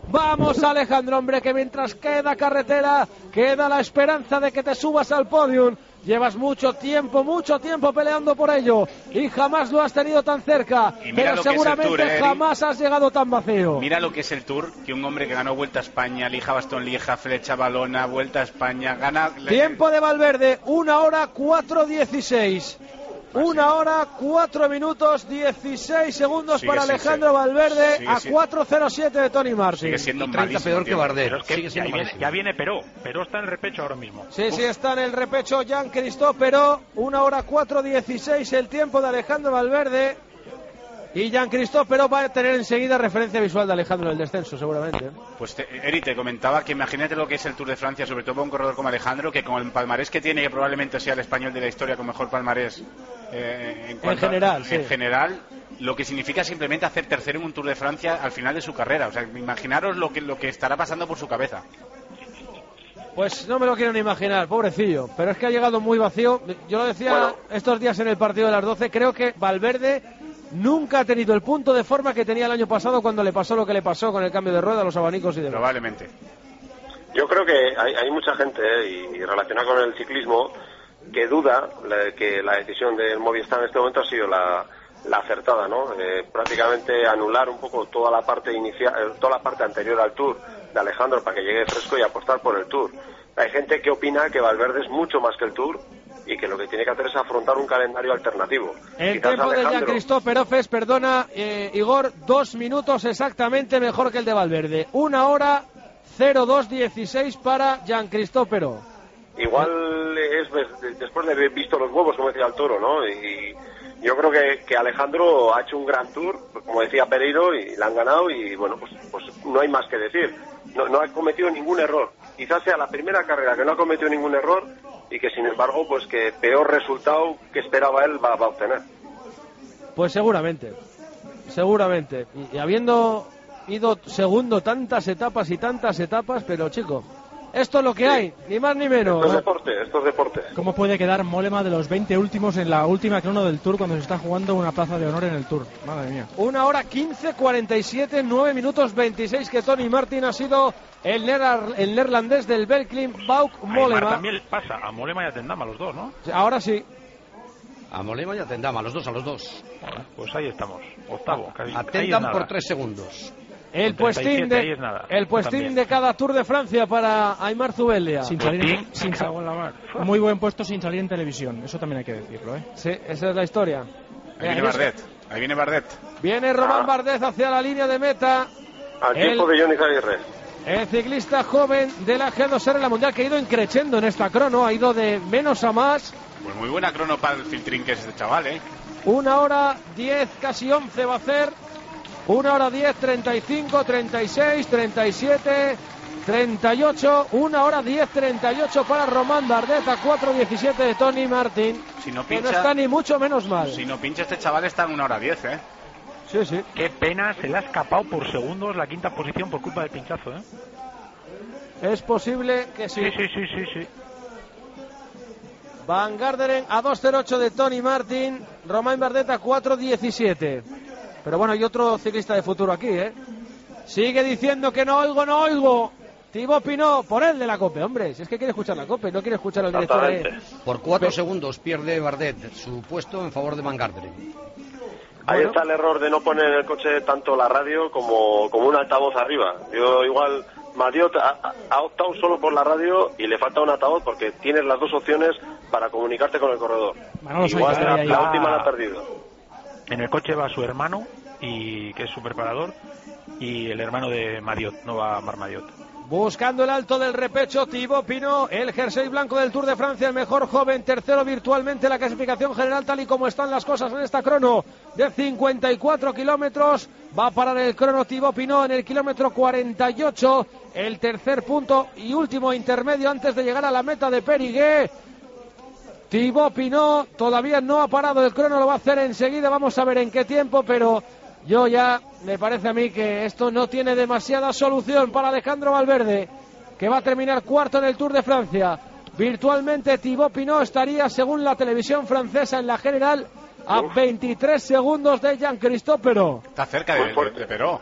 Vamos, Alejandro, hombre, que mientras queda carretera, queda la esperanza de que te subas al podium. Llevas mucho tiempo, mucho tiempo peleando por ello y jamás lo has tenido tan cerca, pero seguramente Tour, ¿eh, jamás has llegado tan vacío. Mira lo que es el Tour, que un hombre que ganó Vuelta a España, Lieja-Bastogne-Lieja, Flecha Valona, Vuelta a España, gana... Tiempo de Valverde, una hora cuatro dieciséis. Una hora, cuatro minutos, dieciséis segundos sigue para Alejandro Valverde sigue a cuatro cero siete de Tony Martin. Sigue siendo treinta peor que Bardet. Es que ya, viene, ya viene Peró. Peró está en el repecho ahora mismo. Sí, Uf. sí, está en el repecho Jean-Christophe Peró. Una hora cuatro dieciséis el tiempo de Alejandro Valverde. Y Jean-Christophe Peró va a tener enseguida referencia visual de Alejandro en el descenso, seguramente. Pues te, Eri, te comentaba que imagínate lo que es el Tour de Francia, sobre todo para un corredor como Alejandro, que con el palmarés que tiene, que probablemente sea el español de la historia con mejor palmarés eh, en, en general, a, sí. en general, lo que significa simplemente hacer tercero en un Tour de Francia al final de su carrera. O sea, imaginaros lo que, lo que estará pasando por su cabeza. Pues no me lo quiero ni imaginar, pobrecillo. Pero es que ha llegado muy vacío. Yo lo decía bueno. estos días en el partido de las doce, creo que Valverde nunca ha tenido el punto de forma que tenía el año pasado cuando le pasó lo que le pasó con el cambio de rueda, los abanicos y demás. Probablemente. Yo creo que hay, hay mucha gente, eh, y relacionada con el ciclismo, que duda la, que la decisión del Movistar en este momento ha sido la, la acertada, ¿no? Eh, prácticamente anular un poco toda la parte inicial, toda la parte anterior al Tour de Alejandro para que llegue fresco y apostar por el Tour. Hay gente que opina que Valverde es mucho más que el Tour y que lo que tiene que hacer es afrontar un calendario alternativo. El Quizás tiempo Alejandro... de Jean-Christophe Perofes, perdona, eh, Igor, dos minutos exactamente mejor que el de Valverde. Una hora cero dos dieciséis para Jean-Christophe Peró. Igual es después de haber visto los huevos, como decía el Toro, ¿no? Y yo creo que, que Alejandro ha hecho un gran Tour, como decía Pereiro, y la han ganado y bueno, pues, pues no hay más que decir. No, no ha cometido ningún error. Quizás sea la primera carrera que no ha cometido ningún error y que sin embargo pues que peor resultado que esperaba él va, va a obtener. Pues seguramente, seguramente. Y, y habiendo ido segundo tantas etapas y tantas etapas, pero chico, esto es lo que sí. hay, ni más ni menos. Esto es deporte, esto es deporte. ¿Cómo puede quedar Mollema de los veinte últimos en la última crono del Tour cuando se está jugando una plaza de honor en el Tour? Madre mía. Una hora quince cuarenta y siete, nueve minutos veintiséis que Tony Martin ha sido el, neer- el neerlandés del Belkin Bauke Mollema. También pasa a Mollema y a Tendama, los dos, ¿no? Ahora sí. A Mollema y a Tendama, los dos a los dos. Bueno, pues ahí estamos, octavo. Casi, a Tendam por tres segundos. El puestín de el puestín de cada Tour de Francia para Aimar Zubeldia. Sin salir en, sin sal, muy buen puesto sin salir en televisión, eso también hay que decirlo, ¿eh? Sí, esa es la historia. Ahí viene Bardet, ahí viene Bardet. Viene Román ah. Bardet hacia la línea de meta. Al tiempo de Johnny Zaguirre. El ciclista joven de la G dos R, la Mundial, que ha ido increciendo en esta crono, ha ido de menos a más. Pues muy buena crono para el filtrín que es este chaval, ¿eh? Una hora diez, casi once va a hacer. Una hora diez, treinta y cinco, treinta y seis, treinta y siete, treinta y ocho. Una hora diez, treinta y ocho para Román Bardet a cuatro diecisiete de Tony Martin. Si no pincha, que no está ni mucho menos mal. Si no pincha este chaval está en una hora diez, ¿eh? Sí, sí. Qué pena, se le ha escapado por segundos la quinta posición por culpa del pinchazo, ¿eh? Es posible que sí. Sí, sí, sí, sí, sí. Van Garderen a dos cero ocho de Tony Martin, Román Bardet a cuatro diecisiete. Pero bueno, hay otro ciclista de futuro aquí, ¿eh? Sigue diciendo que no oigo, no oigo. Thibaut Pinot, por el de la COPE, hombre. Si es que quiere escuchar la COPE, no quiere escuchar al director. De... Por cuatro Pero... segundos pierde Bardet su puesto en favor de Van Garderen. Ahí bueno. está el error de no poner en el coche tanto la radio como, como un altavoz arriba. Yo igual, Madiot ha, ha optado solo por la radio y le falta un altavoz porque tienes las dos opciones para comunicarte con el corredor. Manolo, igual soy la, la, la última la ha perdido. En el coche va su hermano, y que es su preparador, y el hermano de Mariot, no va Mar Mariot. Buscando el alto del repecho, Thibaut Pinot, el jersey blanco del Tour de Francia, el mejor joven, tercero virtualmente en la clasificación general, tal y como están las cosas en esta crono de cincuenta y cuatro kilómetros. Va a parar el crono Thibaut Pinot en el kilómetro cuarenta y ocho, el tercer punto y último intermedio antes de llegar a la meta de Périgueux. Thibaut Pinot todavía no ha parado el crono, lo va a hacer enseguida, vamos a ver en qué tiempo, pero yo ya me parece a mí que esto no tiene demasiada solución para Alejandro Valverde, que va a terminar cuarto en el Tour de Francia. Virtualmente Thibaut Pinot estaría, según la televisión francesa, en la general a veintitrés segundos de Jean-Christophe Peró. Está cerca de, de, de Peró.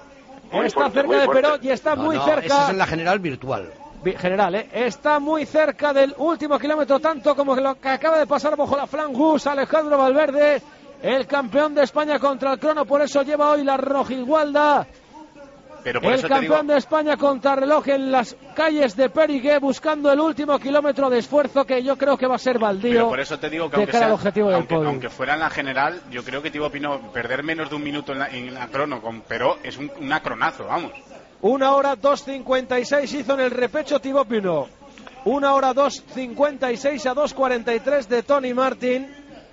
Muy está fuerte, cerca muy de fuerte. Perot y está No, muy no, cerca. esa es en la general virtual. General, ¿eh? Está muy cerca del último kilómetro, tanto como lo que acaba de pasar bajo la Flangus Alejandro Valverde, el campeón de España contra el crono, por eso lleva hoy la rojigualda. Pero por El eso te campeón digo, de España contra reloj en las calles de Périgueux, buscando el último kilómetro de esfuerzo que yo creo que va a ser baldío. pero por eso te digo que de aunque, cara sea- al objetivo del aunque, podio. aunque fuera en la general, yo creo que Thibaut Pinot perder menos de un minuto en la, en la crono con Perot es un una cronazo, vamos. Una hora dos cincuenta y seis hizo en el repecho Thibaut Pinot. Una hora dos cincuenta y seis a dos cuarenta y tres de Tony Martin.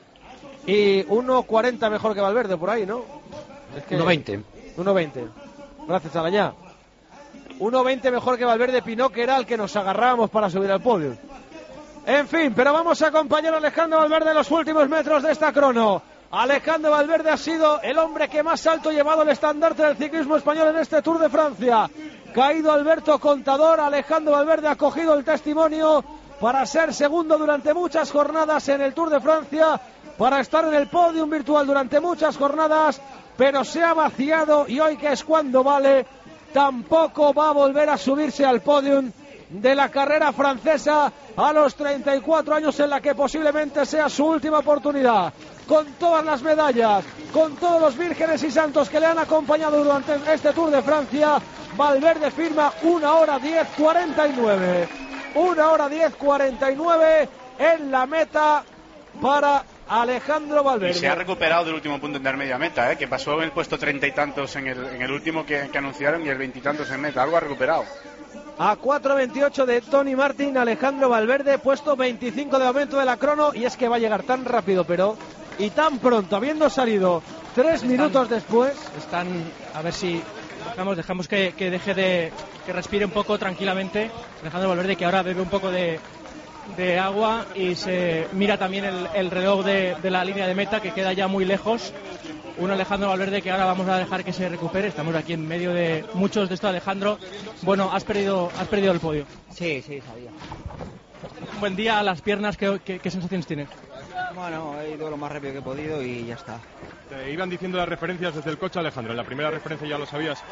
Y uno cuarenta mejor que Valverde por ahí, ¿no? Es que uno veinte. uno veinte. Gracias, Alañá. uno veinte mejor que Valverde. Pinot, que era el que nos agarrábamos para subir al podio. En fin, pero vamos a acompañar a Alejandro Valverde en los últimos metros de esta crono. Alejandro Valverde ha sido el hombre que más alto ha llevado el estandarte del ciclismo español en este Tour de Francia. Caído Alberto Contador, Alejandro Valverde ha cogido el testimonio para ser segundo durante muchas jornadas en el Tour de Francia, para estar en el podium virtual durante muchas jornadas, pero se ha vaciado y hoy, que es cuando vale, tampoco va a volver a subirse al podium de la carrera francesa a los treinta y cuatro años, en la que posiblemente sea su última oportunidad. Con todas las medallas, con todos los vírgenes y santos que le han acompañado durante este Tour de Francia, Valverde firma una hora diez cuarenta y nueve. Una hora diez cuarenta y nueve en la meta para Alejandro Valverde. Y se ha recuperado del último punto en media meta, ¿eh? Que pasó en el puesto treinta y tantos en el, en el último que, que anunciaron y el veintitantos en meta. Algo ha recuperado. A cuatro veintiocho de Tony Martin, Alejandro Valverde, puesto veinticinco de aumento de la crono, y es que va a llegar tan rápido, pero y tan pronto, habiendo salido tres Están- minutos después. Están, a ver si dejamos, dejamos que, que deje de, que respire un poco tranquilamente Alejandro Valverde, que ahora bebe un poco de, de agua y se mira también el, el reloj de, de la línea de meta, que queda ya muy lejos. Un Alejandro Valverde que ahora vamos a dejar que se recupere. Estamos aquí en medio de muchos de esto. Alejandro, bueno, has perdido, has perdido el podio. Sí, sí, sabía. Un buen día a las piernas, ¿qué, qué, qué sensaciones tienes? Bueno, he ido lo más rápido que he podido y ya está. Te iban diciendo las referencias desde el coche, Alejandro. En la primera referencia ya lo sabías.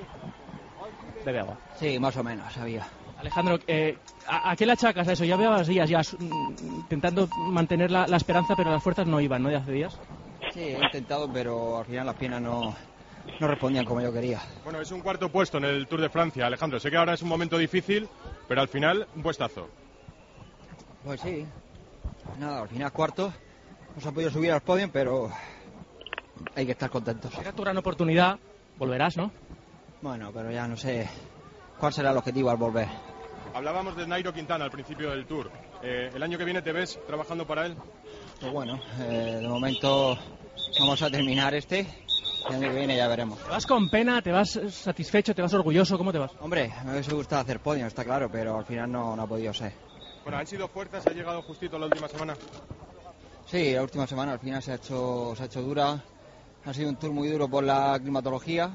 Bebe agua. Sí, más o menos, sabía. Alejandro, eh, ¿a, ¿a qué le achacas a eso? Ya llevabas días ya mm, intentando mantener la, la esperanza, pero las fuerzas no iban, ¿no? De hace días. Sí, he intentado, pero al final las piernas no, no respondían como yo quería. Bueno, es un cuarto puesto en el Tour de Francia, Alejandro. Sé que ahora es un momento difícil, pero al final un puestazo. Pues sí. Nada, al final cuarto. No se ha podido subir al podio, pero hay que estar contentos. Será tu gran oportunidad, volverás, ¿no? Bueno, pero ya no sé cuál será el objetivo al volver. Hablábamos de Nairo Quintana al principio del Tour. Eh, ¿El año que viene te ves trabajando para él? Pues bueno, eh, de momento vamos a terminar este. El año que viene ya veremos. ¿Te vas con pena? ¿Te vas satisfecho? ¿Te vas orgulloso? ¿Cómo te vas? Hombre, me hubiese gustado hacer podio, está claro, pero al final no, no ha podido ser. Bueno, han sido fuerzas, ha llegado justito la última semana. Sí, la última semana al final se ha hecho, se ha hecho dura. Ha sido un tour muy duro por la climatología.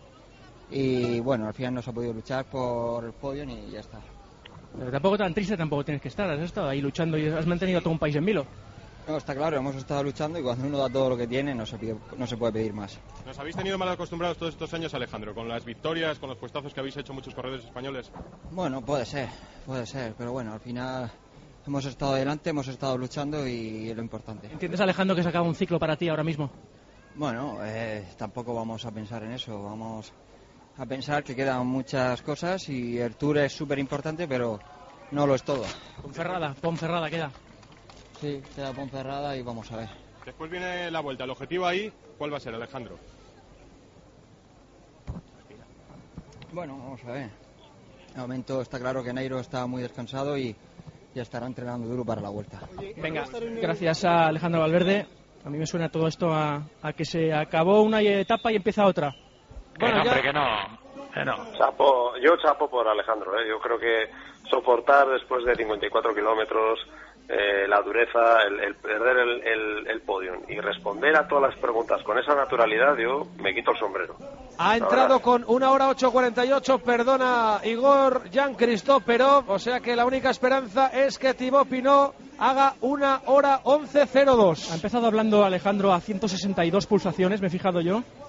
Y bueno, al final no se ha podido luchar por el podio y ya está. Pero tampoco tan triste tampoco tienes que estar. Has estado ahí luchando y has mantenido a todo un país en vilo. No, está claro, hemos estado luchando y cuando uno da todo lo que tiene no se, pide, no se puede pedir más. ¿Nos habéis tenido mal acostumbrados todos estos años, Alejandro, con las victorias, con los puestazos que habéis hecho muchos corredores españoles? Bueno, puede ser, puede ser, pero bueno, al final hemos estado adelante, hemos estado luchando y es lo importante. ¿Entiendes, Alejandro, que se acaba un ciclo para ti ahora mismo? Bueno, eh, tampoco vamos a pensar en eso, vamos a pensar que quedan muchas cosas y el Tour es súper importante, pero no lo es todo. Ponferrada, Ponferrada queda. Sí, queda Ponferrada y vamos a ver. Después viene la vuelta. ¿El objetivo ahí cuál va a ser, Alejandro? Bueno, vamos a ver. De momento está claro que Nairo está muy descansado y ya estará entrenando duro para la vuelta. Venga, gracias a Alejandro Valverde. A mí me suena todo esto a, a que se acabó una etapa y empieza otra. Que no, hombre, que no. Que no. Chapo, yo chapo por Alejandro, ¿eh? Yo creo que soportar después de cincuenta y cuatro kilómetros eh, la dureza, el, el perder el, el, el podium y responder a todas las preguntas con esa naturalidad, yo me quito el sombrero. Ha entrado con una hora ocho cuarenta y ocho, perdona Igor, Jean-Christophe Perot, o sea que la única esperanza es que Thibaut Pinot haga una hora once cero dos. Ha empezado hablando Alejandro a ciento sesenta y dos pulsaciones, me he fijado yo.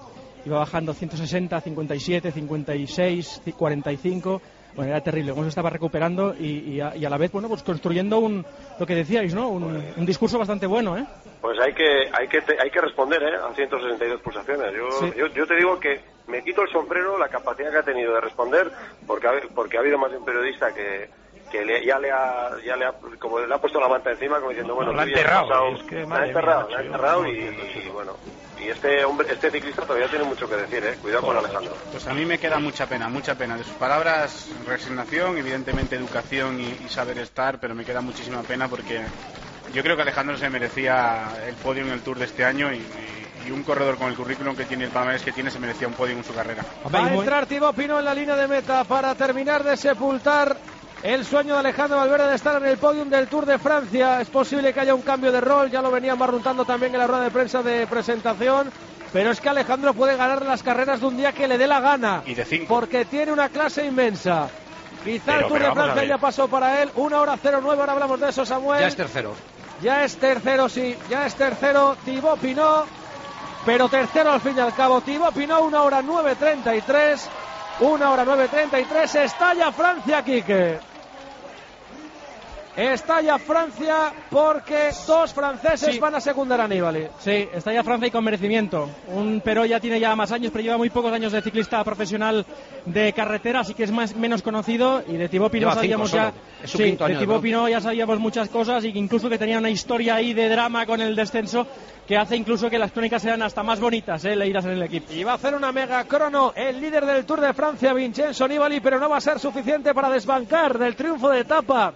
iba bajando ciento sesenta, cincuenta y siete, cincuenta y seis, cuarenta y cinco. Bueno, era terrible, cómo se estaba recuperando y, y, a, y a la vez, bueno, pues construyendo un, lo que decíais, ¿no? Un, un discurso bastante bueno, ¿eh? Pues hay que hay que te, hay que responder, ¿eh? A ciento sesenta y dos pulsaciones. Yo, Sí. yo yo te digo que me quito el sombrero la capacidad que ha tenido de responder, porque ha, porque ha habido más de un periodista que que le, ya le ha ya le ha como le ha puesto la manta encima como diciendo bueno, No, la ha tú ya has enterrado, pasado- es que, la ha madre enterrado, mía, la ha macho, enterrado yo y, no entiendo, y bueno, y este hombre, este ciclista todavía tiene mucho que decir, ¿eh? Cuidado con Alejandro. Pues a mí me queda mucha pena, mucha pena. De sus palabras, resignación, evidentemente educación y, y saber estar, pero me queda muchísima pena porque yo creo que Alejandro se merecía el podio en el Tour de este año y, y, y un corredor con el currículum que tiene, el palmarés que tiene, se merecía un podio en su carrera. Va a entrar Thibaut Pinot en la línea de meta para terminar de sepultar el sueño de Alejandro Valverde de estar en el podium del Tour de Francia. Es posible que haya un cambio de rol, ya lo venían barruntando también en la rueda de prensa de presentación, pero es que Alejandro puede ganar las carreras de un día que le dé la gana, y de cinco, porque tiene una clase inmensa. Quizá Pero- el Tour pero de vamos a Francia ver. ya pasó para él, una hora cero nueve, ahora hablamos de eso, Samuel. Ya es tercero. Ya es tercero, sí, ya es tercero Thibaut Pinot, pero tercero al fin y al cabo. Thibaut Pinot, una hora nueve treinta y tres, una hora nueve treinta y tres, estalla Francia, Quique. Estalla Francia porque dos franceses Sí. van a secundar a Nibali. Sí, está ya Francia y con merecimiento. Un Peró ya tiene ya más años, pero lleva muy pocos años de ciclista profesional de carretera, así que es más menos conocido. Y de Thibaut Pinot Lleva cinco sabíamos ya, solo. Es su sí, quinto de año de Thibaut bronce. Pinot ya sabíamos muchas cosas y que incluso que tenía una historia ahí de drama con el descenso que hace incluso que las crónicas sean hasta más bonitas, eh, leídas en el equipo. Y va a hacer una mega crono el líder del Tour de Francia, Vincenzo Nibali, pero no va a ser suficiente para desbancar del triunfo de etapa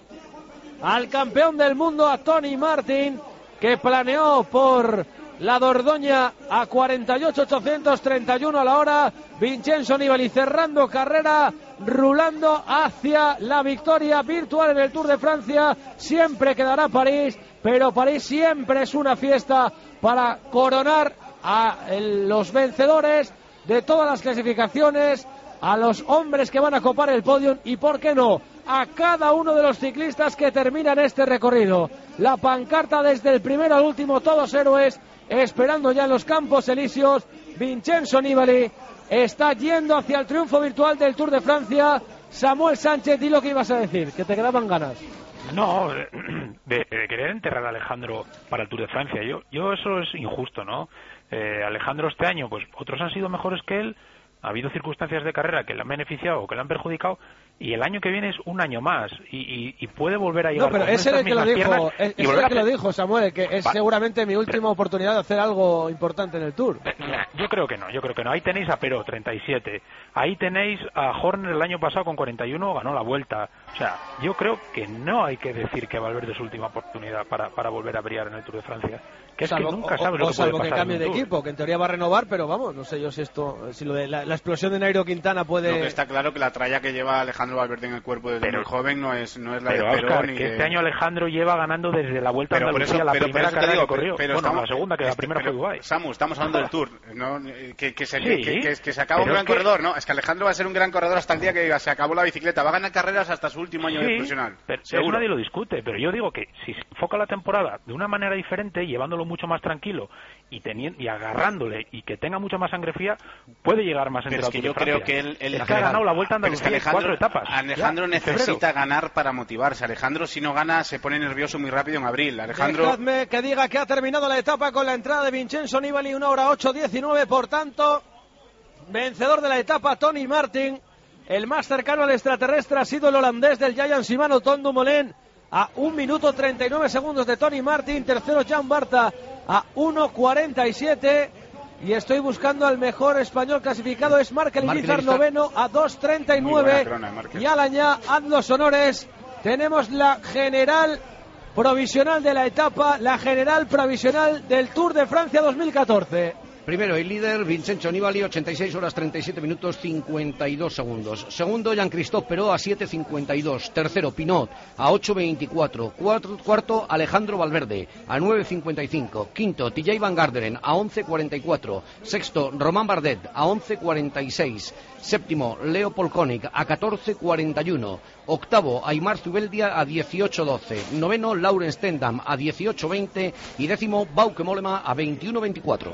al campeón del mundo, a Tony Martin, que planeó por la Dordoña a cuarenta y ocho ochocientos treinta y uno a la hora. Vincenzo Nibali cerrando carrera, rulando hacia la victoria virtual en el Tour de Francia. Siempre quedará París, pero París siempre es una fiesta para coronar a el- los vencedores de todas las clasificaciones, a los hombres que van a copar el podio y, ¿por qué no?, a cada uno de los ciclistas que terminan este recorrido. La pancarta desde el primero al último, todos héroes, esperando ya en los Campos Elíseos. Vincenzo Nibali está yendo hacia el triunfo virtual del Tour de Francia. Samuel Sánchez, di lo que ibas a decir, que te quedaban ganas. No, de, de querer enterrar a Alejandro para el Tour de Francia. Yo, yo eso es injusto, ¿no? Eh, Alejandro este año, pues otros han sido mejores que él. Ha habido circunstancias de carrera que le han beneficiado o que le han perjudicado, y el año que viene es un año más y, y, y puede volver a llegar. No, pero con es el estas que lo mismas dijo, piernas es, y es volver el a que lo hacer- dijo, Samuel, que es Va. seguramente mi última oportunidad de hacer algo importante en el Tour. Yo creo que no, yo creo que no. Ahí tenéis a Peró, treinta y siete. Ahí tenéis a Horner el año pasado con cuarenta y uno, ganó la Vuelta. O sea, yo creo que no hay que decir que Valverde es su última oportunidad para, para volver a brillar en el Tour de Francia. Que es Salvo- que nunca o- sabes o lo que salvo puede que pasar cambie en de un Tour. equipo, que en teoría va a renovar, pero vamos, no sé yo si esto, si lo de la, la explosión de Nairo Quintana Lo que puede. está claro que la tralla que lleva Alejandro Valverde en el cuerpo desde Pero- muy joven no es, no es la Pero, de Perón. Óscar, ni que de- este año Alejandro lleva ganando desde la Vuelta a Pero por Andalucía, eso- la pero por primera eso te carrera digo, que corrió. pero- pero bueno, estamos- la segunda, que la este, primera pero, fue Dubái. Samu, estamos hablando del Tour, ¿no? que, que, se, Sí, que, que- que se acaba un pero gran es que- corredor, ¿no? Es que Alejandro va a ser un gran corredor hasta el día que diga, se acabó la bicicleta, va a ganar carreras hasta su último año de Sí, profesional. pero eso seguro. nadie lo discute, pero yo digo que si se enfoca la temporada de una manera diferente, llevándolo mucho más tranquilo y teniendo, y agarrándole y que tenga mucha más sangre fría, puede llegar más Pero entre es que yo creo que él, él es que ha ganado la Vuelta a Pero es Andalucía que en cuatro Alejandro, etapas. Alejandro Ya, en febrero. necesita ganar para motivarse. Alejandro, si no gana, se pone nervioso muy rápido en abril. Alejandro. Dejadme que diga que ha terminado la etapa con la entrada de Vincenzo Nibali, una hora ocho diecinueve, por tanto, vencedor de la etapa Tony Martin. El más cercano al extraterrestre ha sido el holandés del Giant Shimano, Tom Dumoulin, a un minuto treinta y nueve segundos de Tony Martin. Tercero Jan Barta a uno cuarenta y siete. Y estoy buscando al mejor español clasificado, es Markel Markel Irizar, Irizar. noveno a dos treinta y Muy buena nueve. crona, Markel. Y Alañá, haz los honores. Tenemos la general provisional de la etapa, la general provisional del Tour de Francia dos mil catorce. Primero, el líder, Vincenzo Nibali, ochenta y seis horas treinta y siete minutos cincuenta y dos segundos. Segundo, Jean-Christophe Peró, a siete cincuenta y dos. Tercero, Pinot, a ocho veinticuatro. Cuarto, cuarto, Alejandro Valverde, a nueve cincuenta y cinco. Quinto, Tilley Van Garderen, a once cuarenta y cuatro. Sexto, Román Bardet, a once cuarenta y seis. Séptimo, Leo Polconic, a catorce cuarenta y uno. Octavo, Aymar Zubeldia, a dieciocho doce. Noveno, Lauren Stendam, a dieciocho veinte. Y décimo, Bauke Mollema, a veintiuno veinticuatro.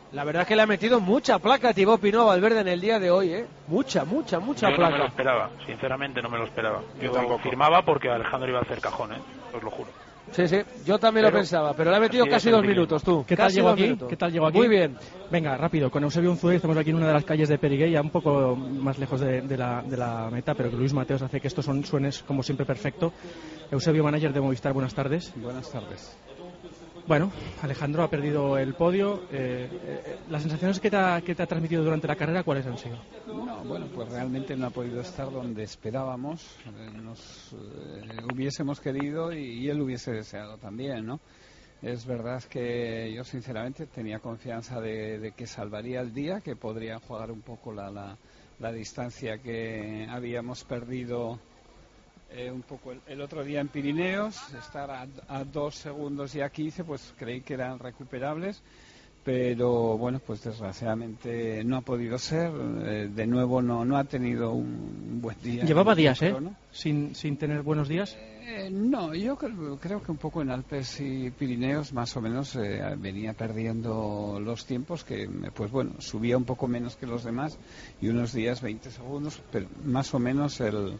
La verdad es que le ha metido mucha placa a Thibaut Pinot a Valverde en el día de hoy, ¿eh? Mucha, mucha, mucha Yo placa. no me lo esperaba, sinceramente no me lo esperaba. Yo, Yo tampoco. firmaba porque Alejandro iba a hacer cajón, ¿eh? Os lo juro. Sí, sí, yo también Pero, lo pensaba, pero le ha metido así casi es dos el minutos, tú. ¿Qué tal Casi llegó dos aquí? minutos. ¿Qué tal llegó aquí? Muy bien. Venga, rápido, con Eusebio Unzué estamos aquí en una de las calles de Perigué, ya un poco más lejos de, de, la, de la meta, pero que Luis Mateos hace que estos son suenes como siempre perfecto. Eusebio, manager de Movistar, buenas tardes. Buenas tardes. Bueno, Alejandro ha perdido el podio. Eh, eh, ¿Las sensaciones que te, ha, que te ha transmitido durante la carrera, cuáles han sido? No, bueno, pues realmente no ha podido estar donde esperábamos, eh, nos eh, hubiésemos querido y, y él hubiese deseado también, ¿no? Es verdad que yo sinceramente tenía confianza de, de que salvaría el día, que podría jugar un poco la, la, la distancia que habíamos perdido Eh, un poco el, el otro día en Pirineos, estar a, a dos segundos y a quince, pues creí que eran recuperables, pero bueno, pues desgraciadamente no ha podido ser. Eh, de nuevo no no ha tenido un buen día. Llevaba días, ¿eh? Sin, sin tener buenos días. Eh, no, yo creo, creo que un poco en Alpes y Pirineos más o menos eh, venía perdiendo los tiempos, que pues bueno, subía un poco menos que los demás y unos días veinte segundos, pero más o menos el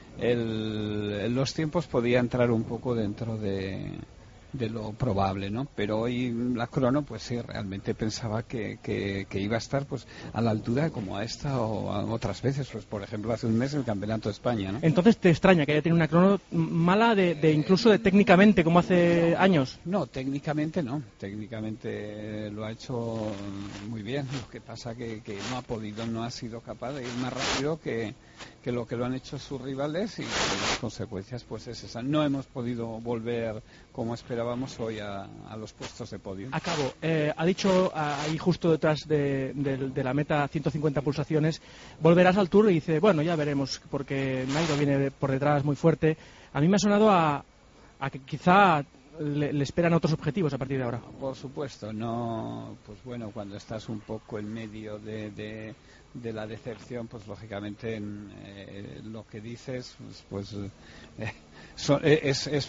El, los tiempos podía entrar un poco dentro de, de lo probable, ¿no? Pero hoy la crono, pues sí, realmente pensaba que, que, que iba a estar pues a la altura como a esta o a otras veces, pues por ejemplo hace un mes el Campeonato de España, ¿no? Entonces te extraña que haya tenido una crono mala de, de incluso de técnicamente como hace años. No, técnicamente no, técnicamente lo ha hecho muy bien, lo que pasa que, que no ha podido, no ha sido capaz de ir más rápido que que lo que lo han hecho sus rivales y las consecuencias pues es esa. No hemos podido volver como esperábamos hoy a, a los puestos de podio. Acabo. Eh, ha dicho ahí justo detrás de, de, de la meta ciento cincuenta pulsaciones, volverás al Tour y dice, bueno, ya veremos, porque Nairo viene por detrás muy fuerte. A mí me ha sonado a, a que quizá le, le esperan otros objetivos a partir de ahora. Por supuesto, no, pues bueno, cuando estás un poco en medio de... de de la decepción, pues lógicamente en, eh, lo que dices pues, pues eh, so, eh, es, es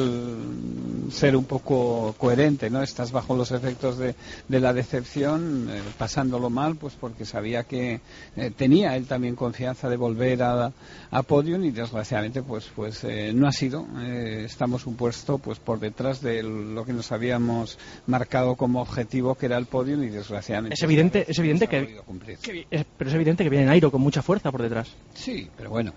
fácil ser un poco coherente, ¿no? Estás bajo los efectos de, de la decepción, eh, pasándolo mal, pues porque sabía que eh, tenía él también confianza de volver a, a podium y desgraciadamente pues pues eh, no ha sido. Eh, estamos un puesto pues por detrás de lo que nos habíamos marcado como objetivo, que era el podium, y desgraciadamente es evidente, es evidente que, que es, pero es evidente que viene Nairo con mucha fuerza por detrás. Sí, pero bueno,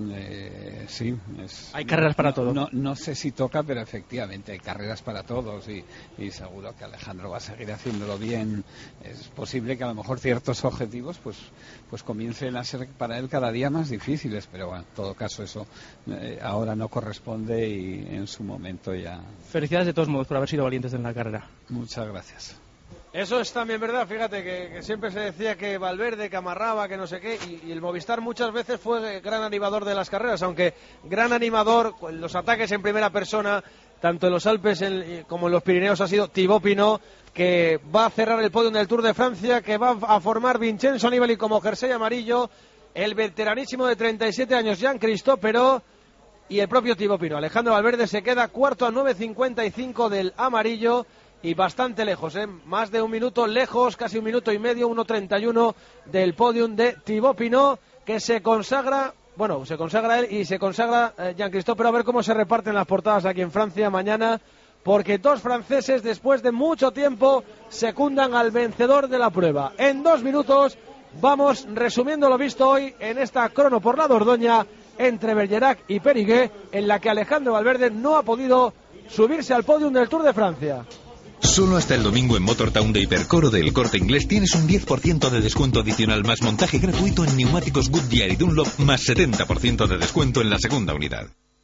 eh, sí. Es, hay carreras para no, todos. No, no sé si toca, pero efectivamente hay carreras para todos y, y seguro que Alejandro va a seguir haciéndolo bien. Es posible que a lo mejor ciertos objetivos pues pues comiencen a ser para él cada día más difíciles, pero bueno, en todo caso eso eh, ahora no corresponde y en su momento ya. Felicidades de todos modos por haber sido valientes en la carrera. Muchas gracias. Eso es también verdad, fíjate que, que siempre se decía que Valverde, que amarraba, que no sé qué, y, y el Movistar muchas veces fue gran animador de las carreras, aunque gran animador, los ataques en primera persona, tanto en los Alpes en, como en los Pirineos, ha sido Thibaut Pinot, que va a cerrar el podio del Tour de Francia, que va a formar Vincenzo Nibali como jersey amarillo, el veteranísimo de treinta y siete años Jean-Christophe Perot y el propio Thibaut Pinot. Alejandro Valverde se queda cuarto a nueve cincuenta y cinco del amarillo, y bastante lejos, ¿eh? Más de un minuto lejos, casi un minuto y medio, uno treinta y uno del podium de Thibaut Pinot, que se consagra, bueno, se consagra él y se consagra eh, Jean-Christophe, pero a ver cómo se reparten las portadas aquí en Francia mañana, porque dos franceses después de mucho tiempo secundan al vencedor de la prueba. En dos minutos vamos resumiendo lo visto hoy en esta crono por la Dordoña entre Bergerac y Périgueux, en la que Alejandro Valverde no ha podido subirse al podium del Tour de Francia. Solo hasta el domingo en Motortown de Hipercoro del Corte Inglés tienes un diez por ciento de descuento adicional más montaje gratuito en neumáticos Goodyear y Dunlop, más setenta por ciento de descuento en la segunda unidad.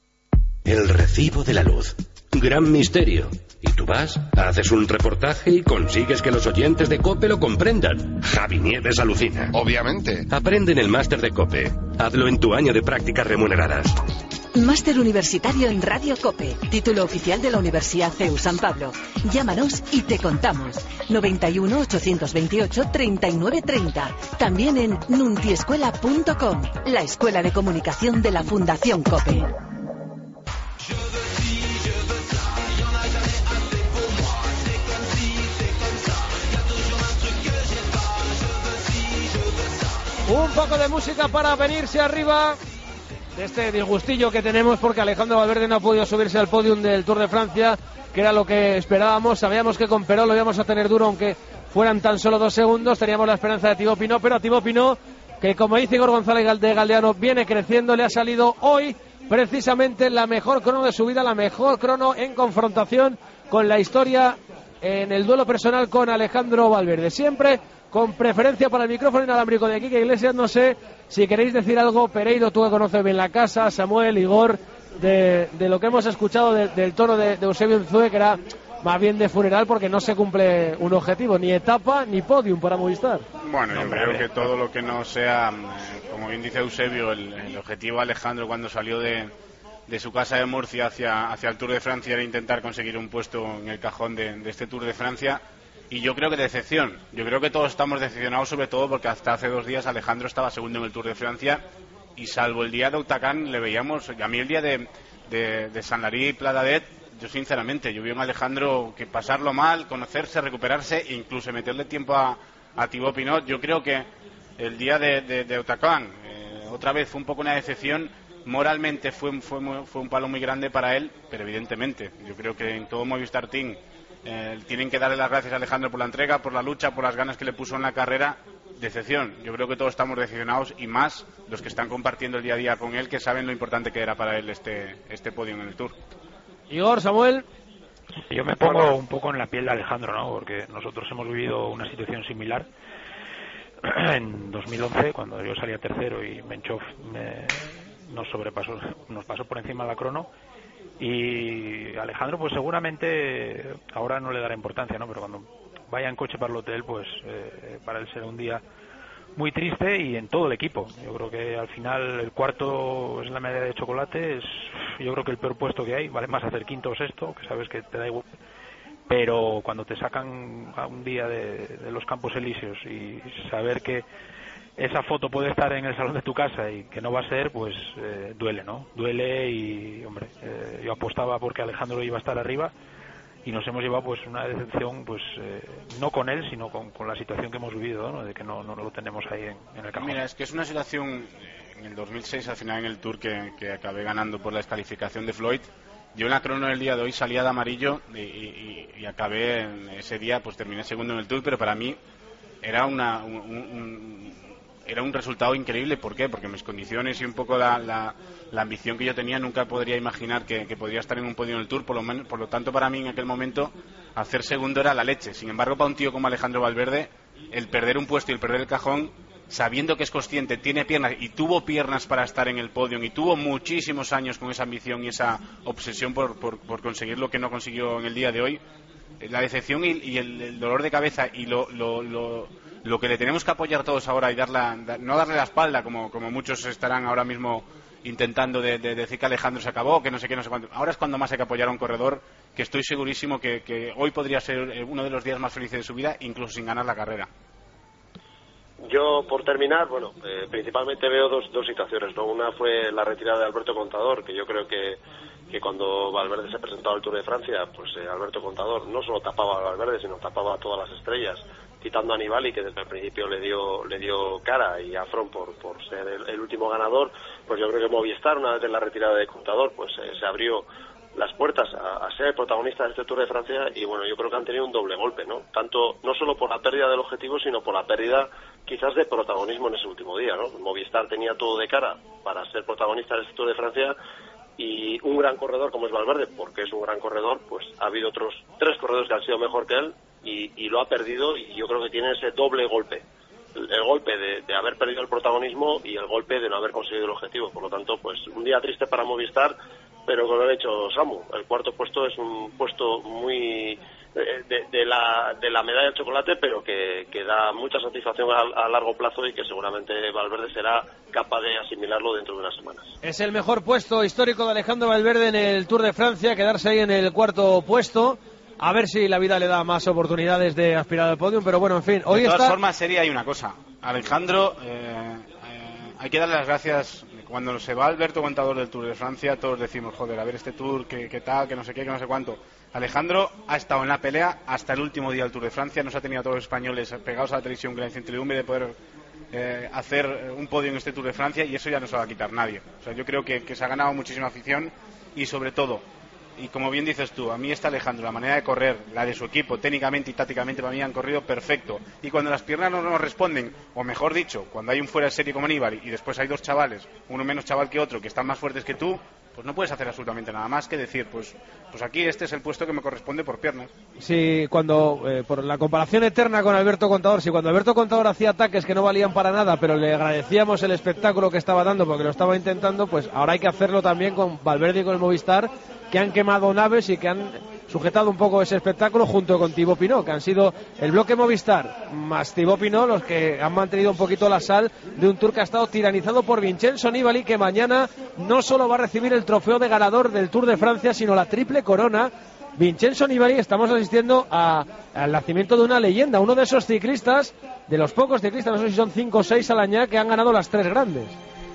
El recibo de la luz. Gran misterio. Y tú vas, haces un reportaje y consigues que los oyentes de COPE lo comprendan. Javi Nieves alucina. Obviamente. Aprende en el máster de COPE. Hazlo en tu año de prácticas remuneradas. Máster Universitario en Radio COPE, título oficial de la Universidad C E U San Pablo. Llámanos y te contamos. noventa y uno, ochocientos veintiocho, treinta y nueve treinta. También en nuntiescuela punto com, la escuela de comunicación de la Fundación COPE. Un poco de música para venirse arriba de este disgustillo que tenemos porque Alejandro Valverde no ha podido subirse al podium del Tour de Francia, que era lo que esperábamos. Sabíamos que con Perol lo íbamos a tener duro, aunque fueran tan solo dos segundos. Teníamos la esperanza de Thibaut Pinot, pero a Thibaut Pinot, que como dice Igor González de Galdeano, viene creciendo, le ha salido hoy precisamente la mejor crono de su vida, la mejor crono en confrontación con la historia en el duelo personal con Alejandro Valverde. Siempre con preferencia para el micrófono inalámbrico de Quique Iglesias. No sé si queréis decir algo, Pereiro, tú que conoces bien la casa, Samuel, Igor, de, de lo que hemos escuchado de, del tono de, de Eusebio Unzue, que era más bien de funeral porque no se cumple un objetivo, ni etapa ni podium para Movistar. Bueno, yo creo que todo lo que no sea, como bien dice Eusebio, el, el objetivo Alejandro cuando salió de, de su casa de Murcia hacia, hacia el Tour de Francia era intentar conseguir un puesto en el cajón de, de este Tour de Francia. Y yo creo que decepción, yo creo que todos estamos decepcionados, sobre todo porque hasta hace dos días Alejandro estaba segundo en el Tour de Francia y salvo el día de Otakán le veíamos, y a mí el día de, de, de San Larí y Pladadet, yo sinceramente, yo vi a un Alejandro que pasarlo mal, conocerse, recuperarse e incluso meterle tiempo a, a Thibaut Pinot. Yo creo que el día de, de, de Otakán, eh, otra vez fue un poco una decepción, moralmente fue, fue, fue un palo muy grande para él, pero evidentemente, yo creo que en todo Movistar Team Eh, tienen que darle las gracias a Alejandro por la entrega, por la lucha, por las ganas que le puso en la carrera. Decepción, yo creo que todos estamos decepcionados y más los que están compartiendo el día a día con él, que saben lo importante que era para él este, este podio en el Tour. Igor, Samuel. Yo me pongo un poco en la piel de Alejandro, ¿no? Porque nosotros hemos vivido una situación similar en dos mil once, cuando yo salía tercero y Menchov me, nos sobrepasó, nos pasó por encima de la crono. Y Alejandro pues seguramente ahora no le dará importancia, ¿no? Pero cuando vaya en coche para el hotel pues eh, para él será un día muy triste, y en todo el equipo. Yo creo que al final el cuarto es la medalla de chocolate, es yo creo que el peor puesto que hay, vale más hacer quinto o sexto, que sabes que te da igual, pero cuando te sacan a un día de, de los Campos Elíseos y saber que esa foto puede estar en el salón de tu casa y que no va a ser, pues eh, duele, ¿no? Duele y, hombre, eh, yo apostaba porque Alejandro iba a estar arriba y nos hemos llevado pues una decepción, pues eh, no con él, sino con, con la situación que hemos vivido, ¿no? De que no, no lo tenemos ahí en, en el cajón. Mira, es que es una situación, en el dos mil seis al final en el Tour que, que acabé ganando por la descalificación de Floyd. Yo en la crono del día de hoy salía de amarillo y, y, y acabé en ese día, pues terminé segundo en el Tour, pero para mí era una... un, un, Era un resultado increíble. ¿Por qué? Porque mis condiciones y un poco la, la, la ambición que yo tenía, nunca podría imaginar que, que podría estar en un podio en el Tour. Por lo, men- por lo tanto, para mí en aquel momento hacer segundo era la leche. Sin embargo, para un tío como Alejandro Valverde, el perder un puesto y el perder el cajón, sabiendo que es consciente, tiene piernas y tuvo piernas para estar en el podio y tuvo muchísimos años con esa ambición y esa obsesión por, por, por conseguir lo que no consiguió en el día de hoy, la decepción y, y el, el dolor de cabeza y lo... lo, lo Lo que le tenemos que apoyar todos ahora y darla, no darle la espalda, como, como muchos estarán ahora mismo intentando de, de, de decir que Alejandro se acabó, que no sé qué, no sé cuánto. Ahora es cuando más hay que apoyar a un corredor que estoy segurísimo que, que hoy podría ser uno de los días más felices de su vida, incluso sin ganar la carrera. Yo, por terminar, bueno, eh, principalmente veo dos, dos situaciones, ¿no? Una fue la retirada de Alberto Contador, que yo creo que, que cuando Valverde se presentó al Tour de Francia, pues eh, Alberto Contador no solo tapaba a Valverde, sino tapaba a todas las estrellas, quitando a Nibali, que desde el principio le dio le dio cara, y a Froome por, por ser el, el último ganador. Pues yo creo que Movistar, una vez en la retirada de Contador, pues eh, se abrió las puertas a, a ser el protagonista de este Tour de Francia, y bueno, yo creo que han tenido un doble golpe, ¿no? Tanto, no solo por la pérdida del objetivo, sino por la pérdida quizás de protagonismo en ese último día, ¿no? Movistar tenía todo de cara para ser protagonista de este Tour de Francia, y un gran corredor como es Valverde, porque es un gran corredor, pues ha habido otros tres corredores que han sido mejor que él, y, y lo ha perdido, y yo creo que tiene ese doble golpe. El, el golpe de, de haber perdido el protagonismo y el golpe de no haber conseguido el objetivo. Por lo tanto, pues un día triste para Movistar, pero como lo ha dicho Samu, el cuarto puesto es un puesto muy de, de, de, la, de la medalla de chocolate, pero que, que da mucha satisfacción a, a largo plazo, y que seguramente Valverde será capaz de asimilarlo dentro de unas semanas. Es el mejor puesto histórico de Alejandro Valverde en el Tour de Francia, quedarse ahí en el cuarto puesto. A ver si la vida le da más oportunidades de aspirar al podio, pero bueno, en fin. Hoy de todas está... formas, sería hay una cosa. Alejandro, eh, eh, hay que darle las gracias. Cuando se va Alberto Contador del Tour de Francia, todos decimos, joder, a ver este Tour, que, que tal, que no sé qué, que no sé cuánto. Alejandro ha estado en la pelea hasta el último día del Tour de Francia, nos ha tenido a todos los españoles pegados a la televisión con la incertidumbre de poder eh, hacer un podio en este Tour de Francia, y eso ya no se va a quitar nadie. O sea, yo creo que, que se ha ganado muchísima afición, y sobre todo, y como bien dices tú, a mí está Alejandro, la manera de correr, la de su equipo, técnicamente y tácticamente, para mí han corrido perfecto, y cuando las piernas no nos responden, o mejor dicho, cuando hay un fuera de serie como Nibali y después hay dos chavales, uno menos chaval que otro, que están más fuertes que tú, pues no puedes hacer absolutamente nada más que decir, pues pues aquí este es el puesto que me corresponde por piernas. Sí, cuando, eh, por la comparación eterna con Alberto Contador, si cuando Alberto Contador hacía ataques que no valían para nada, pero le agradecíamos el espectáculo que estaba dando porque lo estaba intentando, pues ahora hay que hacerlo también con Valverde y con el Movistar, que han quemado naves y que han sujetado un poco ese espectáculo junto con Thibaut Pinot, que han sido el bloque Movistar más Thibaut Pinot los que han mantenido un poquito la sal de un Tour que ha estado tiranizado por Vincenzo Nibali, que mañana no solo va a recibir el trofeo de ganador del Tour de Francia, sino la triple corona. Vincenzo Nibali, estamos asistiendo a, al nacimiento de una leyenda, uno de esos ciclistas, de los pocos ciclistas, no sé si son cinco o seis al año, que han ganado las tres grandes.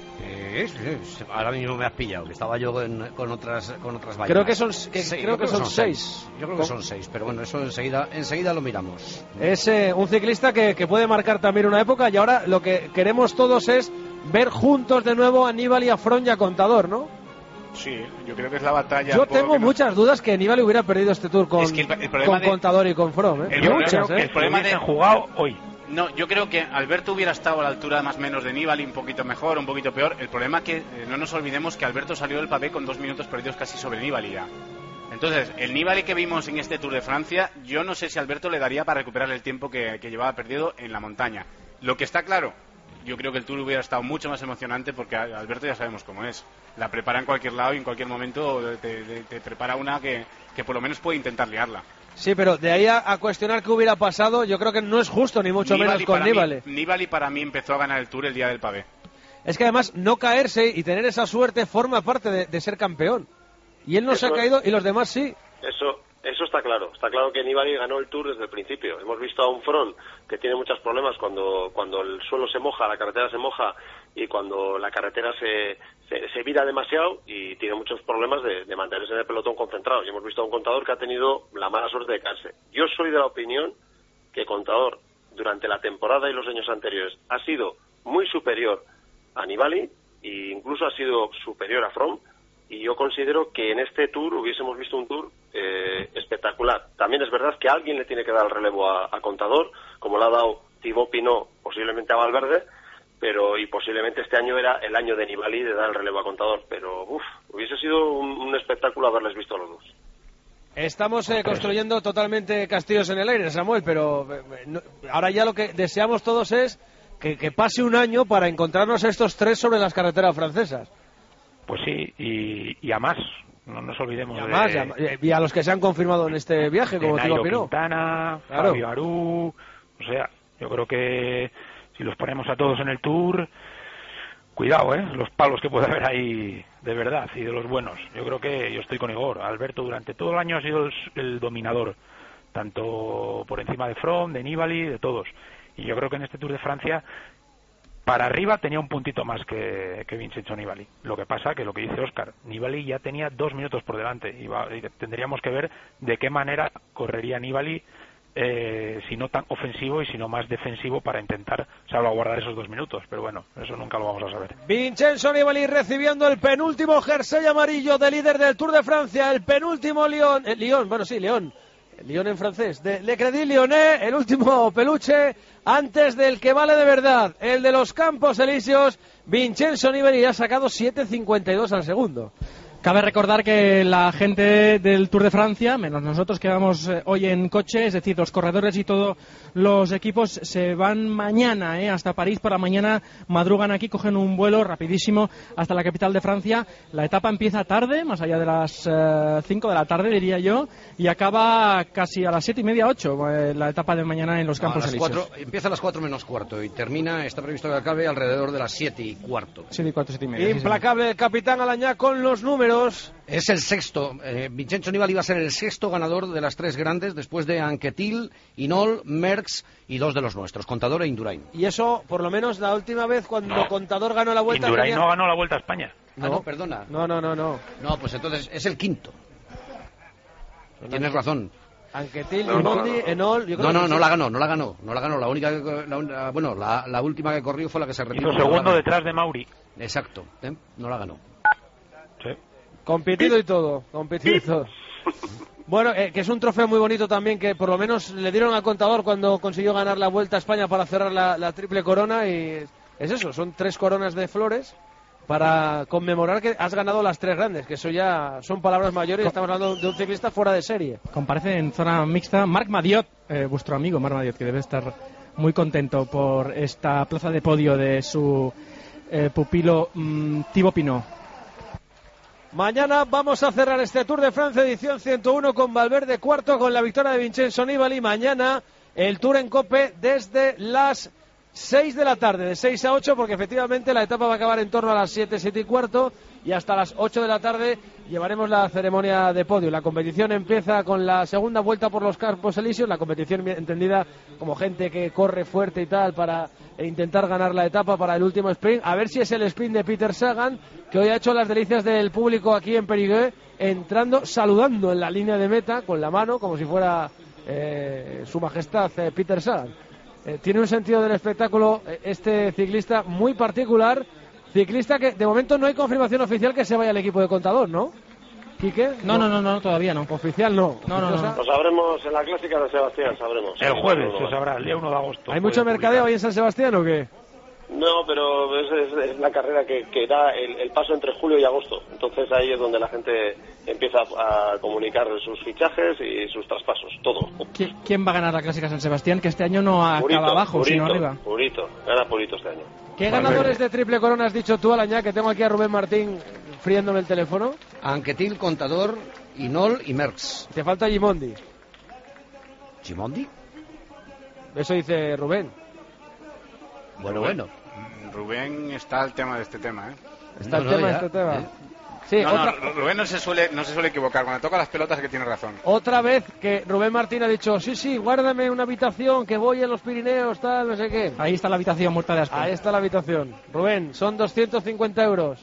Ahora mismo me has pillado, que estaba yo en, con otras con otras vainas. Creo que son, que, sí, creo que son, son seis. seis. Yo creo que son seis, pero bueno, eso enseguida enseguida lo miramos. Es eh, un ciclista que, que puede marcar también una época, y ahora lo que queremos todos es ver juntos de nuevo a Nibali, a Froome y a Contador, ¿no? Sí, yo creo que es la batalla. Yo tengo muchas no... dudas que Nibali hubiera perdido este Tour con, es que el, el con de... Contador y con Froome. ¿eh? El, muchas, problema, ¿eh? el problema de jugado hoy. No, yo creo que Alberto hubiera estado a la altura más o menos de Nibali, un poquito mejor, un poquito peor. El problema es que eh, no nos olvidemos que Alberto salió del pavé con dos minutos perdidos casi sobre Nibali ya. Entonces, el Nibali que vimos en este Tour de Francia, yo no sé si Alberto le daría para recuperar el tiempo que, que llevaba perdido en la montaña. Lo que está claro, yo creo que el Tour hubiera estado mucho más emocionante porque Alberto ya sabemos cómo es. La prepara en cualquier lado y en cualquier momento te, te, te prepara una que, que por lo menos puede intentar liarla. Sí, pero de ahí a, a cuestionar qué hubiera pasado, yo creo que no es justo, ni mucho Nibali menos con Nibali. Mí, Nibali para mí empezó a ganar el Tour el día del pavé. Es que además no caerse y tener esa suerte forma parte de, de ser campeón. Y él no eso, se ha caído y los demás sí. Eso eso está claro. Está claro que Nibali ganó el Tour desde el principio. Hemos visto a un Froome que tiene muchos problemas cuando, cuando el suelo se moja, la carretera se moja y cuando la carretera se, se, se vira demasiado, y tiene muchos problemas de, de mantenerse en el pelotón concentrado. Y hemos visto a un Contador que ha tenido la mala suerte de caerse. Yo soy de la opinión que Contador durante la temporada y los años anteriores ha sido muy superior a Nibali e incluso ha sido superior a Froome. Y yo considero que en este Tour hubiésemos visto un Tour eh, espectacular. También es verdad que alguien le tiene que dar el relevo a, a Contador, como le ha dado Thibaut Pinot, posiblemente a Valverde, pero y posiblemente este año era el año de Nibali de dar el relevo a Contador. Pero uf, hubiese sido un, un espectáculo haberles visto a los dos. Estamos eh, construyendo totalmente castillos en el aire, Samuel, pero eh, no, ahora ya lo que deseamos todos es que, que pase un año para encontrarnos estos tres sobre las carreteras francesas. Pues sí, y, y a más, no nos olvidemos y a, de... más, y, a, y a los que se han confirmado en este viaje, como Thibaut Pinot. Quintana, claro. Fabio Aru, o sea, yo creo que si los ponemos a todos en el Tour, cuidado, ¿eh? Los palos que puede haber ahí de verdad y de los buenos. Yo creo que yo estoy con Igor. Alberto durante todo el año ha sido el, el dominador, tanto por encima de Froome, de Nibali, de todos. Y yo creo que en este Tour de Francia, para arriba tenía un puntito más que, que Vincenzo Nibali. Lo que pasa que lo que dice Óscar, Nibali ya tenía dos minutos por delante y, va, y tendríamos que ver de qué manera correría Nibali, eh, si no tan ofensivo y si no más defensivo, para intentar salvaguardar esos dos minutos. Pero bueno, eso nunca lo vamos a saber. Vincenzo Nibali recibiendo el penúltimo jersey amarillo de líder del Tour de Francia, el penúltimo Lyon, eh, Lyon, bueno sí, Lyon. Lyon en francés, de Le Crédit Lyonnais, el último peluche antes del que vale de verdad, el de los Campos Elíseos. Vincenzo Nibali ha sacado siete cincuenta y dos al segundo. Cabe recordar que la gente del Tour de Francia, menos nosotros que vamos eh, hoy en coche, es decir, los corredores y todos los equipos, se van mañana eh, hasta París. Para mañana madrugan aquí, cogen un vuelo rapidísimo hasta la capital de Francia. La etapa empieza tarde, más allá de las eh, cinco de la tarde, diría yo, y acaba casi a las siete y media, ocho, eh, la etapa de mañana en los no, Campos Elíseos. cuatro, empieza a las cuatro menos cuarto y termina, está previsto que acabe alrededor de las siete y cuarto. siete y cuarto, siete y media. Implacable el capitán Alañá con los números. Es el sexto. Eh, Vincenzo Nibali va a ser el sexto ganador de las tres grandes, después de Anquetil, Hinault, Merckx y dos de los nuestros, Contador e Indurain. Y eso, por lo menos, la última vez cuando no. Contador ganó la Vuelta... Indurain tenía... no ganó la Vuelta a España. No, ah, no, perdona. No, no, no, no. No, pues entonces es el quinto. Tienes razón. Anquetil, No, no, Gimondi, Enol... yo creo No, no, que no sí. la ganó, no la ganó, no la ganó. La única, que- la, un- la- bueno, la, la última que corrió fue la que se retiró. Hizo No la segundo ganó. detrás de Mauri. Exacto, ¿eh? No la ganó. Sí. Competido y todo, competido y todo. Bueno, eh, que es un trofeo muy bonito también, que por lo menos le dieron al Contador cuando consiguió ganar la Vuelta a España para cerrar la, la triple corona, y es eso, son tres coronas de flores para conmemorar que has ganado las tres grandes, que eso ya son palabras mayores, y estamos hablando de un ciclista fuera de serie. Comparece en zona mixta Marc Madiot, eh, vuestro amigo Marc Madiot, que debe estar muy contento por esta plaza de podio de su eh, pupilo mm, Thibaut Pinot. Mañana vamos a cerrar este Tour de Francia edición ciento uno con Valverde cuarto, con la victoria de Vincenzo Nibali. Mañana el Tour en COPE desde las seis de la tarde, de seis a ocho, porque efectivamente la etapa va a acabar en torno a las siete, siete y cuarto, y hasta las ocho de la tarde llevaremos la ceremonia de podio. La competición empieza con la segunda vuelta por los Campos Elíseos, la competición entendida como gente que corre fuerte y tal para intentar ganar la etapa para el último sprint. A ver si es el sprint de Peter Sagan, que hoy ha hecho las delicias del público aquí en Périgueux, entrando, saludando en la línea de meta con la mano, como si fuera eh, su majestad eh, Peter Sagan. Eh, tiene un sentido del espectáculo eh, este ciclista muy particular, ciclista que de momento no hay confirmación oficial que se vaya al equipo de Contador, ¿no? ¿Quique? No, no, no, no, todavía no. Oficial no. No, no, no. Lo sabremos en la clásica de Sebastián, sabremos. El jueves se sabrá, el día uno de agosto. ¿Hay mucho mercadeo ahí en San Sebastián o qué? No, pero es, es- es la carrera que, que da el, el paso entre julio y agosto. Entonces ahí es donde la gente empieza a comunicar sus fichajes y sus traspasos, todo. ¿Qui- ¿Quién va a ganar la clásica San Sebastián? Que este año no acaba Purito, abajo, sino Purito, arriba. Purito, gana Purito este año. ¿Qué ganadores de triple corona has dicho tú, Alañá? Que tengo aquí a Rubén Martín friéndome el teléfono. Anquetil, Contador, Inol y Merckx. Te falta Gimondi. ¿Gimondi? Eso dice Rubén. Bueno, bueno. Rubén está al tema de este tema, ¿eh? Está el tema, este tema. Sí, no, otra, no, Rubén no se suele no se suele equivocar. Cuando toca las pelotas es que tiene razón. otra vez que Rubén Martín ha dicho, sí, sí, guárdame una habitación, que voy a los Pirineos, tal, no sé qué. Ahí está la habitación muerta de asco. Ahí está la habitación. Rubén, son doscientos cincuenta euros.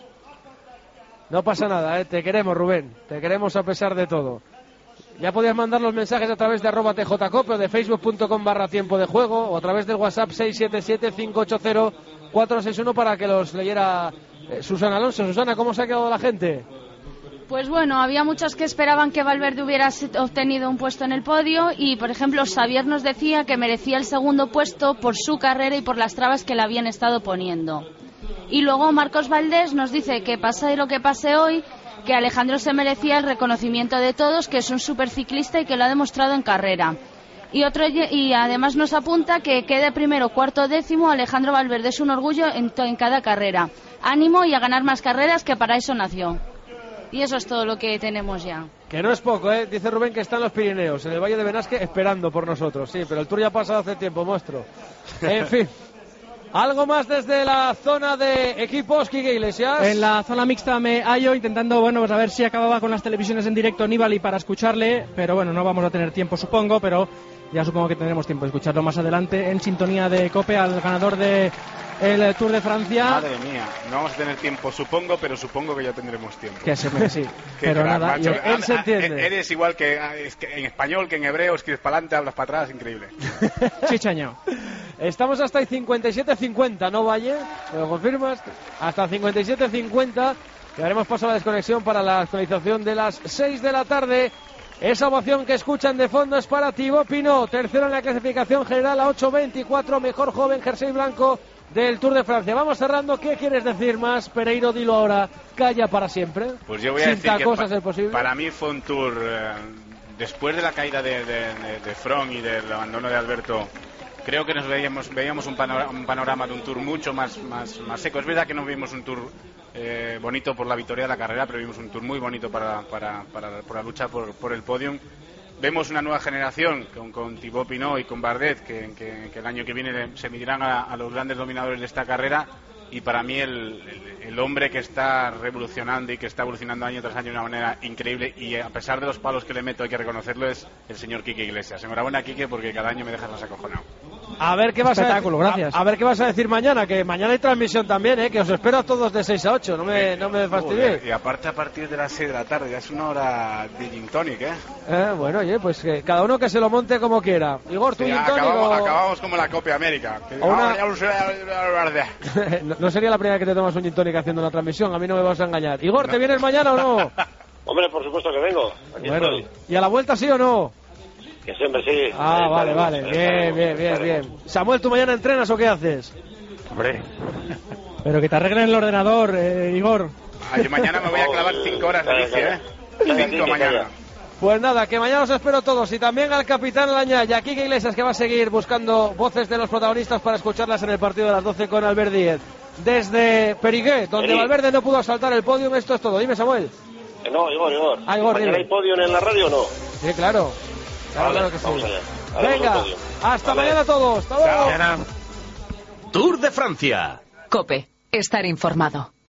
No pasa nada, ¿eh? Te queremos, Rubén. Te queremos a pesar de todo. Ya podías mandar los mensajes a través de arroba tjcope o de facebook.com barra tiempo de juego, o a través del WhatsApp seis siete siete, cinco ocho cero, cuatro seis uno para que los leyera eh, Susana Alonso. Susana, ¿cómo se ha quedado la gente? Pues bueno, había muchos que esperaban que Valverde hubiera s- obtenido un puesto en el podio y, por ejemplo, Xavier nos decía que merecía el segundo puesto por su carrera y por las trabas que le habían estado poniendo. Y luego Marcos Valdés nos dice que pase lo que pase hoy, que Alejandro se merecía el reconocimiento de todos, que es un superciclista y que lo ha demostrado en carrera. Y otro y además nos apunta que quede primero, cuarto, décimo. Alejandro Valverde es un orgullo en, to- en cada carrera. Ánimo y a ganar más carreras, que para eso nació. Y eso es todo lo que tenemos ya. Que no es poco, ¿eh? Dice Rubén que está en los Pirineos, en el Valle de Benasque, esperando por nosotros. Sí, pero el Tour ya ha pasado hace tiempo, monstruo. En fin. ¿Algo más desde la zona de equipos, Quique Iglesias? En la zona mixta me hallo intentando, bueno, pues a ver si acababa con las televisiones en directo Nibali para escucharle, pero bueno, no vamos a tener tiempo, supongo, pero ya supongo que tendremos tiempo de escucharlo más adelante en sintonía de COPE al ganador de el Tour de Francia. Madre mía, no vamos a tener tiempo, supongo, pero supongo que ya tendremos tiempo. Que se me, sí, Qué pero crack, nada, macho. yo- él se Ah, ah, entiende. Eres igual que, ah, es que en español, que en hebreo, escribes para adelante, hablas para atrás, increíble. chichaño. Estamos hasta el cincuenta y siete cincuenta, ¿no, Valle? ¿Me lo confirmas? Hasta el cincuenta y siete cincuenta. Que haremos paso a la desconexión para la actualización de las seis de la tarde. Esa ovación que escuchan de fondo es para Thibaut Pinot, tercero en la clasificación general a ocho veinticuatro, mejor joven jersey blanco del Tour de Francia. Vamos cerrando. ¿Qué quieres decir más, Pereiro? Dilo ahora. Calla para siempre. Pues yo voy a Sin decir que tacos, pa- a ser posible. para mí fue un tour, eh, después de la caída de, de, de, de Froome y del abandono de Alberto, creo que nos veíamos, veíamos un, panorama, un panorama de un tour mucho más, más, más seco. Es verdad que no vimos un tour eh, bonito por la victoria de la carrera, pero vimos un tour muy bonito para, para, para, por la lucha por, por el podium. Vemos una nueva generación con, con Thibaut Pinot y con Bardet, que, que, que el año que viene se medirán a, a los grandes dominadores de esta carrera. Y para mí el, el, el hombre que está revolucionando y que está evolucionando año tras año de una manera increíble, y a pesar de los palos que le meto hay que reconocerlo, es el señor Quique Iglesias. Enhorabuena, Quique, porque cada año me dejas más acojonado. A ver qué vas Espectáculo, a decir, gracias. A, a ver qué vas a decir mañana, que mañana hay transmisión también, ¿eh? Que os espero a todos de seis a ocho, no me, no me fastidiéis. Y aparte a partir de las seis de la tarde, ya es una hora de gin tonic, ¿eh? Eh, bueno, oye, pues que cada uno que se lo monte como quiera. Igor, tú Sí, gin tonic acabamos, o- acabamos como la Copa América. Que- O una- ah, ya lo sé, ya- ya- ya- no, no sería la primera vez que te tomas un gin tonic haciendo una transmisión, a mí no me vas a engañar. Igor, ¿te vienes mañana o no? Hombre, por supuesto que vengo. Aquí Bueno, estoy. ¿y a la vuelta sí o no? Que siempre sí. Ah, Ahí vale, estaremos, vale, ahí bien, estaremos, bien, ahí bien, estaremos. bien. Samuel, ¿tú mañana entrenas o qué haces? Hombre. Pero que te arreglen el ordenador, eh, Igor. Ah, yo mañana me voy a clavar cinco horas de bici, ¿eh? Cinco mañana. Pues nada, que mañana os espero todos y también al capitán Laña y a Quique Iglesias, que va a seguir buscando voces de los protagonistas para escucharlas en el partido de las doce con Albert Díez. Desde Perigué, donde Sí. Valverde no pudo saltar el podium, esto es todo. Dime, Samuel. Eh, No, Igor, Igor. Ah, Igor, ¿Mañana dime. hay podio en la radio o no? Sí, claro. Claro, Vale, claro que sí. vamos allá. Haremos Venga, el podio. hasta Vale. mañana todos. Hasta luego. Tour de Francia. Cope, estar informado.